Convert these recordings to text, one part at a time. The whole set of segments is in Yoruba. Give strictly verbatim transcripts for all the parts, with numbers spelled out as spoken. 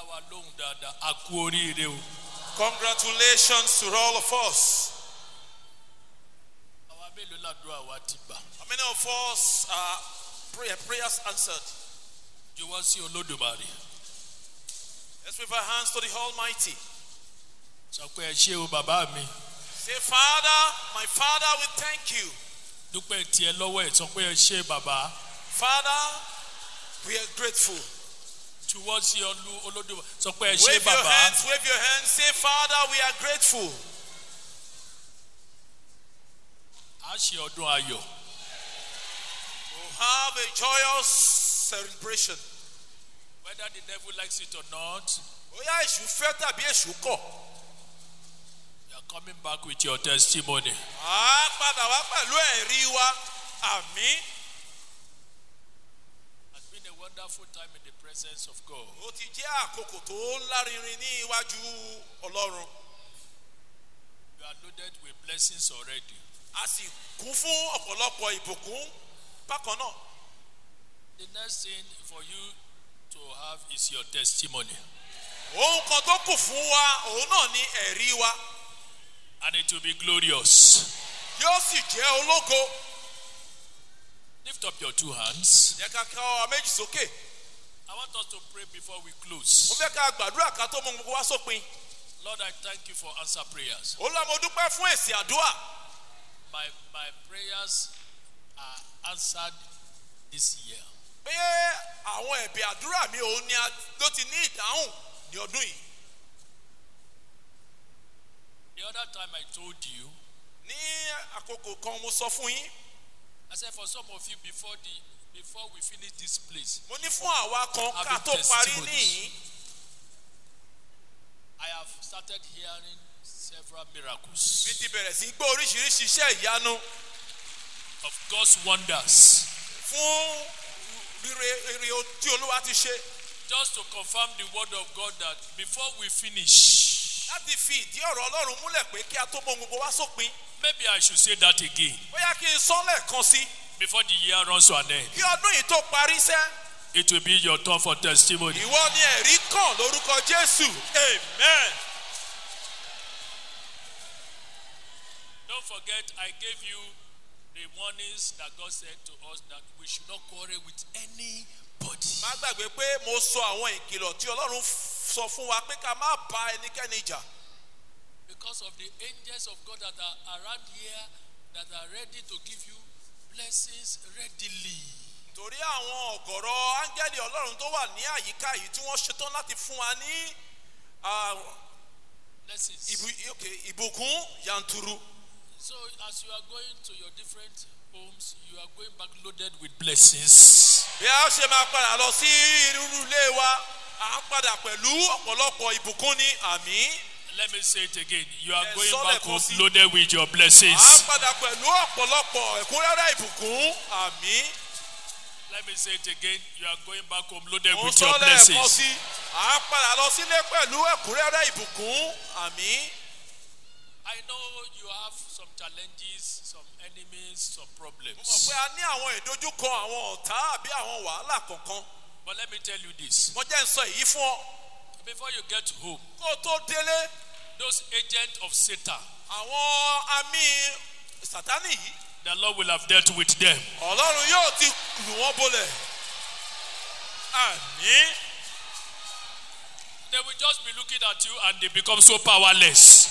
Congratulations to all of us. How many of us are prayer, prayers answered? Let's wave our hands to the Almighty. Say, Father, my Father, we thank you. Father, we are grateful. Towards your wave your hands, wave your hands. Say, Father, we are grateful. We'll have a joyous celebration. Whether the devil likes it or not, you are coming back with your testimony. It's been a wonderful time in the presence of God. You are loaded with blessings already. The next thing for you to have is your testimony. And it will be glorious. Lift up your two hands. I want us to pray before we close. Lord, I thank you for answer prayers. My, my prayers are answered this year. The other time I told you, I said for some of you before the before we finish this place, having testimonies, I have started hearing several miracles of God's wonders. Just to confirm the word of God that before we finish, maybe I should say that again. Before the year runs to an end, it will be your turn for testimony. Amen. Don't forget, I gave you the warnings that God said to us that we should not quarrel with anybody. Because of the angels of God that are around here that are ready to give you blessings readily. Blessings. So as you are going to your different homes, you are going back loaded with blessings. Let me say it again. You are going back home loaded with your blessings. Let me say it again. You are going back home loaded with your blessings. I know you have some challenges, some enemies, some problems. But let me tell you this. Before you get home, those agents of Satan, the Lord will have dealt with them. They will just be looking at you and they become so powerless.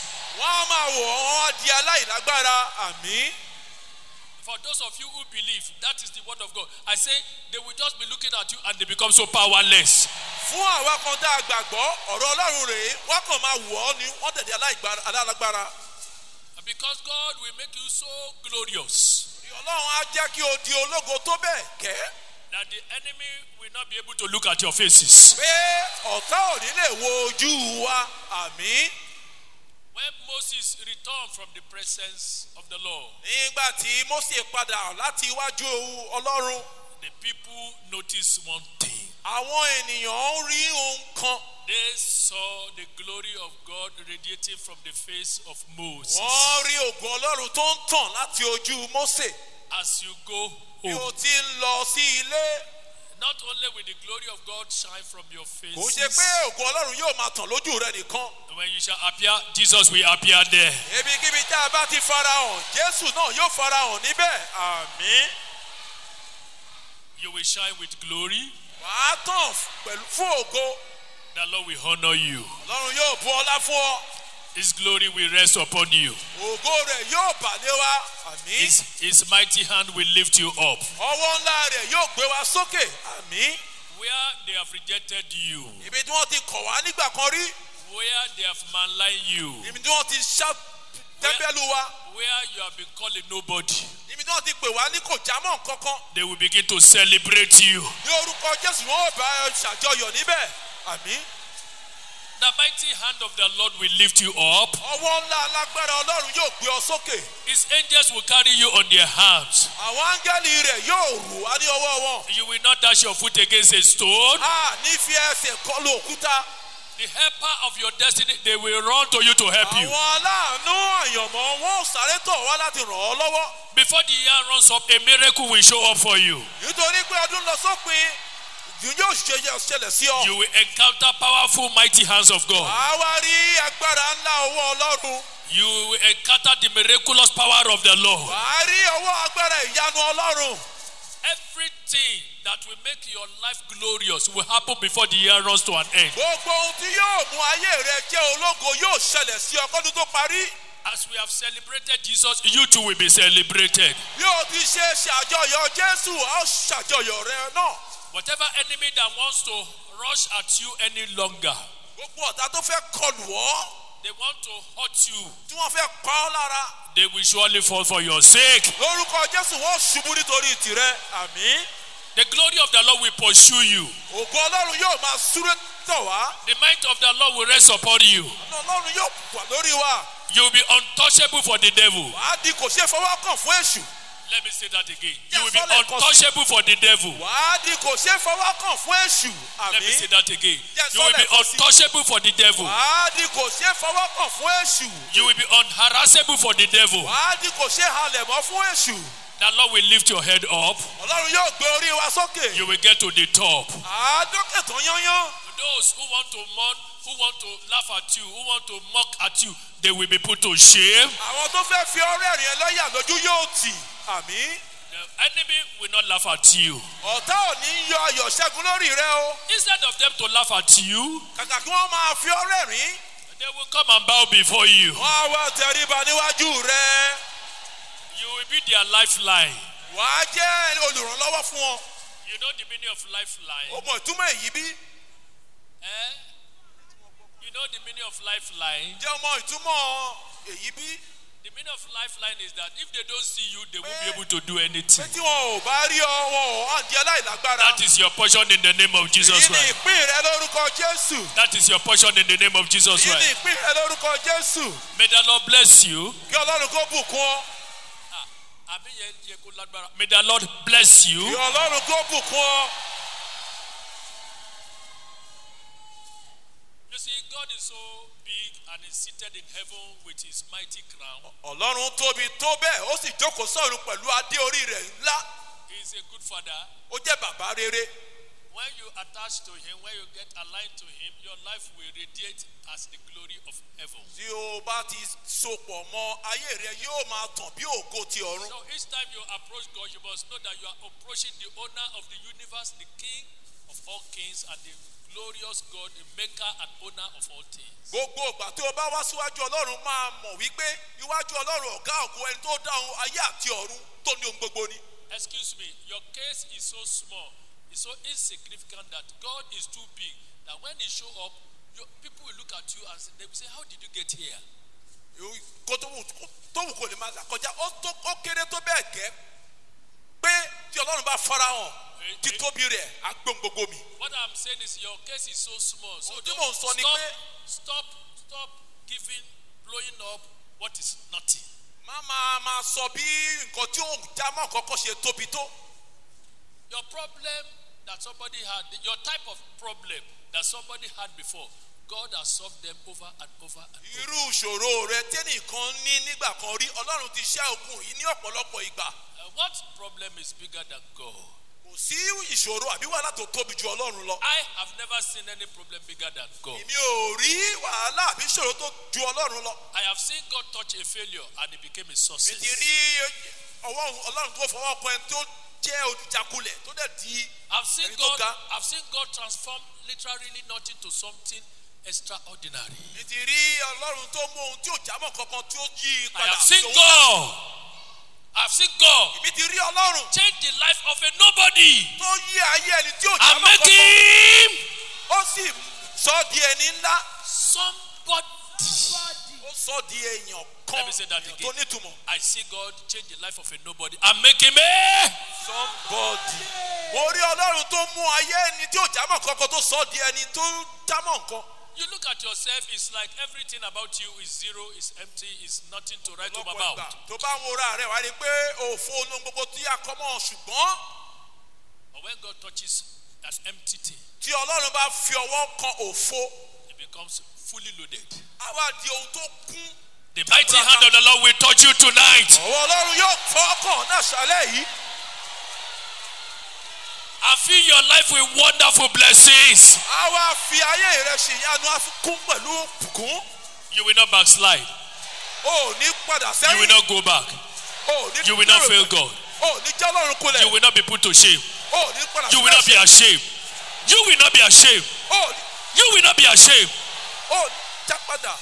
For those of you who believe, that is the word of God. I say they will just be looking at you and they become so powerless. Because God will make you so glorious that the enemy will not be able to look at your faces. When Moses returned from the presence of the Lord, the people noticed one thing. They saw the glory of God radiating from the face of Moses. As you go home, Not only will the glory of God shine from your face. Kò ṣe pé ògo Ọlọ́run yóò máa tàn lójú rẹ nìkan. When you shall appear, Jesus will appear there. Ibikíbi tí a bá ti farahàn, Jésù náà yóò farahàn níbẹ̀. Àmín. You will shine with glory. Wàá tàn pẹ̀lú fún ògo. The Lord will honor you. Ọlọ́run yóò bu ọlá fún ọ. His glory will rest upon you. Ògo rẹ̀ yóò bà lé wa. Àmín. His, his mighty hand will lift you up. Ọwọ́ ńlá rẹ̀ yóò gbé wa sókè. Àmín. Where they have rejected you. Ibi tí wọ́n ti kọ̀ wá nígbà kan rí. Where they have malign you. Ibi tí wọ́n ti ṣá tẹ́ḿbẹ́lú wa. Where you have been called a nobody. Ibi tí wọ́n ti pè wá ní kò jámọ́ nǹkankan. They will begin to celebrate you. Ní orúkọ Jésù wọn ò bá ṣàjọyọ̀ níbẹ̀. Àmín. The mighty hand of the Lord will lift you up. Ọwọ́ ńlá alágbára Ọlọ́run yóò gbé ọ sókè. His angels will carry you on their arms. Àwọn áńgẹ́lì rẹ̀ yóò rù wá ní ọwọ́ wọn. You will not dash your foot against a stone. A ní fi ẹsẹ̀ kọlu òkúta. The helper of your destiny, they will run to you to help you. Àwọn aláàánú àyànmọ́ wọn ò sáré tọ̀ wá láti ràn ọ́ lọ́wọ́. Before the year runs up, a miracle will show up for you. Nítorí pé ọdún lọ sópin, yóò ṣẹlẹ̀ sí ọ. You will encounter powerful, mighty hands of God. Wàá wá rí agbára ńlá ọwọ́ Ọlọ́run. You will encounter the miraculous power of the Lord. Wàá rí ọwọ́ agbára ìyanu Ọlọ́run. Everything that will make your life glorious will happen before the year runs to an end. Gbogbo ohun tí yóò mú ayé rẹ jẹ́ ológo yóò ṣẹlẹ̀ sí ọ kọ́dún tó parí. As we have celebrated Jesus, you too will be celebrated. Bí o ti ṣe ṣàjọyọ̀ Jésù, a ó ṣàjọyọ̀ rẹ náà. Whatever enemy that wants to rush at you any longer, Gbogbo ọ̀tá tó fẹ́ kọlù ọ́, they want to hurt you, tí wọ́n fẹ́ pa ọ́ lára. they will surely fall for your sake. Lórúkọ Jésù wọ́n ṣubú nítorí tìrẹ. Àmín. The glory of the Lord will pursue you. Ògo Ọlọ́run yóò máa súré tọ̀ wá. The might of the Lord will rest upon you. Ọlọ́run yóò wà lórí wa. You will be untouchable for the devil. Wàá di kò ṣeé fọwọ́ kàn fún èṣù. Let me say that again. You will be untouchable for the devil. Wàá di kò ṣeé fọwọ́ kàn fún èṣù. Let me say Àmín. that again. You will be untouchable for the devil. Wàá di kò ṣeé fọwọ́ kàn fún èṣù. You will be unharassable for the devil. Wàá di kò ṣeé halẹ̀ mọ́ fún èṣù. The Lord will lift your head up. Ọlọ́run yóò gbé orí wa sókè. You will get to the top. Àádókè tó yányán. Those who want to mourn, who want to laugh at you, who want to mock at you, they will be put to shame. Àwọn tó fẹ́ fi ọrẹ́ rìn ẹlẹ́yà lójú yóò tì. Àmín. The enemy will not laugh at you. Ọ̀tá ò ní yọ ayọ̀ ṣẹ́gun lórí rẹ o. Instead of them to laugh at you, Kàkà kí wọ́n máa fi ọrẹ́ rìn. they will come and bow before you. Wọ́n á wá tẹríba níwájú rẹ. You will be their lifeline. Wàá jẹ́ olùrànlọ́wọ́ fún ọ. You know the meaning of lifeline? O mọ̀ ìtumọ̀ èyí bí? Eh? You know the meaning of lifeline? Jẹ́ ọmọ ìtumọ̀ èyí bí? The meaning of lifeline is that if they don't see you, they won't be able to do anything. Pé tí wọn ò bá rí ọ, wọn ò hàn di aláìlágbára. That is your portion in the name of Jesus Èyí ni Christ. ìpín rẹ lórúkọ Jésù. That is your portion in the name of Jesus Èyí ni Christ. ìpín rẹ lórúkọ Jésù. May the Lord bless you. Kí Ọlọ́run kó bùkún ọ. May the Lord bless you. Kí Ọlọ́run kó bùkún ọ. You see, God is so big and is seated in heaven with his mighty crown. Ọlọ́run tóbi tó bẹ́ẹ̀, ó sì jókòó sọ́run pẹ̀lú adé orí rẹ̀ ńlá. He is a good father. Ó jẹ́ bàbá rere. When you attach to him, when you get aligned to him, your life will radiate as the glory of heaven. Tí o bá ti sopọ̀ mọ́, ayé rẹ yóò máa tàn bí ògo ti ọ̀run. So each time you approach God, you must know that you are approaching the owner of the universe, the king of all kings, and the glorious God, the maker and owner of all things. Gbogbo ìgbà tí o bá wá síwájú Ọlọ́run máa mọ̀ wípé iwájú Ọlọ́run ọ̀gá ògo ẹni tó dá ayé àti ọ̀run tó ní ohun gbogbo ni. Excuse me, your case is so small, it's so insignificant that God is too big that when he show up, your, people will look at you and say, they will say, how did you get here? Kó tó wù kó lè máa là kọjá, ó kéré tó bẹ́ẹ̀ gẹ́ pé tí Ọlọ́run bá farahàn títóbi rẹ̀ á gbóhùn gbogbo mi. What I'm saying is your case is so small. So Ohun tí mò ń sọ ni stop, pé stop, stop giving, blowing up what is nothing. má máa máa sọ bí nǹkan tí ó já mọ́ kọ́kọ́ ṣe tóbi tó. Your problem that somebody had, your type of problem that somebody had before, God has solved them over and over and over. Irú ìṣòro rẹ tẹ́nìkan ní nígbà kan rí, Ọlọ́run ti ṣẹ́ ogun yìí ní ọ̀pọ̀lọpọ̀ ìgbà. Uh, what problem is bigger than God? Kò sí ìṣòro àbí wàhálà tó tóbi ju Ọlọ́run lọ. I have never seen any problem bigger than God. Èmi ò rí wàhálà àbí ìṣòro tó ju Ọlọ́run lọ. I have seen God touch a failure and it became a success. Èmi rí ọwọ́ Ọlọ́run tó fọwọ́ kan ẹni tó jẹ́ olùjákulẹ̀ tó dẹ̀ di I've seen ẹni tó God. ga. I've seen God transform literally nothing to something extraordinary. Èmi ti rí Ọlọ́run tó mú ohun tí ò jámọ́ kankan tí ó yí I padà. have seen God. I've seen God Èmi ti rí Ọlọ́run change the life of a nobody tó yí ayé ẹni tí ò and jámọ́ make kankan. him Ó sì sọ di ẹni ńlá. somebody. Ó sọ di èèyàn kan Let me say that tó again. nítumọ̀. I see God change the life of a nobody and make him a. Somebody. Mo rí Ọlọ́run tó mú ayé ẹni tí ò jámọ́ kankan tó sọ di ẹni tó jámọ́ nǹkan. You look at yourself, it's like everything about you is zero, is empty, is nothing to write home about. Tó bá ń wora rẹ̀ wá rí pé òfo olóhun gbogbo tí a kọ́ mọ́ ṣùgbọ́n. But when God touches that empty thing, Tí Ọlọ́run bá fi ọwọ́ kan òfo. it becomes fully loaded. A wá di ohun tó kún. The mighty hand of the Lord will touch you tonight. Ọwọ́ Ọlọ́run yóò fọ́ ọkàn náà ṣálẹ̀ yìí. I fill your life with wonderful blessings. A wá fi ayé rẹ̀ ṣe ìyanu àfikún pẹ̀lú bùkún. You will not backslide. O ní padà You will sẹ́yìn. not go back. O ní You will not fail God. O ní jẹ́ Ọlọ́run kulẹ̀. You will not be put to shame. O ní padà You will not be ashamed. You will not be ashamed. O ní You will not be ashamed. o ní já padà.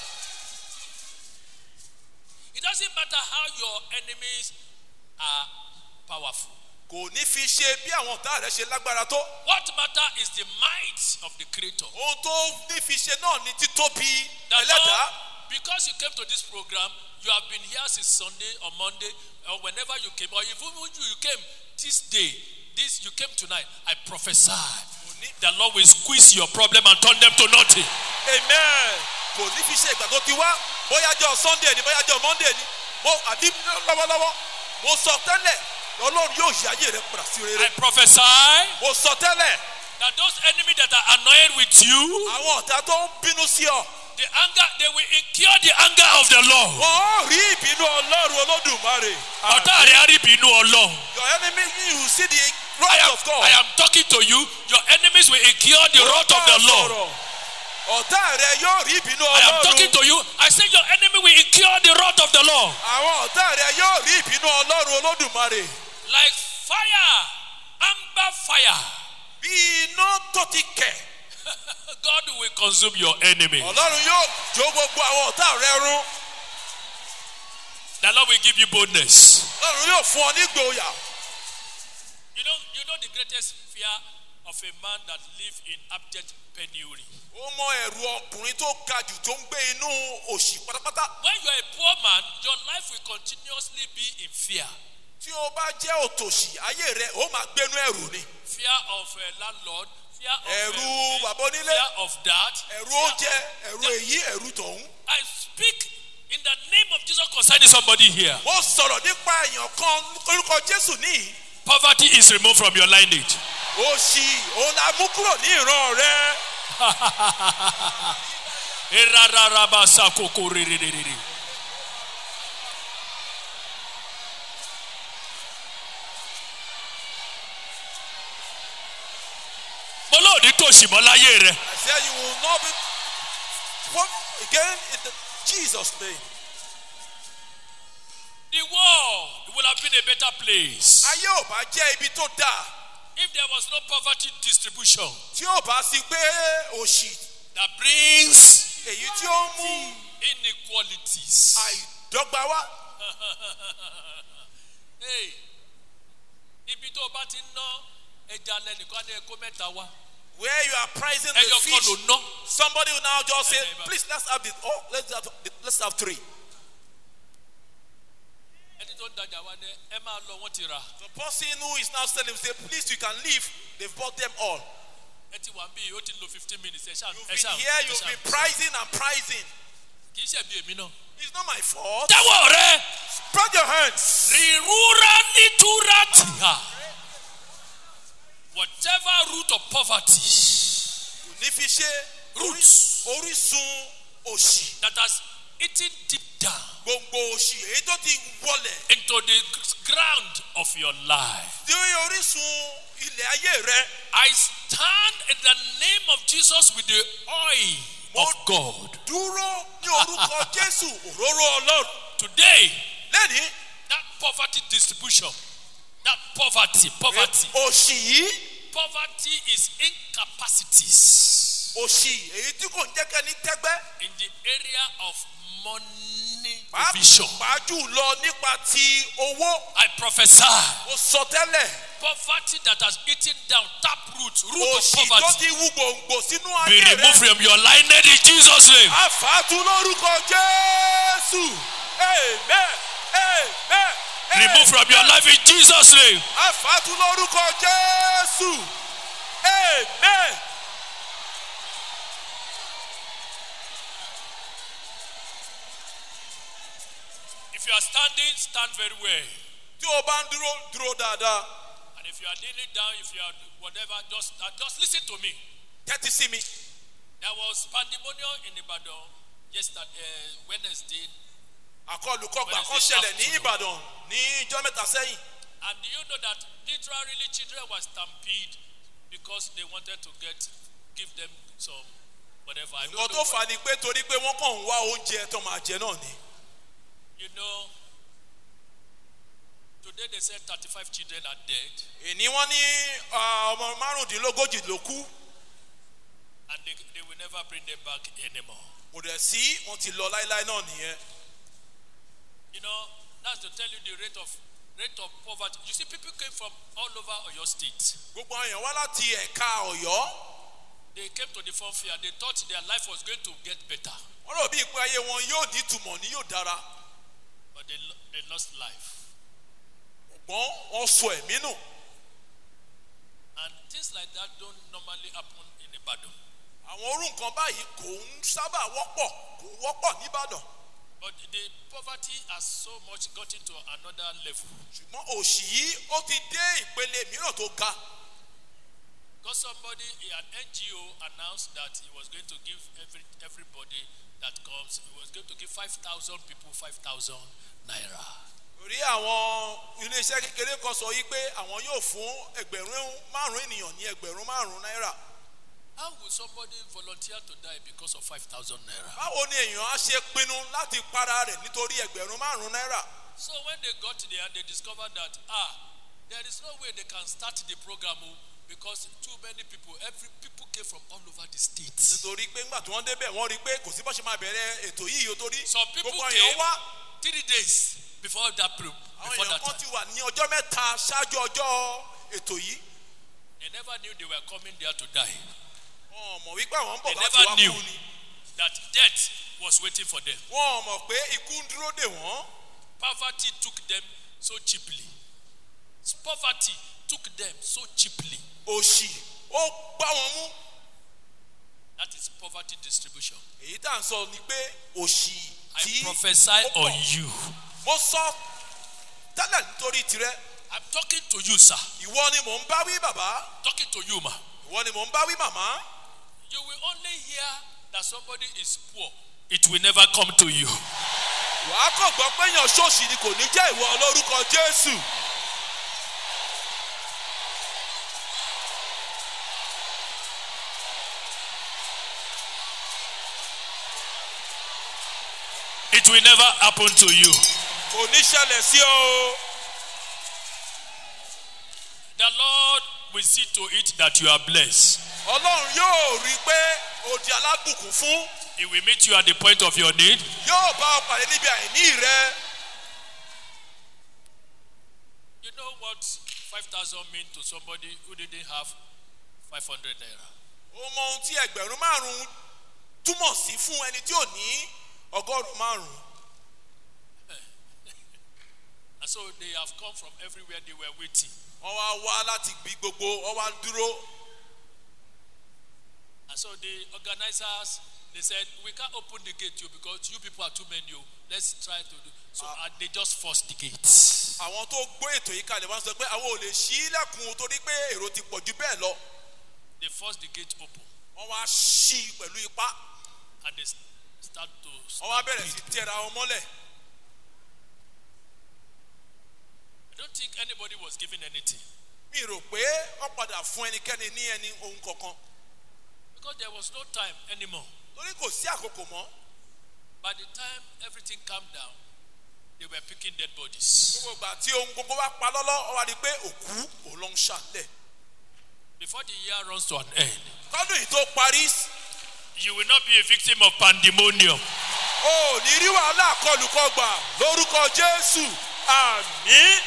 It doesn't matter how your enemies are powerful. Kò ní fi ṣe bí àwọn ọ̀tá rẹ̀ ṣe lágbára tó. What matter is the might of the Creator. Ohun tó ní fi ṣe náà ni títóbi That ẹlẹ́dàá. Lord, because you came to this program, you have been here since Sunday or Monday or whenever you came, or even when you came this day, this you came tonight. I prophesy the Lord will squeeze your problem and turn them to nothing. Amen. Kò ní fi ṣe ìgbà tó ti wá. Bóyá jọ Sunday ni bóyá jọ Monday ni. Mo àbí lọ́wọ́lọ́wọ́. Mo sọ tẹ́lẹ̀. Ọlọ́run yóò ṣe ayé rẹ̀ padà sí rere. I prophesy Mo sọ tẹ́lẹ̀. that those enemies that are annoyed with you, Àwọn ọ̀tá tó ń bínú sí ọ. the anger, they will incur the anger of the Lord. Wọ́n ó rí ìbínú Ọlọ́run Olódùmarè. Ọ̀tá rẹ̀ á rí ìbínú Ọlọ́run. Your enemy you see the I wrath am, of God. I am talking to you. Your enemies will incur the wrath of the Lord. Ọ̀tá rẹ̀ yóò rí ìbínú I am talking Ọlọ́run. to you. I say your enemy will incur the wrath of the Lord. Àwọn ọ̀tá rẹ̀ yóò rí ìbínú Ọlọ́run Olódùmarè. Like fire, amber fire. Bí iná tó ti kẹ̀. God will consume your enemy. Ọlọ́run yóò jó gbogbo àwọn ọ̀tá rẹ̀ run. The Lord will give you boldness. Ọlọ́run yóò fún ọ ní ìgboyà. You know, you know the greatest fear of a man that lives in abject penury. Ó mọ ẹ̀rù ọkùnrin tó ga jù tó ń gbé inú òṣì pátápátá. When you are a poor man, your life will continuously be in fear. Tí o bá jẹ́ òtòṣì, ayé rẹ̀ ó máa gbénú ẹ̀rù ni. Fear of a landlord, fear of Ẹ̀rù uh, bàbá onílé. fear of that. Ẹ̀rù oúnjẹ, ẹ̀rù èyí, ẹ̀rù tọ̀hún. I speak in the name of Jesus concerning somebody here. Mo sọ̀rọ̀ nípa èèyàn kan orúkọ Jésù níyì. Poverty is removed from your lineage. Òṣì òun la mú kúrò ní ìran rẹ. Molodi tòṣì mọ́ láyé rẹ. I said you will not be born again in the Jesus name. The world will have been a better place Ayé ò bá jẹ́ ibi tó dáa. if there was no poverty distribution Tí ò bá sí pé òṣì that brings èyí tí ó mú inequalities. àìdọ́gba wá. Hey, ibi tó bá ti ná ẹja lẹ́nìkan ní ẹ̀kọ́ mẹ́ta wá. Where you are pricing the Ẹyọ kan fish, ló ná. somebody will now just say, Amen. please let's have this. Oh, let's have let's have three. Ẹni tó ń dajà wá ní ẹ máa lọ wọ́n ti rà. The person who is now selling say, please you can leave. They've bought them all. Ẹ ti wà bí ó ti lo fifteen minutes ẹ ṣáà You've ẹ been ṣáà here, ẹ you've ṣáà. been pricing and pricing. Kì í ṣe bí èmi náà. It's not my fault. Tẹ́wọ̀ rẹ. Spread your hands. Rírúra nítura tìhà. Whatever root of poverty Ní fi ṣe Roots. orísun òṣì that has eaten deep down gbòǹgbò òṣì èyí tó ti wọlẹ̀. into the ground of your life. dé orísun ilẹ̀ ayé rẹ. I stand in the name of Jesus with the oil of God. dúró ní orúkọ Jésù òróró Ọlọ́run. Today, lẹ́ni that poverty distribution, that poverty, poverty, òṣì yìí. poverty is incapacities òṣì èyí tí kò ń jẹ́ kẹ́ni tẹ́gbẹ́. in the area of money provision. pàápàá lọ nípa ti owó. I prophesy. ó sọ tẹ́lẹ̀. Poverty that has eaten down tap root, root of òṣì tó poverty. ti wú gbòǹgbò sínú Be ayé removed rẹ. from your lineage in Jesus' name. àfàtú lórúkọ Jésù. amen amen. Remove from your life in Jesus' name. àfàtú lórúkọ Jésù. amen. If you are standing, stand very well. tí o bá ń dúró dúró dáadáa. And if you are kneeling down, if you are whatever, just uh, just listen to me. tẹ́tí sí mi. There was pandemonium in Ibadan yesterday, uh, Wednesday. àkọlùkọgbà kan ṣẹlẹ̀ ní Ìbàdàn ní ijọ́ mẹ́ta sẹ́yìn. And do you know that literally children were stampeded because they wanted to get, give them some whatever. I don't nǹkan know tó fà á ni pé torí pé wọ́n kàn ń wá oúnjẹ tó máa jẹ náà ni. You know, today they said thirty-five children are dead. ìní wọ́n ní ọmọ márùndínlógójì ló kú. And they, they will never bring them back anymore. kò dẹ̀ sí wọ́n ti lọ láíláí náà nìyẹn. You know, that's to tell you the rate of rate of poverty. You see, people came from all over Oyo State. gbogbo àwọn èèyàn wá láti ẹ̀ka Ọ̀yọ́. They came to the farm fair. They thought their life was going to get better, wọ́n rò bí ìpín ayé wọn yóò ní ìtumọ̀ ní yóò dára. but they lo- they lost life. ṣùgbọ́n wọ́n sọ ẹ̀mí nù. And things like that don't normally happen in Ibadan. àwọn orú nǹkan báyìí kò ń sábà wọ́pọ̀ kò wọ́pọ̀ nìbàdàn. But the poverty has so much gotten to another level. ṣùgbọ́n òṣì yìí ó ti dé ìpele mìíràn tó ga. Because somebody, an N G O announced that he was going to give every everybody that comes, he was going to give five thousand people five thousand naira. orí àwọn iléeṣẹ́ kékeré kan sọ yìí pé àwọn yóò fún ẹgbẹ̀rún márùn-ún ènìyàn ní ẹgbẹ̀rún márùn-ún náírà. How will somebody volunteer to die because of five thousand naira? báwo ni èèyàn á ṣe pinnu láti para rẹ̀ nítorí ẹgbẹ̀rún márùn-ún náírà. So when they got there, they discovered that, ah, there is no way they can start the program because too many people, every people came from all over the state. nítorí pé ńgbà tí wọ́n débẹ̀ wọ́n rí i pé kò sí bó ṣe máa bẹ̀rẹ̀ ètò yìí o torí Some people gbogbo came èèyàn wá. three days before that pro- àwọn before èèyàn that kan time. ti wà ní ọjọ́ mẹ́ta ṣáájú ọjọ́ ètò yìí. They never knew they were coming there to die. wọn ò mọ̀ wípé àwọn ń They bọ̀ láti never wá knew kú ni. that death was waiting for them. wọn ò mọ̀ pé ikú ń dúró dè wọ́n. Poverty took them so cheaply. Poverty took them so cheaply. òṣì ó gbá wọn mú. That is poverty distribution. èyí tá à ń sọ ni pé òṣì I tí prophesy ó pọ̀. on you. mo sọ tẹ́lẹ̀ nítorí tirẹ̀. I'm talking to you, sir. ìwọ ni mò ń bá wí bàbá. Talking to you, ma. ìwọ ni mò ń bá wí màmá. You will only hear that somebody is poor. It will never come to you. wàá kàn gbọ́ pé èèyàn ṣòṣì ni kò ní jẹ́ ìwọ lórúkọ Jésù. It will never happen to you. kò ní ṣẹlẹ̀ sí ọ. The Lord will see to it that you are blessed. Ọlọ́run yóò rí i pé o di alábùkún fún. He will meet you at the point of your need. yóò bá ọ pàdé níbi àìní rẹ. You know what five thousand mean to somebody who didn't have five hundred naira? o mọ ohun tí ẹgbẹ̀rún márùn-ún túmọ̀ sí fún ẹni tí ò ní ọgọ́rùn-ún márùn-ún. And so they have come from everywhere, they were waiting. wọ́n wá wá láti bí gbogbo wọ́n wá ń dúró. And so the organizers, they said, we can't open the gate to you because you people are too many. Let's try to do. So uh, and they just forced the gates. àwọn tó gbé ètò yìí kalẹ̀ wọ́n sọ pé àwọn ò lè ṣí ilẹ̀kùn torí pé èrò ti pọ̀ jù bẹ́ẹ̀ lọ. They forced the gate open. wọ́n wá ṣí pẹ̀lú ipá. And they start to wọ́n wá bẹ̀rẹ̀ sí tẹ̀ra wọn mọ́lẹ̀. don't think anybody was given anything. Mi rò pé wọ́n padà fún ẹnikẹ́ni ní ẹni ohun kankan. Because there was no time anymore. Torí kò sí àkókò mọ́. By the time everything calmed down, they were picking dead bodies. Gbogbo ìgbà tí ohun gbogbo wá pa lọ́lọ́, ó wá di pé òkú òun ló ń ṣàlẹ̀. Before the year runs to an end, Kọ́dún yìí tó parí, you will not be a victim of pandemonium. o ní rí wàhálà kọlùkọgbà lórúkọ Jésù. Àmín.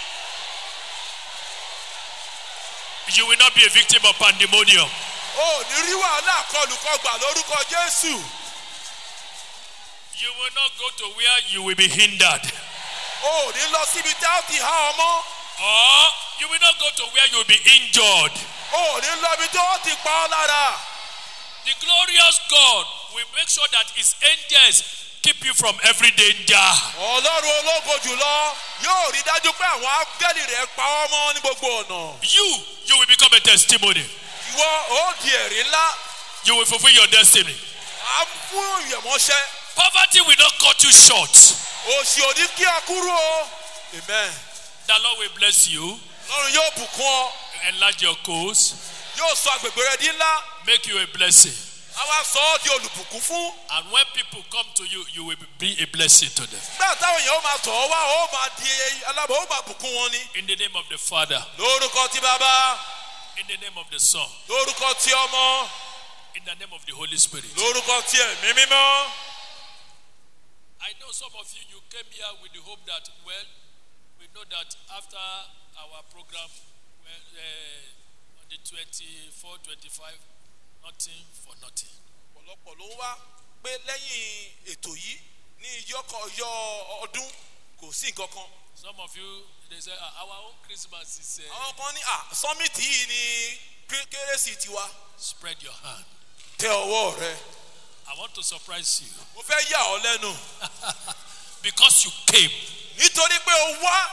You will not be a victim of pandemonium. O ní rí wàhálà kọlùkọgbà lórúkọ Jésù. You will not go to where you will be hindered. O ní lọ síbi tí a ti há ọmọ. Or you will not go to where you will be injured. O ní lọ ibi tí ó ti pa ọ́ lára. The glorious God will make sure that his angels keep you from every danger. Ọlọ́run ológo jùlọ yóò rí dájú pé àwọn áńgẹ́lì rẹ̀ pa ọ́ mọ́ ní gbogbo ọ̀nà. You, you will become a testimony. Ìwọ ó di ẹ̀rí ńlá. You will fulfill your destiny. À ń fún ìyẹ̀mọ́ṣẹ́. Poverty will not cut you short. Òṣì ò ní kí a kúrò o. Amen. The Lord will bless you, Ọlọ́run yóò bùkún ọ. enlarge your cause, Yóò sọ agbègbè rẹ di ńlá. make you a blessing. A wá sọ ọ́ di olùbùkún fún. And when people come to you, you will be a blessing to them. Nígbà táwọn èèyàn ó máa tọ̀ ọ́ wá, ó máa di alábọ̀, ó máa bùkún wọn ni. In the name of the Father, Lórúkọ ti Bàbá, in the name of the Son, lórúkọ ti Ọmọ, in the name of the Holy Spirit. lórúkọ ti Ẹ̀mí Mímọ́. I know some of you, you came here with the hope that, well, we know that after our program, well, uh, on the twenty-four, twenty-five, nothing for nothing. Ọ̀pọ̀lọpọ̀ ló wá pé lẹ́yìn ètò yìí ní ìyọ́ ọdún kò sí nǹkan kan. Some of you, they say, ah, our own Christmas is... Uh, Àwọn kan ní à summit yìí ni kérésì tiwa. spread your hand. Tẹ ọwọ́ rẹ. I want to surprise you. Mo fẹ́ yà ọ́ lẹ́nu. Because you came, Nítorí pé o wá.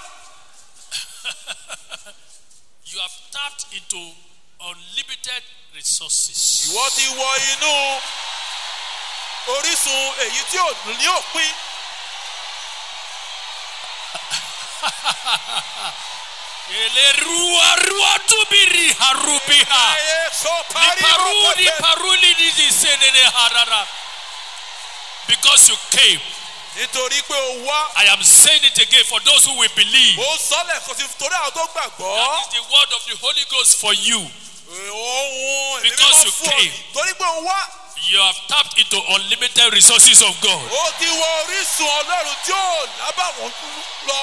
you have tapped into unlimited resources. Ìwọ ti wọ inú orísun èyí tí ò ní òpin. Elerua rua tubiri harubiha. Ayé sọ Ni parí paru ni ọ̀pọ̀tẹ́. paru ni ni ni senene harara. Because you came, Nítorí pé o wá. I am saying it again for those who will believe. Mo sọ lẹ́ẹ̀kan sí torí àwọn tó gbàgbọ́. That is the word of the Holy Ghost for you. Ohun èmi Because mímọ́ you fún ọ came. yìí. Torí pé o wá. You have tapped into unlimited resources of God. Ó ti wọ orísun Ọlọ́run tí ò lábàwọ́n lọ.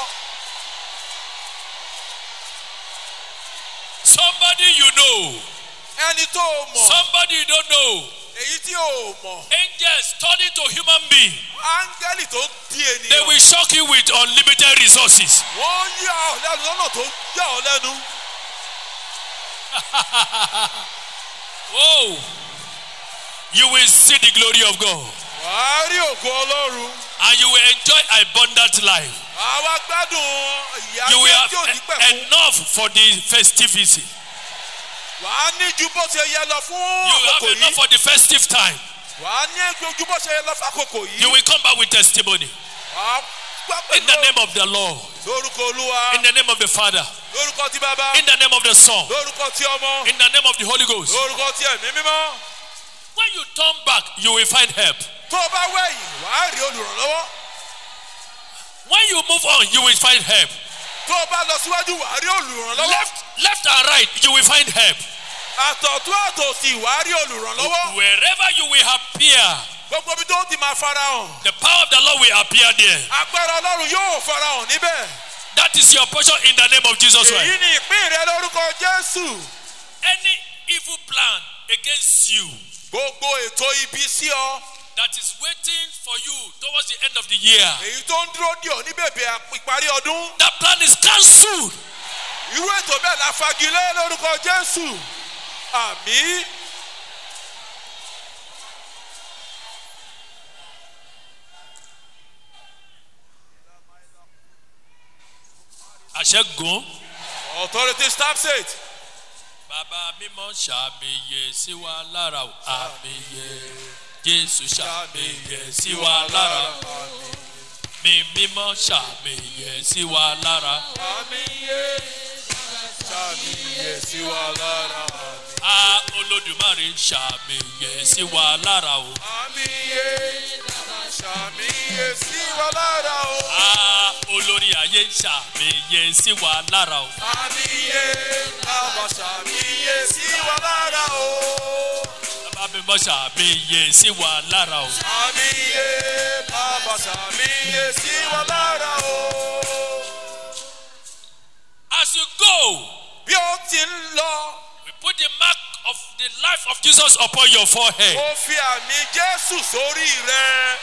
Somebody you know, Ẹni tó o mọ̀. somebody you don't know. Èyí tí o mọ̀. Angels turning to human being. Áńgẹ́lì tó ń di They ènìyàn. will shock you with unlimited resources. Wọ́n yà ọ́ lẹ́nu lọ́nà tó yà ọ́ lẹ́nu. Oh, you will see the glory of God. Wàá rí ògo Ọlọ́run. And you will enjoy abundant life. Àwa gbádùn ìyá You will ayé tí ò ní have pẹ̀kun. enough for the festivity. Wàá ní ju bó ṣe yẹ lọ fún You will have àkókò enough yìí. for the festive time. Wàá ní ju bó ṣe yẹ lọ fún àkókò You yìí. will come back with testimony. Wàá gbá In the pẹ̀lú name of the Lord. lórúkọ Olúwa. In the name of the Father. Lórúkọ ti Bàbá. In the name of the Son. Lórúkọ ti Ọmọ. In the name of the Holy Ghost. Lórúkọ ti Ẹ̀mí Mímọ́. When you turn back, you will find help. Tó o bá wẹ̀yìn, wàá rí olùrànlọ́wọ́. When you move on, you will find help. Tó o bá lọ síwájú, wàá rí olùrànlọ́wọ́. Left, left and right, you will find help. Àtọ̀tún àtòsì, wàá rí olùrànlọ́wọ́. Wherever you will appear, Gbogbo ibi tó ti máa farahàn. the power of the Lord will appear there. Agbára Ọlọ́run yóò farahàn níbẹ̀. That is your portion in the name of Jesus Christ. Èyí ni ìpín rẹ lórúkọ Jésù. Any evil plan against you Gbogbo ètò ibi sí ọ. that is waiting for you towards the end of the year, Èyí tó ń dúró dì ọ́ ní bèbè ìparí ọdún. that plan is cancelled. Irú ètò bẹ́ẹ̀ la fagilé lórúkọ Jésù. Àmín. Àṣẹ́gun. Authority stops it. Bàbá mímọ́ ṣàmìyẹ sí wa lára o. Àmìyẹ Jésù ṣàmìyẹ sí wa lára. ẹ̀mí mímọ́ ṣàmìyẹ sí wa lára. Àmìyẹ ṣàmìyẹ sí wa lára. A Olódùmarè ṣàmìyẹ sí wa lára o. Àmìyẹ ṣàmìyẹ sí wa lára o. A olórí ayé ṣàmìyẹ sí wa lára o. Àmìyẹ bàbá ṣàmìyẹ sí wa lára o. Bàbá mímọ́ ṣàmìyẹ sí wa lára o. Àmìyẹ bàbá ṣàmìyẹ sí wa lára o. As you go, Bí ó ti ń lọ, we put the mark of the life of Jesus upon your forehead. ó fi àmì Jésù sórí rẹ.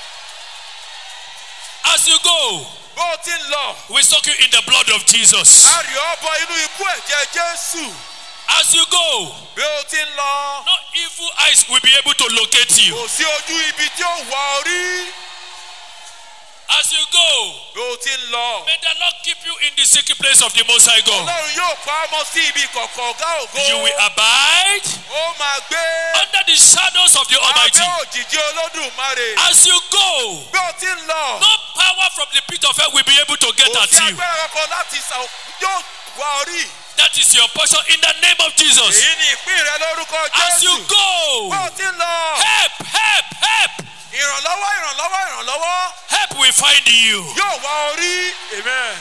As you go, Bí ó ti ń lọ, we soak you in the blood of Jesus. a rí ọ bọ inú ikú ẹ̀jẹ̀ Jésù. As you go, Bí ó ti ń lọ, no evil eyes will be able to locate you. kò sí ojú ibi tí ó wà orí. As you go, Bí ó ti ń lọ, may the Lord keep you in the secret place of the Most High God. Ọlọ́run yóò pa á mọ́ sí ibi kọ̀ọ̀kan ọ̀gá ògo. You will abide Ó máa gbé under the shadows of the Almighty. abẹ́ òjìji Olódùmarè. As you go, Bí ó ti ń lọ, no power from the pit of hell will be able to get kò at sí you. agbára kankan láti sà yóò wà orí. That is your portion in the name of Jesus. Èyí ni ìpín rẹ lórúkọ As you Jésù. go, Bí ó ti ń lọ, help, help, help, ìrànlọ́wọ́ ìrànlọ́wọ́ ìrànlọ́wọ́ help will find you. yóò wá orí. Amen.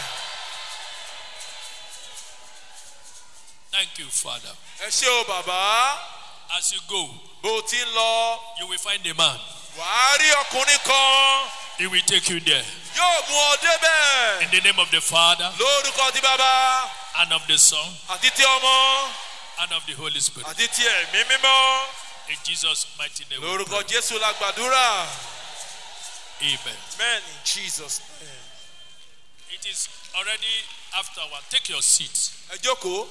Thank you, Father. Ẹ ṣé o bàbá. As you go, Bó ti ń lọ, you will find a man. wàá rí ọkùnrin kan. He will take you there. Yóò mú ọ débẹ̀. In the name of the Father, Lórúkọ ti bàbá and of the Son, àti ti ọmọ and of the Holy Spirit. àti ti ẹ̀mí mímọ́. In Jesus' mighty name. we Lórúkọ pray. Jésù la gbàdúrà. Amen. Amen in Jesus' name. It is already after one. Take your seat. Ẹ jókòó.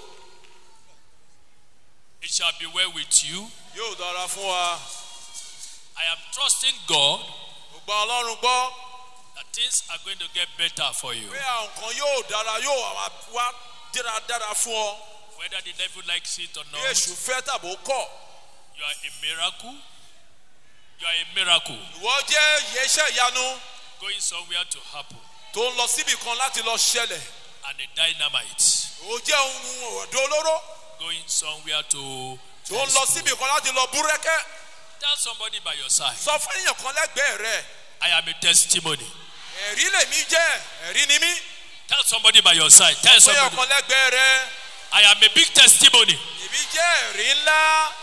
It shall be well with you. Yóò dára fún wa. I am trusting God Mo gba Ọlọ́run gbọ́. that things are going to get better for you. Pé àwọn nǹkan yóò dára yóò wá dáradára fún ọ. Whether the devil likes it or Bí not, èṣù fẹ́ tàbó kọ̀. you are a miracle. You are a miracle Ìwọ jẹ́ iṣẹ́ ìyanu going somewhere to happen. tó ń lọ síbì kan láti lọ ṣẹlẹ̀. And a dynamite Ó jẹ́ ohun ọ̀dọ́ olóró going somewhere to. tó ń lọ síbì kan láti lọ búrẹ́kẹ́. Tell somebody by your side, Sọ fún èèyàn kan lẹ́gbẹ̀ẹ́ rẹ̀. I am a testimony. Ẹ̀rí lèmi jẹ́, ẹ̀rí ni mí. Tell somebody by your side. Tell Fún èèyàn somebody, kan lẹ́gbẹ̀ẹ́ rẹ̀. I am a big testimony. Èmi jẹ́ ẹ̀rí ńlá.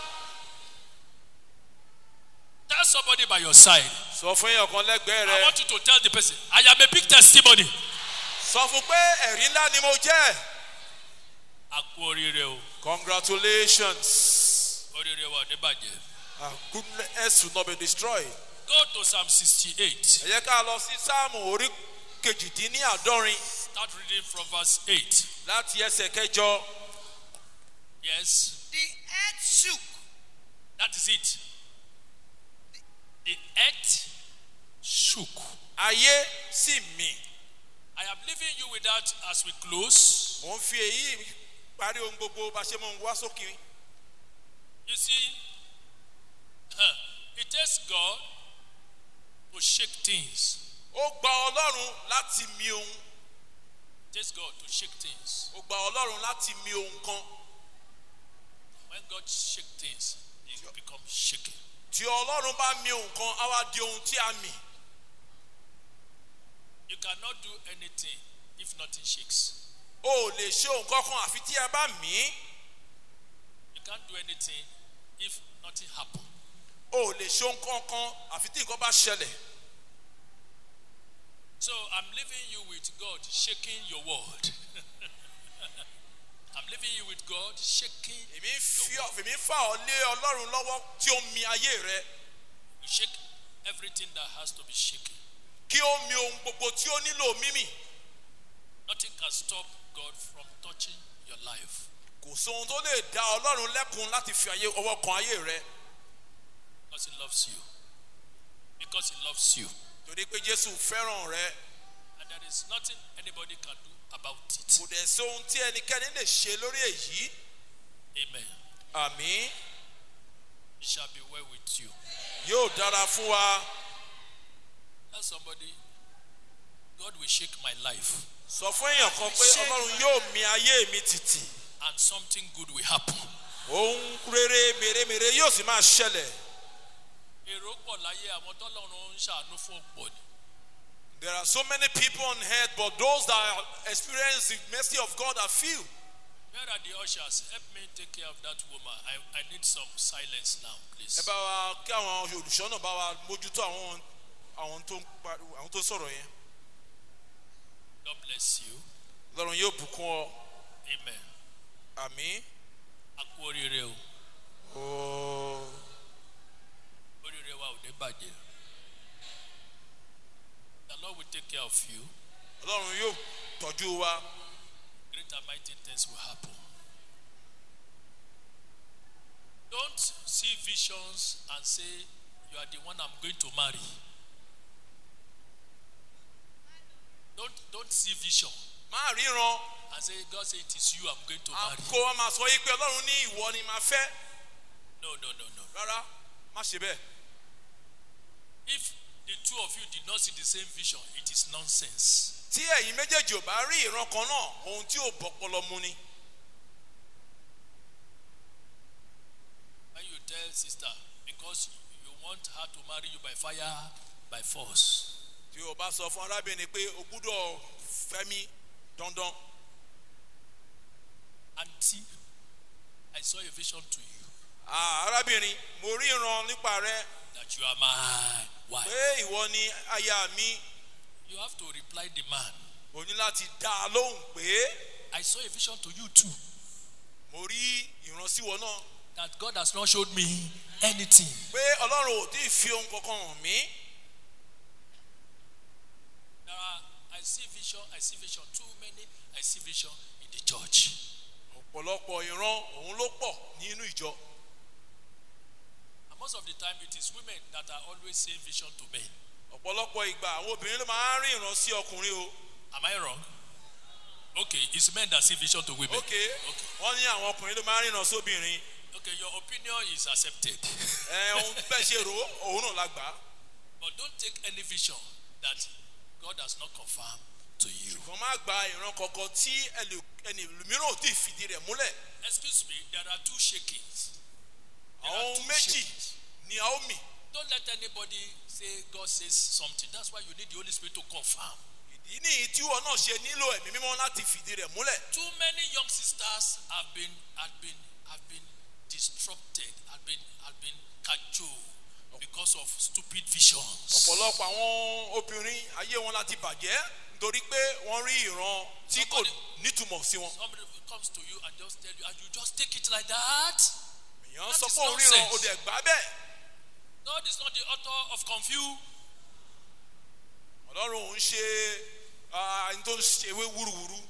Tell somebody by your side. Sọ fún èèyàn kan lẹ́gbẹ̀ẹ́ I rẹ̀. want you to tell the person, I am a big testimony. Sọ fún pé ẹ̀rí ńlá ni mo jẹ́. A kú oríire o. Congratulations. Oríire wa ò ní bàjẹ́. Our goodness will not be destroyed. Go to Psalm sixty-eight. Ẹ jẹ́ ká lọ sí Sáàmù orí kejìdínláàádọ́rin Start reading from verse eight. láti ẹsẹ̀ kẹjọ. Yes, The earth shook. that is it. The, the earth shook. Ayé sì mì. I am leaving you with that as we close. Mo ń fi èyí parí ohun gbogbo bá ṣe mọ̀ ń wá sókè. You see, huh, it takes God to shake things. Ó gba Ọlọ́run láti mì ohun. It takes God to shake things. Ó gba Ọlọ́run láti mì ohun kan. When God shake things, they become shaky. Tí Ọlọ́run bá mì ohun kan, á wá di ohun tí a mì. You cannot do anything if nothing shakes. O lè ṣe ohun kankan àfi tí ẹ bá mì. You can't do anything if nothing happens. O lè ṣe ohun kankan àfi tí nǹkan bá ṣẹlẹ̀. So I'm leaving you with God shaking your world. I'm leaving you with God shaking. Èmi fi ọ èmi fà ọ lé Ọlọ́run lọ́wọ́ tí ó mì ayé rẹ. You shake everything that has to be shaken. Kí ó mì ohun gbogbo tí ó nílò mímì. Nothing can stop God from touching your life. Kò sóhun tó lè dá Ọlọ́run lẹ́kun láti fi ayé ọwọ́ kan ayé rẹ. Because he loves you. Because he loves you. Torí pé Jésù fẹ́ràn rẹ. And there is nothing anybody can do about it. Kò dẹ̀ sóhun tí ẹnikẹ́ni lè ṣe lórí èyí. Amen. Àmín. It shall be well with you. Yóò dára fún wa. Tell somebody, God will shake my life. Sọ fún èèyàn kan pé Ọlọ́run yóò mì ayé mi tìtì. And something good will happen. Ohun rere mèremère yóò sì máa ṣẹlẹ̀. Èrò pọ̀ láyé àwọn tọ́lọ́run ń ṣàánú fún pọ̀ ni. There are so many people on earth, but those that experience the mercy of God are few. Where are the ushers? Help me take care of that woman. I, I need some silence now, please. Ẹ bá wa kí àwọn olùṣọ́nà bá wa mójútó àwọn àwọn tó ń pariwo àwọn tó sọ̀rọ̀ yẹn. God bless you. Ọlọ́run yóò bùkún ọ. Amen. Àmín. A kú oríire o. Ooo. Oríire wa ò ní bàjẹ́. The Lord will take care of you. Ọlọ́run yóò tọ́jú wa. Great and mighty things will happen. Don't see visions and say you are the one I'm going to marry. Don't don't see vision. Máa ríran. And say God say it is you I'm going to marry. Àkó wa máa sọ yí pé Ọlọ́run ní ìwọ ni máa fẹ́. No, no, no, no. Rárá, má ṣe bẹ́ẹ̀. If the two of you did not see the same vision, it is nonsense. Tí ẹ̀yin méjèèjì ò bá rí ìran kan náà, ohun tí ò bọ́pọlọ mu ni. When you tell sister, because you want her to marry you by fire, by force. Tí o bá sọ fún arábìnrin pé o gbúdọ̀ fẹ́ mi dandan. Auntie, I saw a vision to you. Ah, arábìnrin, mo rí ìran nípa rẹ. That you are my wife. Pé ìwọ ni aya mi. You have to reply the man. O ní láti dá a lóhùn pé. I saw a vision to you too. Mo rí ìran sí wọn náà. That God has not showed me anything. Pé Ọlọ́run ò tí ì fi ohun kankan hàn mí. There are, I see vision, I see vision. Too many, I see vision in the church. Ọ̀pọ̀lọpọ̀ ìran òun ló pọ̀ nínú ìjọ. And most of the time it is women that are always saying vision to men. Ọ̀pọ̀lọpọ̀ ìgbà àwọn obìnrin ló máa ń rí ìran sí ọkùnrin o. Am I wrong? Okay, it's men that see vision to women. Okay. Okay. Wọ́n ní àwọn ọkùnrin ló máa ń rí ìran sóbìnrin. Okay, your opinion is accepted. Ẹ ohun bẹ́ẹ̀ ṣe rò òun náà la gbà. But don't take any vision that God has not confirmed to you. Ṣùgbọ́n má gba ìran kankan tí ẹni mìíràn ò tí ì fìdí rẹ̀ múlẹ̀. Excuse me, there are two shakings. There are Àwọn two méjì shakings. ni a ó mì. Don't let anybody say God says something. That's why you need the Holy Spirit to confirm. Ìdí nìyí tí wọn náà ṣe nílò ẹ̀mí mímọ́ láti fìdí rẹ̀ múlẹ̀. Too many young sisters have been have been have been disrupted, have been have been cajoled because of stupid visions. Ọ̀pọ̀lọpọ̀ àwọn obìnrin ayé wọn láti bàjẹ́ nítorí pé wọ́n rí ìran tí kò nítumọ̀ sí wọn. Somebody comes to you and just tell you, and you just take it like that. Èèyàn sọ pé òun ríran ó dẹ̀ gbà bẹ́ẹ̀. God is not the author of confusion. Ọlọ́run òun ṣe ẹni tó ń ṣe ewé wúruwúru.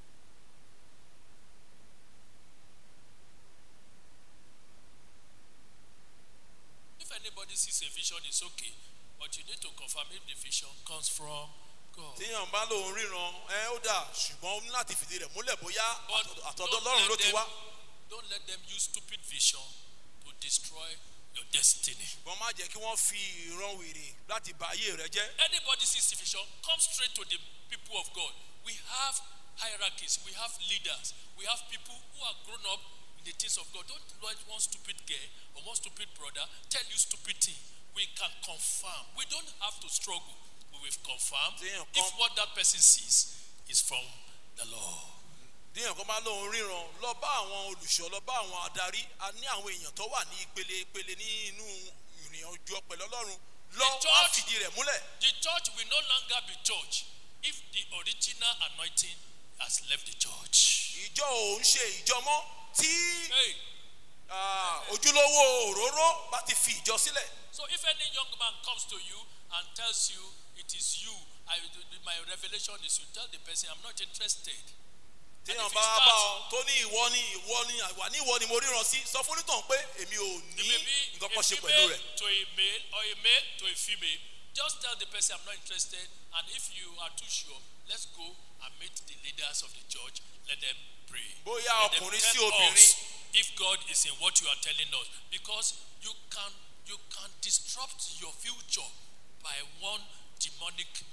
If anybody sees a vision, it's okay, but you need to confirm if the vision comes from God. Tíyàn bá lóun ríran ẹ ó dà ṣùgbọ́n ó ní láti fìdí rẹ̀ múlẹ̀ bóyá àtọ̀dọ̀ Don't Ọlọ́run ló let ti them- wá. Don't let them use stupid vision to destroy your destiny. Ṣùgbọ́n má jẹ́ kí wọ́n fi ìran wèrè láti bà ayé rẹ jẹ́. Anybody sees the vision, come straight to the people of God. We have hierarchies, we have leaders, we have people who are grown up in the things of God. Don't let one stupid girl or one stupid brother tell you stupid thing. We can confirm. We don't have to struggle. We will confirm if what that person sees is from the Lord. Díyàn kan máa lóun ríran lọ bá àwọn olùṣọ́ lọ bá àwọn adarí a ní àwọn èèyàn tó wà ní ìpele ìpele ní inú ìrìn ọjọ́ pẹ̀lú Ọlọ́run lọ wá fìdí rẹ̀ múlẹ̀. The church will no longer be church if the original anointing has left the church. Ìjọ òun ṣe ìjọ mọ́ tí Hey. ojúlówó òróró bá ti fi ìjọ sílẹ̀. So if any young man comes to you and tells you it is you, I, my revelation is you, tell the person I'm not interested. Tíyàn bá bá ọ tó ní ìwọ ni ìwọ ni àwa ní ìwọ ni mo ríran sí sọ fún onítàn pé èmi ò ní nǹkan kan ṣe pẹ̀lú rẹ̀. To a male or a male to a female, just tell the person I'm not interested, and if you are too sure, let's go and meet the leaders of the church. Let them pray. Bóyá Let them ọkùnrin tell sí obìnrin. us if God is in what you are telling us, because you can you can disrupt your future by one demonic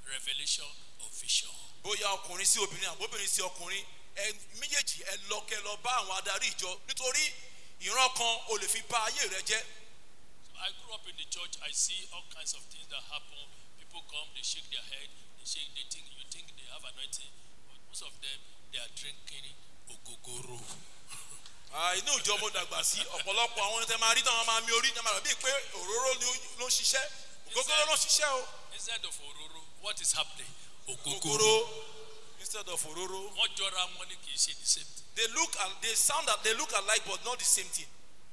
revelation of vision. Bóyá ọkùnrin sí obìnrin àbóbìnrin sí ọkùnrin ẹ méjèèjì ẹ lọ kẹ́ lọ bá àwọn adarí ìjọ nítorí ìran kan ò lè fi bà ayé rẹ jẹ́. So I grew up in the church. I see all kinds of things that happen. People come, they shake their head, they shake, they think you think they have anointing, but most of them they are drinking ogogoro. Inú ìjọ mo dàgbà sí ọ̀pọ̀lọpọ̀ àwọn tẹ máa rí táwọn máa mi orí ní àmàlà bíi pé òróró ló ń ṣiṣẹ́ ògógóró ló ń ṣiṣẹ́ o. Instead of òróró, what is happening? Ogogoro. Instead of òróró. Wọ́n jọra wọn ní kì í ṣe the same thing. They look and they sound that they look alike but not the same thing.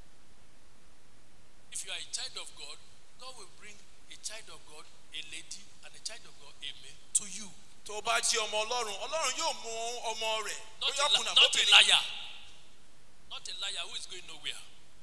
If you are a child of God, God will bring a child of God, a lady, and a child of God, a man, to you. Tó bá jí ọmọ Ọlọ́run, Ọlọ́run yóò mú ọmọ rẹ̀. Not a, not a liar. Not a liar who is going nowhere.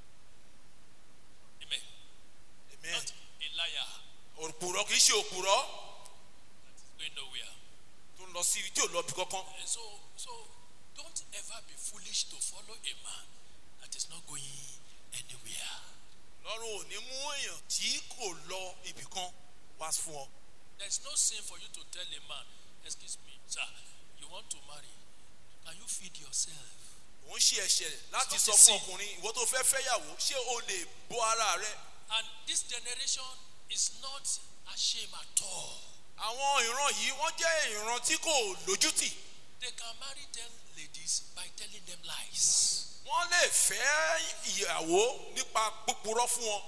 Amen. Amen. Not a liar. Òpùrọ́ kì í ṣe òpùrọ́. That is going nowhere. Tó ń lọ sí tí ò lọ bí kankan. So, so don't ever be foolish to follow a man that is not going anywhere. Ọlọ́run ò ní mú èèyàn tí kò lọ ibì kan wá fún ọ. There is no sin for you to tell a man, excuse me, sir, you want to marry. Can you feed yourself? Òun ṣe ẹ̀ṣẹ̀ láti sọ fún ọkùnrin ìwọ tó fẹ́ fẹ́yàwó ṣé o lè bọ́ ara rẹ. And this generation is not ashamed at all. Àwọn ìran yìí wọ́n jẹ́ ìran tí kò lójútì. They can marry ten ladies by telling them lies. Wọ́n lè fẹ́ ìyàwó nípa púpurọ́ fún wọn.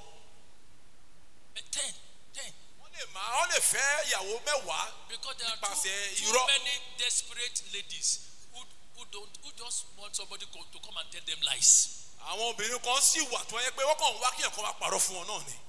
Ten, ten. Wọ́n lè máa wọ́n lè fẹ́ ìyàwó mẹ́wàá. Because there are nípasẹ̀ too, too many desperate ladies who who don't who just want somebody to, to come and tell them lies. Àwọn obìnrin kan sì wà tó yẹ pé wọ́n kàn wá kí ẹ̀kan máa parọ́ fún wọn náà ni.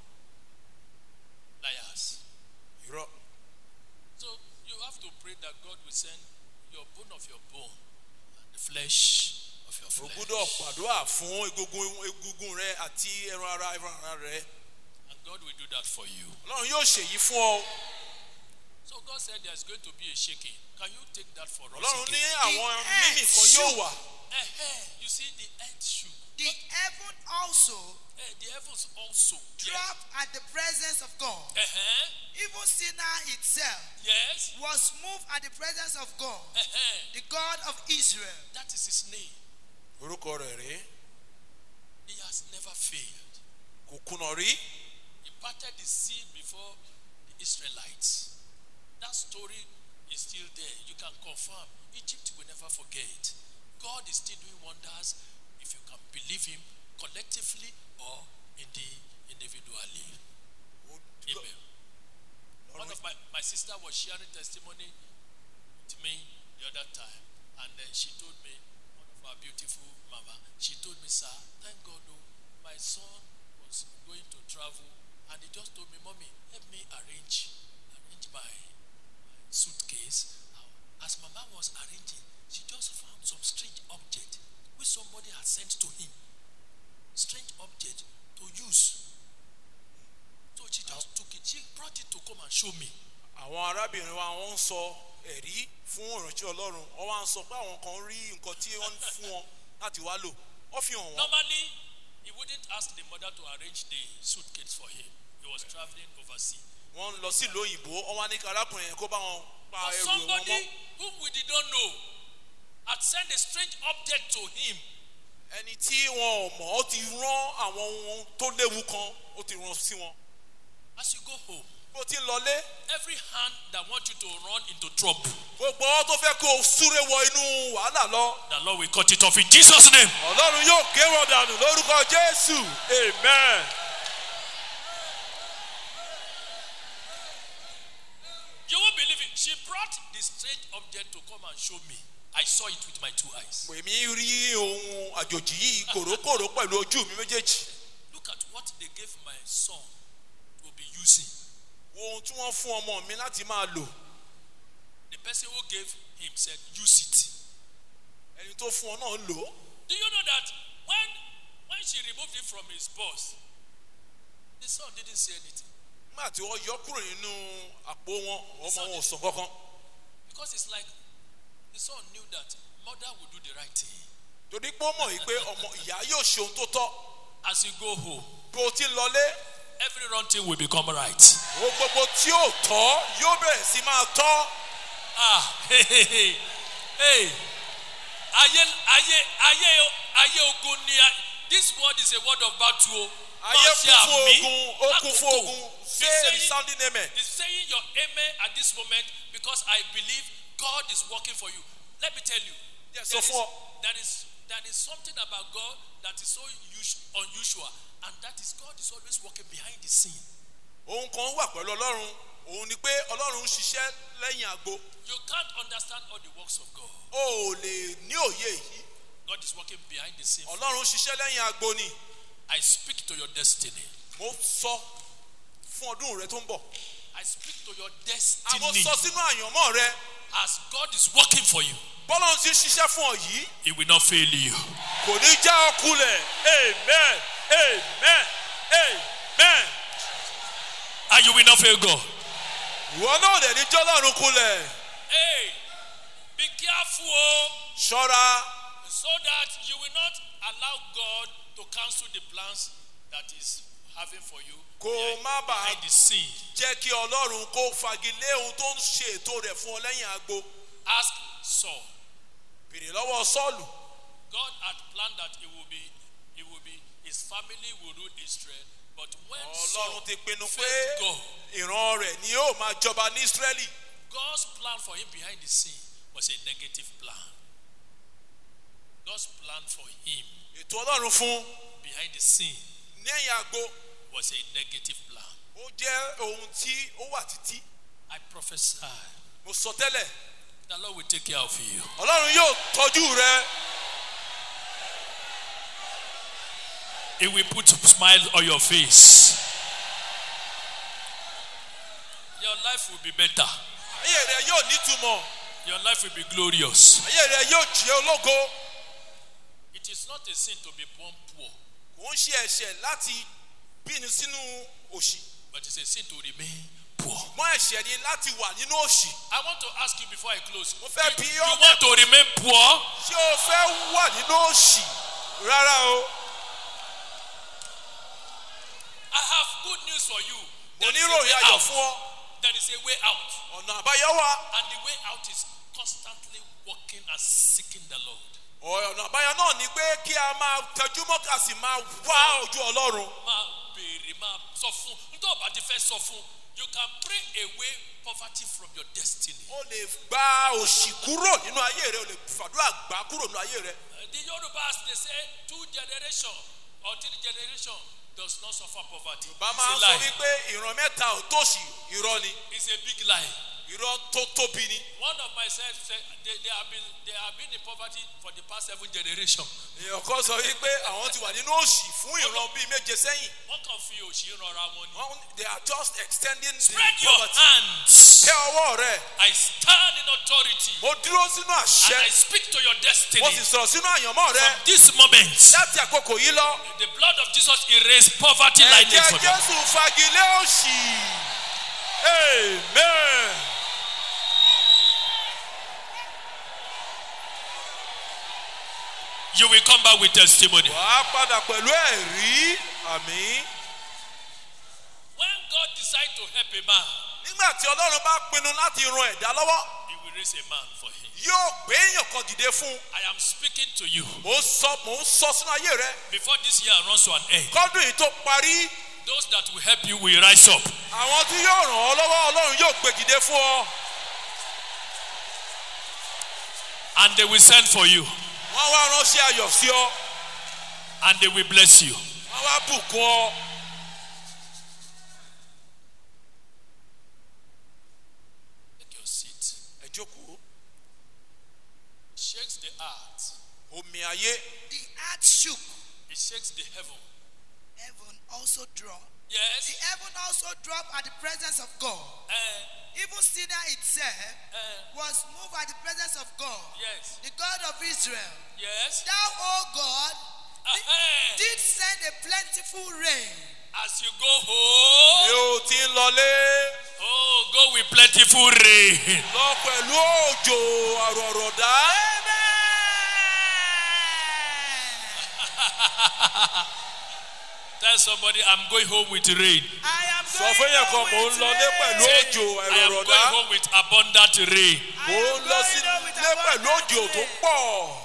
Liars. Irọ́. So you have to pray that God will send your bone of your bone and the flesh of your flesh. O gbọ́dọ̀ gbàdúrà fún egungun egungun rẹ àti ẹran ara ẹran ara rẹ. And God will do that for you. Ọlọ́run yóò ṣe yìí fún ọ. So God said there is going to be a shaking. Can you take that for us? Ọlọ́run ní àwọn mímì kan yóò wà. You see the earth shook. The heaven also Uh, the heavens also dropped at the presence of God. Uh-huh. Even Sinai itself Yes. was moved at the presence of God, Uh-huh. the God of Israel. That is his name. Orúkọ rẹ̀ rèé. He has never failed. Kò kùnà rí. He parted the sea before the Israelites. That story is still there. You can confirm. Egypt will never forget. God is still doing wonders if you can believe him collectively or in the individually. Amen. One of my, my sister was sharing testimony with me the other time, and then she told me, one of our beautiful mama, she told me, sir, thank God, oh, my son was going to travel, and he just told me, mommy, help me arrange, arrange my, my suitcase. As mama was arranging, she just found some strange object which somebody had sent to him. Strange object to use. So she just took it. She brought it to come and show me. Àwọn arábìnrin wa wọ́n ń sọ ẹ̀rí fún ìránṣẹ́ Ọlọ́run. Wọ́n wá ń sọ pé àwọn kan rí nǹkan tí wọ́n fún wọn láti wá lò. Wọ́n fi hàn wọ́n. Normally, he wouldn't ask the mother to arrange the suitcase for him. He was traveling overseas. Wọ́n lọ sí ìlú òyìnbó. Wọ́n wá ní kí arákùnrin yẹn kó bá wọn pa But ẹrù wọn somebody mọ́. whom we did not know had sent a strange object to him. Ẹni tí wọn ò mọ̀ ó ti rán àwọn ohun tó léwu kan ó ti rán sí wọn. As you go home, Bó ti ń lọlé. every hand that wants you to run into trouble, Gbogbo ọ tó fẹ́ kó o súré wọ inú wàhálà lọ. the Lord will cut it off in Jesus' name. Ọlọ́run yóò gé wọn dànù lórúkọ Jésù. Amen. You won't believe it. She brought the strange object to come and show me. I saw it with my two eyes. Èmi rí ohun àjòjì yìí kòrókòró pẹ̀lú ojú mi méjèèjì. Look at what they gave my son to be using. Ohun tí wọ́n fún ọmọ mi láti máa lò. The person who gave him said, use it. Ẹni tó fún ọ náà lò ó. Do you know that when when she removed it from his purse, the son didn't say anything? Nígbà tí wọ́n yọ kúrò nínú àpò wọn, ọmọ wọn ò sọ kankan. Because it's like the son knew that mother would do the right thing. Torí pé ó mọ̀ yìí pé ọmọ ìyá yóò ṣe ohun tó tọ́. As you go home, Bí o ti ń lọlé, every wrong thing will become right. ohun gbogbo tí ò tọ́ yóò bẹ̀rẹ̀ sí máa tọ́. Ah, hey, hey, hey, hey. Aye, aye, aye, aye, ogun ni. This word is a word of battle. ayé kún fún ogun ó kún fún ogun say resounding amen. He's saying your amen at this moment because I believe God is working for you. Let me tell you. Yes, there, so is, for there is there is something about God that is so us- unusual, and that is God is always working behind the scene. ohun kan wà pẹ̀lú ọlọ́run òun ni pé ọlọ́run ń ṣiṣẹ́ lẹ́yìn àgbo. You can't understand all the works of God. o ò lè ní òye yìí. God is working behind the scene. ọlọ́run ń ṣiṣẹ́ lẹ́yìn àgbo ni. I speak to your destiny. mo sọ fún ọdún rẹ tó ń bọ̀. I speak to your àmọ́ destiny. sọ sínú àyànmọ́ rẹ. As God is working for you, bọ́lọ́run ti ń ṣiṣẹ́ fún ọ yìí. He will not fail you. kò ní já ọ kulẹ̀. amen amen amen. And you will not fail God. ìwọ náà dẹ̀ ní jọ́lọ́run kulẹ̀. Hey, be careful oh, ṣọ́ra so that you will not allow God to cancel the plans that He's having for you kó o má bàa behind the scene. jẹ́ kí ọlọ́run kó fagilé ohun tó ń ṣe ètò rẹ̀ fún ọ lẹ́yìn àgbo. Ask Saul. bèrè lọ́wọ́ sọ́ọ̀lù. God had planned that it will be, it will be, his family will rule Israel. But when Saul ọlọ́run ti pinnu pé failed God, ìran rẹ̀ ni yóò máa jọba ní Ísírẹ́lì. God's plan for him behind the scene was a negative plan. God's plan for him ètò ọlọ́run fún behind the scene lẹ́yìn àgbo was a negative plan. ó jẹ́ ohun tí ó wà títí. I prophesy mo sọ tẹ́lẹ̀ the Lord will take care of you. ọlọ́run yóò tọ́jú rẹ. He will put a smile on your face. Your life will be better. ayé rẹ yóò nítumọ̀. Your life will be glorious. ayé rẹ yóò jẹ́ ológo. It is not a sin to be born poor, kò ń ṣe ẹ̀ṣẹ̀ láti bíni sínú òṣì. but it's a sin to remain poor. mọ́ ẹ̀ṣẹ̀ ni láti wà nínú òṣì. I want to ask you before I close. mo fẹ́ You, bí you ọ́ want to remain poor? ṣé o fẹ́ wà nínú òṣì? rárá o. I have good news for you. mo There is ní a ròyìn way ayọ̀ out. fún ọ. There is a way out. ọ̀nà àbáyọ wà. And the way out is constantly walking and seeking the Lord. ọ̀nà àbáyọ náà ni pé kí a máa tẹjúmọ́ ká sì máa wá ojú ọlọ́run. Máa béèrè, máa sọ fún. Nítorí ọba ti fẹ́ sọ fún. You can bring away poverty from your destiny. o lè gba òṣì kúrò nínú ayé rẹ o lè fàdúrà gbà kúrò nínú ayé rẹ. Uh, The Yorubas, they say two generation or three generation does not suffer poverty. bá It's máa a ń sọ lie. wípé ìran mẹ́ta ò tòṣì irọ́ ni. It's a big lie. irọ́ tó tóbi ni. One of my sons said they, they have been they have been in poverty for the past seven generations. èèyàn kan sọ wípé àwọn ti wà nínú òṣì fún ìran bíi méje sẹ́yìn. Wọ́n kàn fi òṣì rọra wọn ni. Wọ́n- they are just extending the Spread your poverty. hands. tẹ ọwọ́ rẹ. I stand in authority mo dúró sínú and àṣẹ. I speak to your destiny. mo sì sọ̀rọ̀ sínú àyànmọ́ rẹ. From this moment, láti àkókò yìí lọ. the blood of Jesus erased poverty like this ẹ̀jẹ̀ for them. Jésù fagilé òṣì. amen. You will come back with testimony. wàá padà pẹ̀lú ẹ̀rí àmì. When God decides to help a man, nígbà tí ọlọ́run bá pinnu láti ran ẹ̀dá lọ́wọ́ He will raise a man for him. yóò gbé èèyàn kan dìde fún un. I am speaking to you. mò ń sọ mò ń sọ sínú ayé rẹ. Before this year runs to an end, kọ́dún yìí tó parí those that will help you will rise up. àwọn tí yóò ràn ọ́ lọ́wọ́ ọlọ́run yóò gbé dìde fún ọ. And they will send for you. wọ́n wá ránṣẹ́ ayọ̀ sí ọ. And they will bless you. wọ́n wá bùkún ọ. Take your seat. ẹ jókòó. It shakes the earth. omi ayé. The earth shook, It shakes the heaven. heaven also dropped. The Yes. heaven also dropped at the presence of God. Uh, Even Sinai itself uh, was moved at the presence of God, yes. the God of Israel. Yes. Thou, O God, Uh-huh. did send a plentiful rain. As you go home, yóò ti ń lọlé. oh, go with plentiful rain. lọ pẹ̀lú òjò àrọ̀rọ̀dá. Tell somebody I'm going home with rain. I am Sọ going fún yẹn kan home mò ń with lọ lé pẹ̀lú rain. òjò I am ẹ̀rọ going rọ̀dá. home with abundant rain. I Mò am ń lọ sí going home with lé pẹ̀lú abundant òjò tó rain. pọ̀.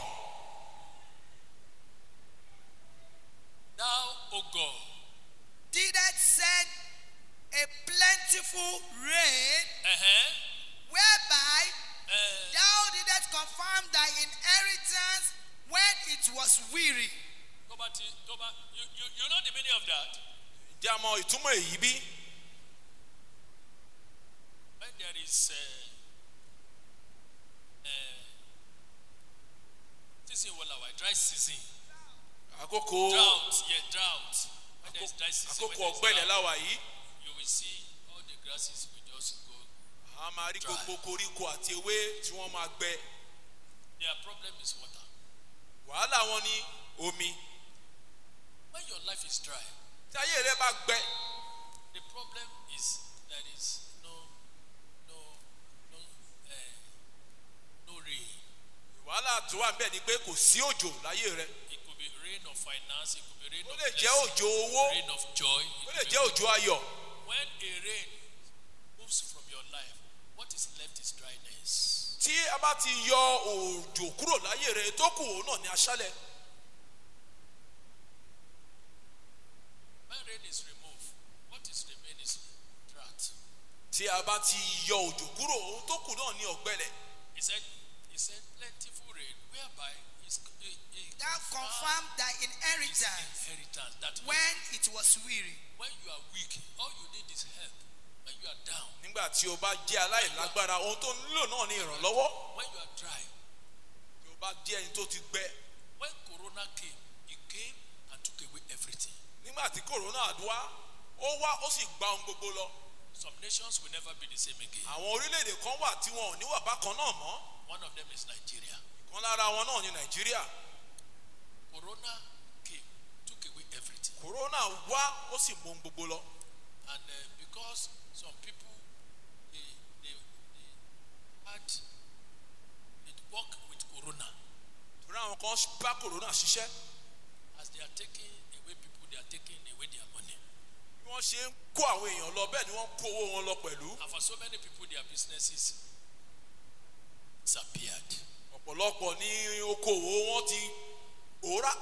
Now, O God, Didn't send a plentiful rain uh-huh, whereby uh, thou didst confirm thy inheritance when it was weary. Toba, Toba, you, you, you know the meaning of that? Ǹjẹ́ a mọ ìtumọ̀ èyí bí? When there is uh, uh, season, well, our dry season, Àkókò drought, yeah, drought. When there is dry season, when àkókò there is ọ̀gbẹ́lẹ̀ drought, láwa yìí. you will see all the grasses will just go. A máa rí gbogbo koríko àti ewé tí wọ́n máa gbẹ. Their problem is water. Wàhálà wọn ni omi. When your life is dry, Tí ayé rẹ bá gbẹ, the problem is there is no, no, no, uh, no rain. wàhálà tó wà níbẹ̀ ni pé kò sí òjò láyé rẹ. It could be rain of finance, it could be rain Ó of lè jẹ́ blessing, òjò owó, rain of joy. It ó could lè be- jẹ́ òjò ayọ̀. When a rain moves from your life, what is left is dryness. Tí a bá ti yọ òjò kúrò láyé rẹ, tó kù òun náà ni aṣálẹ̀. When rain is removed, what is remain is drought. Tí a bá ti yọ òjò kúrò, òun tó kù náà ni ọ̀gbẹlẹ̀. He said, he said, plentiful rain, whereby is he, he Thou confirmed thy his inheritance inheritance. That means when it was weary. when you are weak, all you need is help. When you are down, Nígbà tí o bá jẹ́ aláìlágbára, ohun tó nílò náà ni ìrànlọ́wọ́. when you are dry. Tí o bá jẹ́ ẹni tó ti gbẹ. When Corona came, it came and took away everything. Nígbà tí kòrónà wá, ó wá ó sì gba ohun gbogbo lọ. Some nations will never be the same again. Àwọn orílẹ̀-èdè kan wà tí wọn ò ní wà bákan náà mọ́. One of them is Nigeria. Ìkan lára wọn náà ni Nàìjíríà. Corona came, took away everything. Kòrónà wá ó sì mú ohun gbogbo lọ. And uh, because some people, they, they, they had, it work with Corona. Torí àwọn kan bá kòrónà ṣiṣẹ́. As they are taking away people, they are taking away their money. Bí wọ́n ṣe ń kó àwọn èèyàn lọ bẹ́ẹ̀ ni wọ́n ń kó owó wọn lọ pẹ̀lú. And for so many people, their businesses disappeared. Ọ̀pọ̀lọpọ̀ ní okòwò wọn ti pòórá.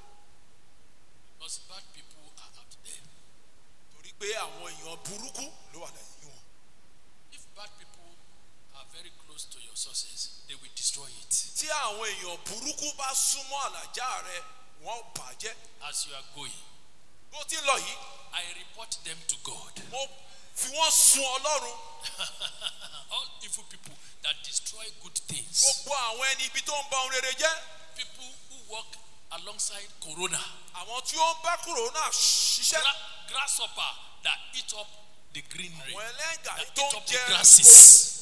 Because bad people are out there. Torí pé àwọn èèyàn burúkú ló wà lẹ́yìn wọn. If bad people are very close to your sources, they will destroy it. Tí àwọn èèyàn burúkú bá súnmọ́ àlàjá rẹ, wọ́n bàjẹ́. As you are going, Bó ti ń lọ yìí, I report them to God. mo fi wọ́n sun Ọlọ́run. All evil people that destroy good things. Gbogbo àwọn ẹni ibi tó ń ba ohun rere jẹ́. People who walk alongside Corona. Àwọn tí ó ń bá kòrónà ṣiṣẹ́. Gra- grasshopper that eat up the greenery. Àwọn ẹlẹ́ngà That tó eat ń up the jẹ grasses.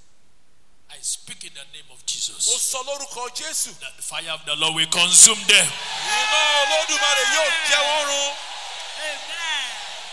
I speak in the name of Mo Jesus. sọ lórúkọ Jésù. That the fire of the Lord will consume them. Iná Olódùmarè yóò jẹ wọ́n run. Amen.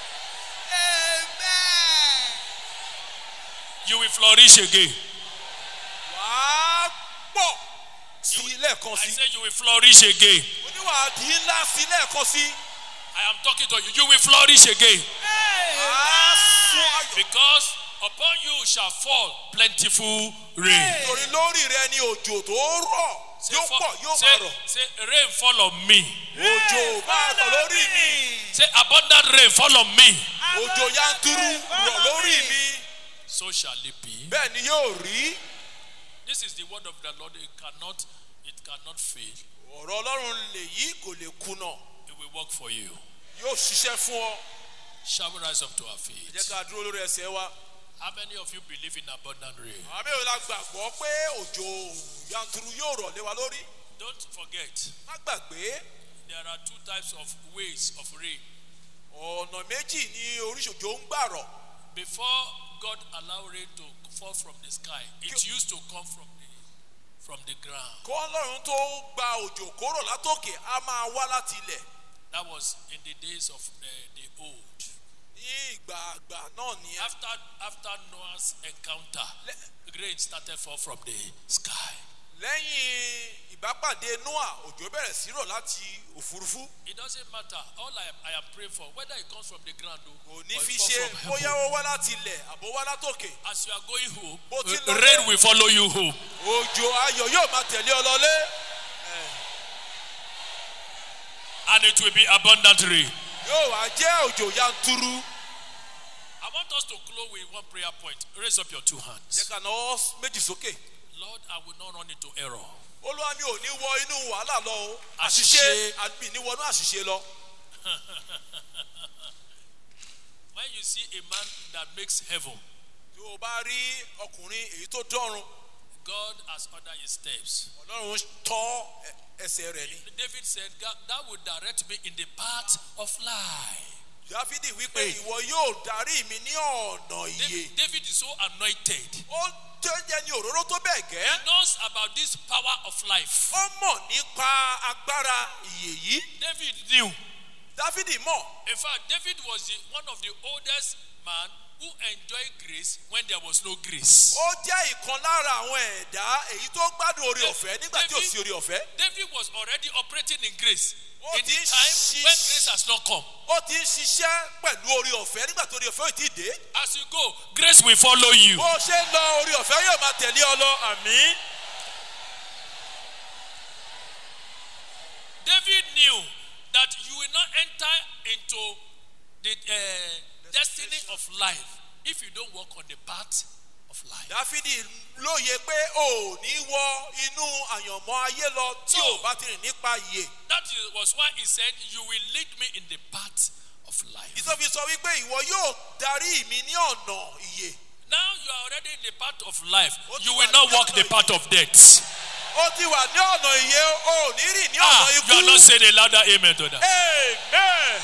Amen. You will flourish again. Wàá pọ̀ sí lẹ́ẹ̀kan I sí. say you will flourish again. Oníwàá di ńlá sí lẹ́ẹ̀kan sí. I am talking to you. You will flourish again. Wàá sún ayọ̀. Because upon you shall fall plentiful rain. Torí lórí rẹ ni òjò tó rọ̀ yóò fall- pọ̀ yóò say, máa rọ̀. say rain fall on me. Òjò máa rọ̀ lórí mi. Say abundant rain fall on me. Òjò yanturu rọ̀ lórí mi. So shall it be. Bẹ́ẹ̀ ni yóò rí. This is the word of the Lord. It cannot, it cannot fail. Ọ̀rọ̀ Ọlọ́run lèyí kò lè kùnà. It will work for you. Yóò ṣiṣẹ́ fún ọ. Shall we rise up to our Jẹ́ feet? ká dúró lórí ẹsẹ̀ wa. How many of you believe in abundant rain? Àwọn mẹ́rin la gbàgbọ́ pé òjò yanturu yóò rọ̀ lé wa lórí. Don't forget, Má gbàgbé there are two types of ways of rain. ọ̀nà méjì ní oríṣòjò ń gbà rọ̀. Before God allowed rain to fall from the sky, it used to come from the from the ground. Kó Ọlọ́run tó gba òjò kóró látòkè á máa wá láti ilẹ̀. That was in the days of the, the old. Ní ìgbà àgbà náà ni After after Noah's encounter, rain started fall from the sky. lẹ́yìn ìbápàdé Noah òjò bẹ̀rẹ̀ sí rọ̀ láti òfurufú. It doesn't matter. All I, I am praying for, whether it comes from the ground or, kò or ní it fi comes ṣe from bóyá heaven. ó wá láti ilẹ̀ àbó wá látòkè. As you are going home, Bó ti uh, lọ rain lé- will follow you home. òjò ayọ̀ yóò máa tẹ̀lé ọ lọlé. And it will be abundant rain. yóò wá jẹ́ òjò yanturu. I want us to close with one prayer point. Raise up your two jẹ́ hands. ká náà méjì sókè. Lord, I will not run into error. Olúwa mi ò ní wọ inú wàhálà lọ o. Àṣìṣe. àṣìṣe àbí ní wọnú àṣìṣe lọ. When you see a man that makes heaven, tí o bá rí ọkùnrin èyí tó dọ́run, God has ordered his steps. Ọlọ́run tọ́ ẹ- ẹsẹ̀ rẹ̀ ni. David said, God, that would direct me in the path of life. Dáfídì wípé Hey. ìwọ yóò darí mi ní ọ̀nà ìyè. David, David is so anointed. Ó jẹ́ ní òróró tó bẹ́ẹ̀ He gẹ́. knows about this power of life. Ó mọ̀ nípa agbára ìyè yìí. David knew. Dáfídì mọ̀. In fact, David was the, one of the oldest man who enjoyed grace when there was no grace. Ó jẹ́ ìkan lára àwọn ẹ̀dá èyí tó gbádùn orí ọ̀fẹ́ nígbà tí ò sí orí ọ̀fẹ́. David was already operating in grace Ó in the ti time ń when ṣiṣẹ́- grace has not come. Ó ti ń ṣiṣẹ́ pẹ̀lú orí ọ̀fẹ́ nígbà tó orí ọ̀fẹ́ ò tí ì dé. As you go, grace will follow you. Bó ṣe ń lọ orí ọ̀fẹ́ yóò máa tẹ̀lé ọ lọ. Àmín. David knew that you will not enter into the uh, destiny of life if you don't walk on the path of life. Dáfídì lóye pé ò ní wọ inú àyànmọ́ ayé lọ tí ò bá ti rìn nípa ìyè. That is- was why he said, you will lead me in the path of life. Ìsọfi sọ wípé ìwọ yóò darí mi ní ọ̀nà ìyè. Now you are already in the path of life. Ó ti You wà will ní not walk ọ̀nà the ìyè. path of death. Ó ti wà ní ọ̀nà ìyè, ò ní rìn ní ọ̀nà Ah, you are not ikú. saying a louder amen to that. Amen.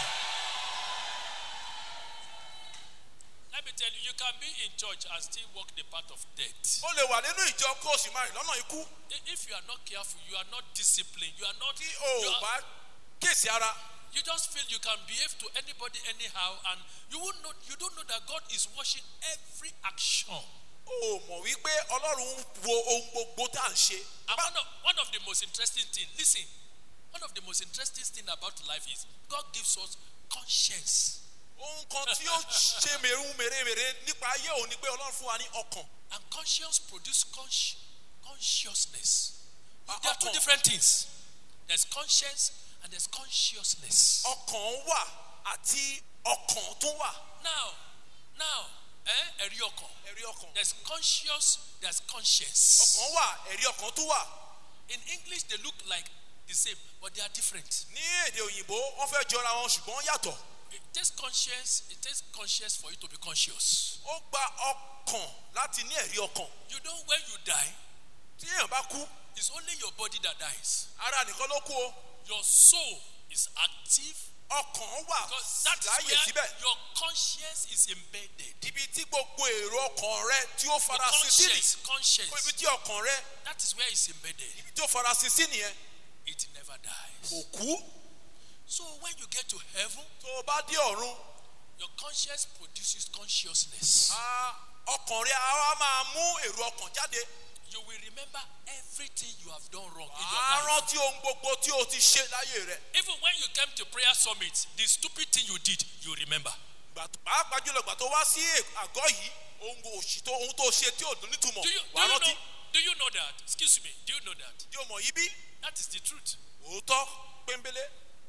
Let me tell you, you can be in church and still walk the path of death. Ó lè wà nínú ìjọ kó o sì máa rìn lọ́nà ikú. I- If you are not careful, you are not disciplined, you are not, Tí you, o ò are- bá kíyèsí ara. you just feel you can behave to anybody anyhow, and you won't know, you don't know that God is watching every action. O mọ̀ wípé Ọlọ́run ń wo ohun gbogbo tá à ń ṣe. And one of, one of the most interesting things, listen, one of the most interesting things about life is God gives us conscience. Ohun kan tí ó ṣe mèrú mèremère nípa ayé òun ni pé Ọlọ́run fún wa ní ọkàn. And conscience produces consci- consciousness. Ah, There are two ọkàn. different things. There's conscience and there's consciousness. Ọkàn wà àti ọkàn tún wà. Now, now, eh, ẹ̀rí ọkàn. Ẹ̀rí ọkàn. There's conscious, there's conscience. Ọkàn wà, ẹ̀rí ọkàn tún wà. In English, they look like the same, but they are different. Ní èdè òyìnbó, wọ́n fẹ́ jọra wọn ṣùgbọ́n wọ́n yàtọ̀. It takes conscience, it takes conscience for you to be conscious. Ó gba ọkàn láti ní ẹ̀rí ọkàn. You know, when you die, Tí èèyàn bá kú, it's only your body that dies. ara nìkan ló kú o. Your soul is active Ọkàn wà because that is láàyè where síbẹ̀. your conscience is embedded. Ibi tí gbogbo èrò ọkàn rẹ tí ó Your farasin sí conscience, ni. conscience, Ibi tí ọkàn rẹ that is where it's embedded. ibi tí ó farasin sí nìyẹn. It never dies. Kò kú. So when you get to heaven, Tó o bá dé ọ̀run, your conscience produces consciousness. ah, ọkàn rẹ á wá máa mú èrò ọkàn jáde. You will remember everything you have done wrong in Á your life. rántí ohun gbogbo tí o ti ṣe láyé rẹ. Even when you came to prayer summit, the stupid thing you did, you remember. Gbà tó- Pàápàá jùlọ gbà tó wá sí àgọ́ yìí, ohun òṣì tó ohun tó ṣe tí ò dùn nítumọ̀. Do you, do Wà á you rántí. know? Do you know that? Excuse me. Do you know that? Tí o mọ̀ yí bí? That is the truth. Òótọ́ péńbélé.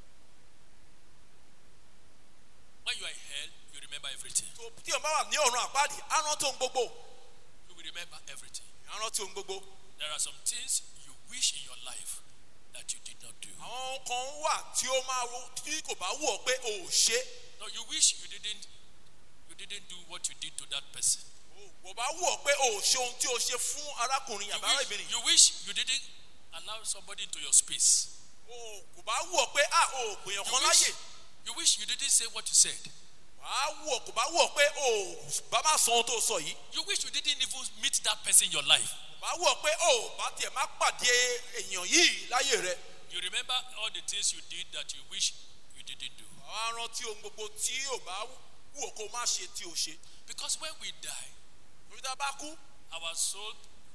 When you are in hell, you remember everything. Tó- Tí o bá wà ní ọ̀run àpáàdì, á rántí ohun gbogbo. You will remember everything. Á rántí ohun gbogbo. There are some things you wish in your life that you did not do. Àwọn kan wà tí ó máa wo tí kò bá wù ọ́ pé o ò ṣe. No, you wish you didn't. You didn't do what you did to that person. Kò bá wù ọ́ pé o ò ṣe ohun tí o ṣe fún arákùnrin You àbá wish, arábìnrin. you wish you didn't allow somebody into your space. O kò bá wù ọ́ pé a ò gbìyànjú You kan wish, láyè. you wish you didn't say what you said. Wàá wù ọ́ kò bá wù ọ́ pé o ò bá má sọ ohun tó sọ yìí. You wish you didn't even meet that person in your life. Kò bá wù ọ́ pé o ò bá tiẹ̀ má pàdé èèyàn yìí láyé rẹ. You remember all the things you did that you wish you didn't do. Wàá rántí ohun gbogbo tí ò bá wù ọ́ kó má ṣe tí o ṣe. Because when we die, Torí tá a bá kú, our soul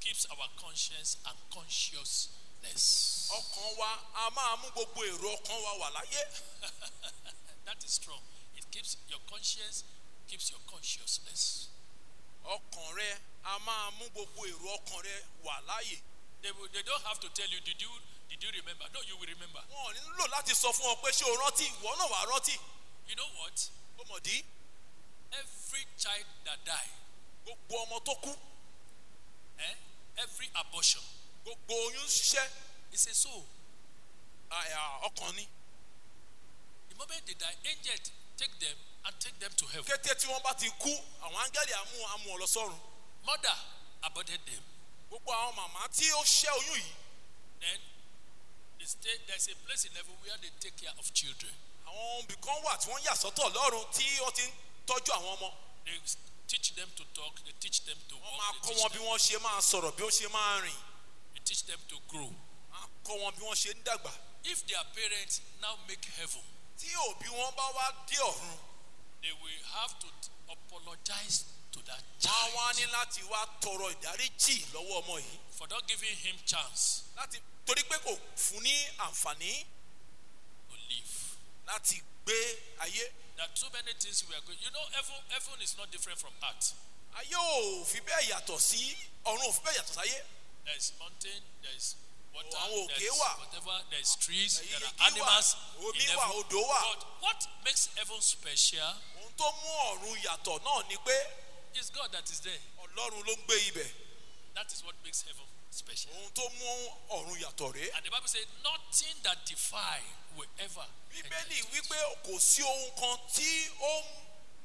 keeps our conscience and consciousness. ọkàn wa a máa mú gbogbo èrò ọkàn wa wà láyé. That is strong. It keeps your conscience, keeps your consciousness. ọkàn rẹ a máa mú gbogbo èrò ọkàn rẹ wà láyé. They will, they don't have to tell you, did you did you remember? No, you will remember. wọn ò nílò láti sọ fún ọ pé ṣé o rántí ìwọ náà wàá rántí. You know what? ó mọ̀ dí. Every child that died, gbogbo ọmọ tó kú. eh? Every abortion, gbogbo oyún ṣiṣẹ́. it's a soul. ọkàn ni. The moment they die, angels take them and take them to heaven. kété tí wọ́n bá ti kú àwọn áńgẹ́lì àmú àmú ọ lọ sọ́run. Mother aborted them. gbogbo àwọn màmá tí ó ṣẹ́ oyún yìí. Then they stay, there's a place in heaven where they take care of children. àwọn òbí kan wà tí wọ́n yà sọ́tọ̀ lọ́run tí wọ́n ti ń tọ́jú àwọn ọmọ. They teach them to talk, they teach them to wọ́n máa walk, kọ́ they wọn teach bí them, wọ́n ṣe máa sọ̀rọ̀ bí wọ́n ṣe máa rìn. they teach them to grow. máa kọ́ wọn bí wọ́n ṣe ń dàgbà. If their parents now make heaven, tí òbí wọn bá wá dé ọ̀run. they will have to apologize to that wọ́n wá ní child láti wá tọrọ ìdáríjì lọ́wọ́ ọmọ yìí. for not giving him chance láti torí pé kò fún ní àǹfààní to live. láti gbé ayé. There are too many things we are going. You know, heaven, heaven is not different from earth. ayé ò fi bẹ́ẹ̀ yàtọ̀ sí ọ̀run ò fi bẹ́ẹ̀ yàtọ̀ sáyé. There is mountain, there is water, àwọn there òkè is wà. whatever, there is trees, Èyí there are igi wà, animals omi in wà, heaven. odò wà. But what makes heaven special ohun tó mú ọ̀run yàtọ̀ náà ni pé is God that is there. ọlọ́run ló ń gbé ibẹ̀. That is what makes heaven special. ohun tó mú ọ̀run yàtọ̀ rèé. And the Bible says, nothing that defile will ever. bíbélì enter into wípé it. kò sí ohun kan tí ó ń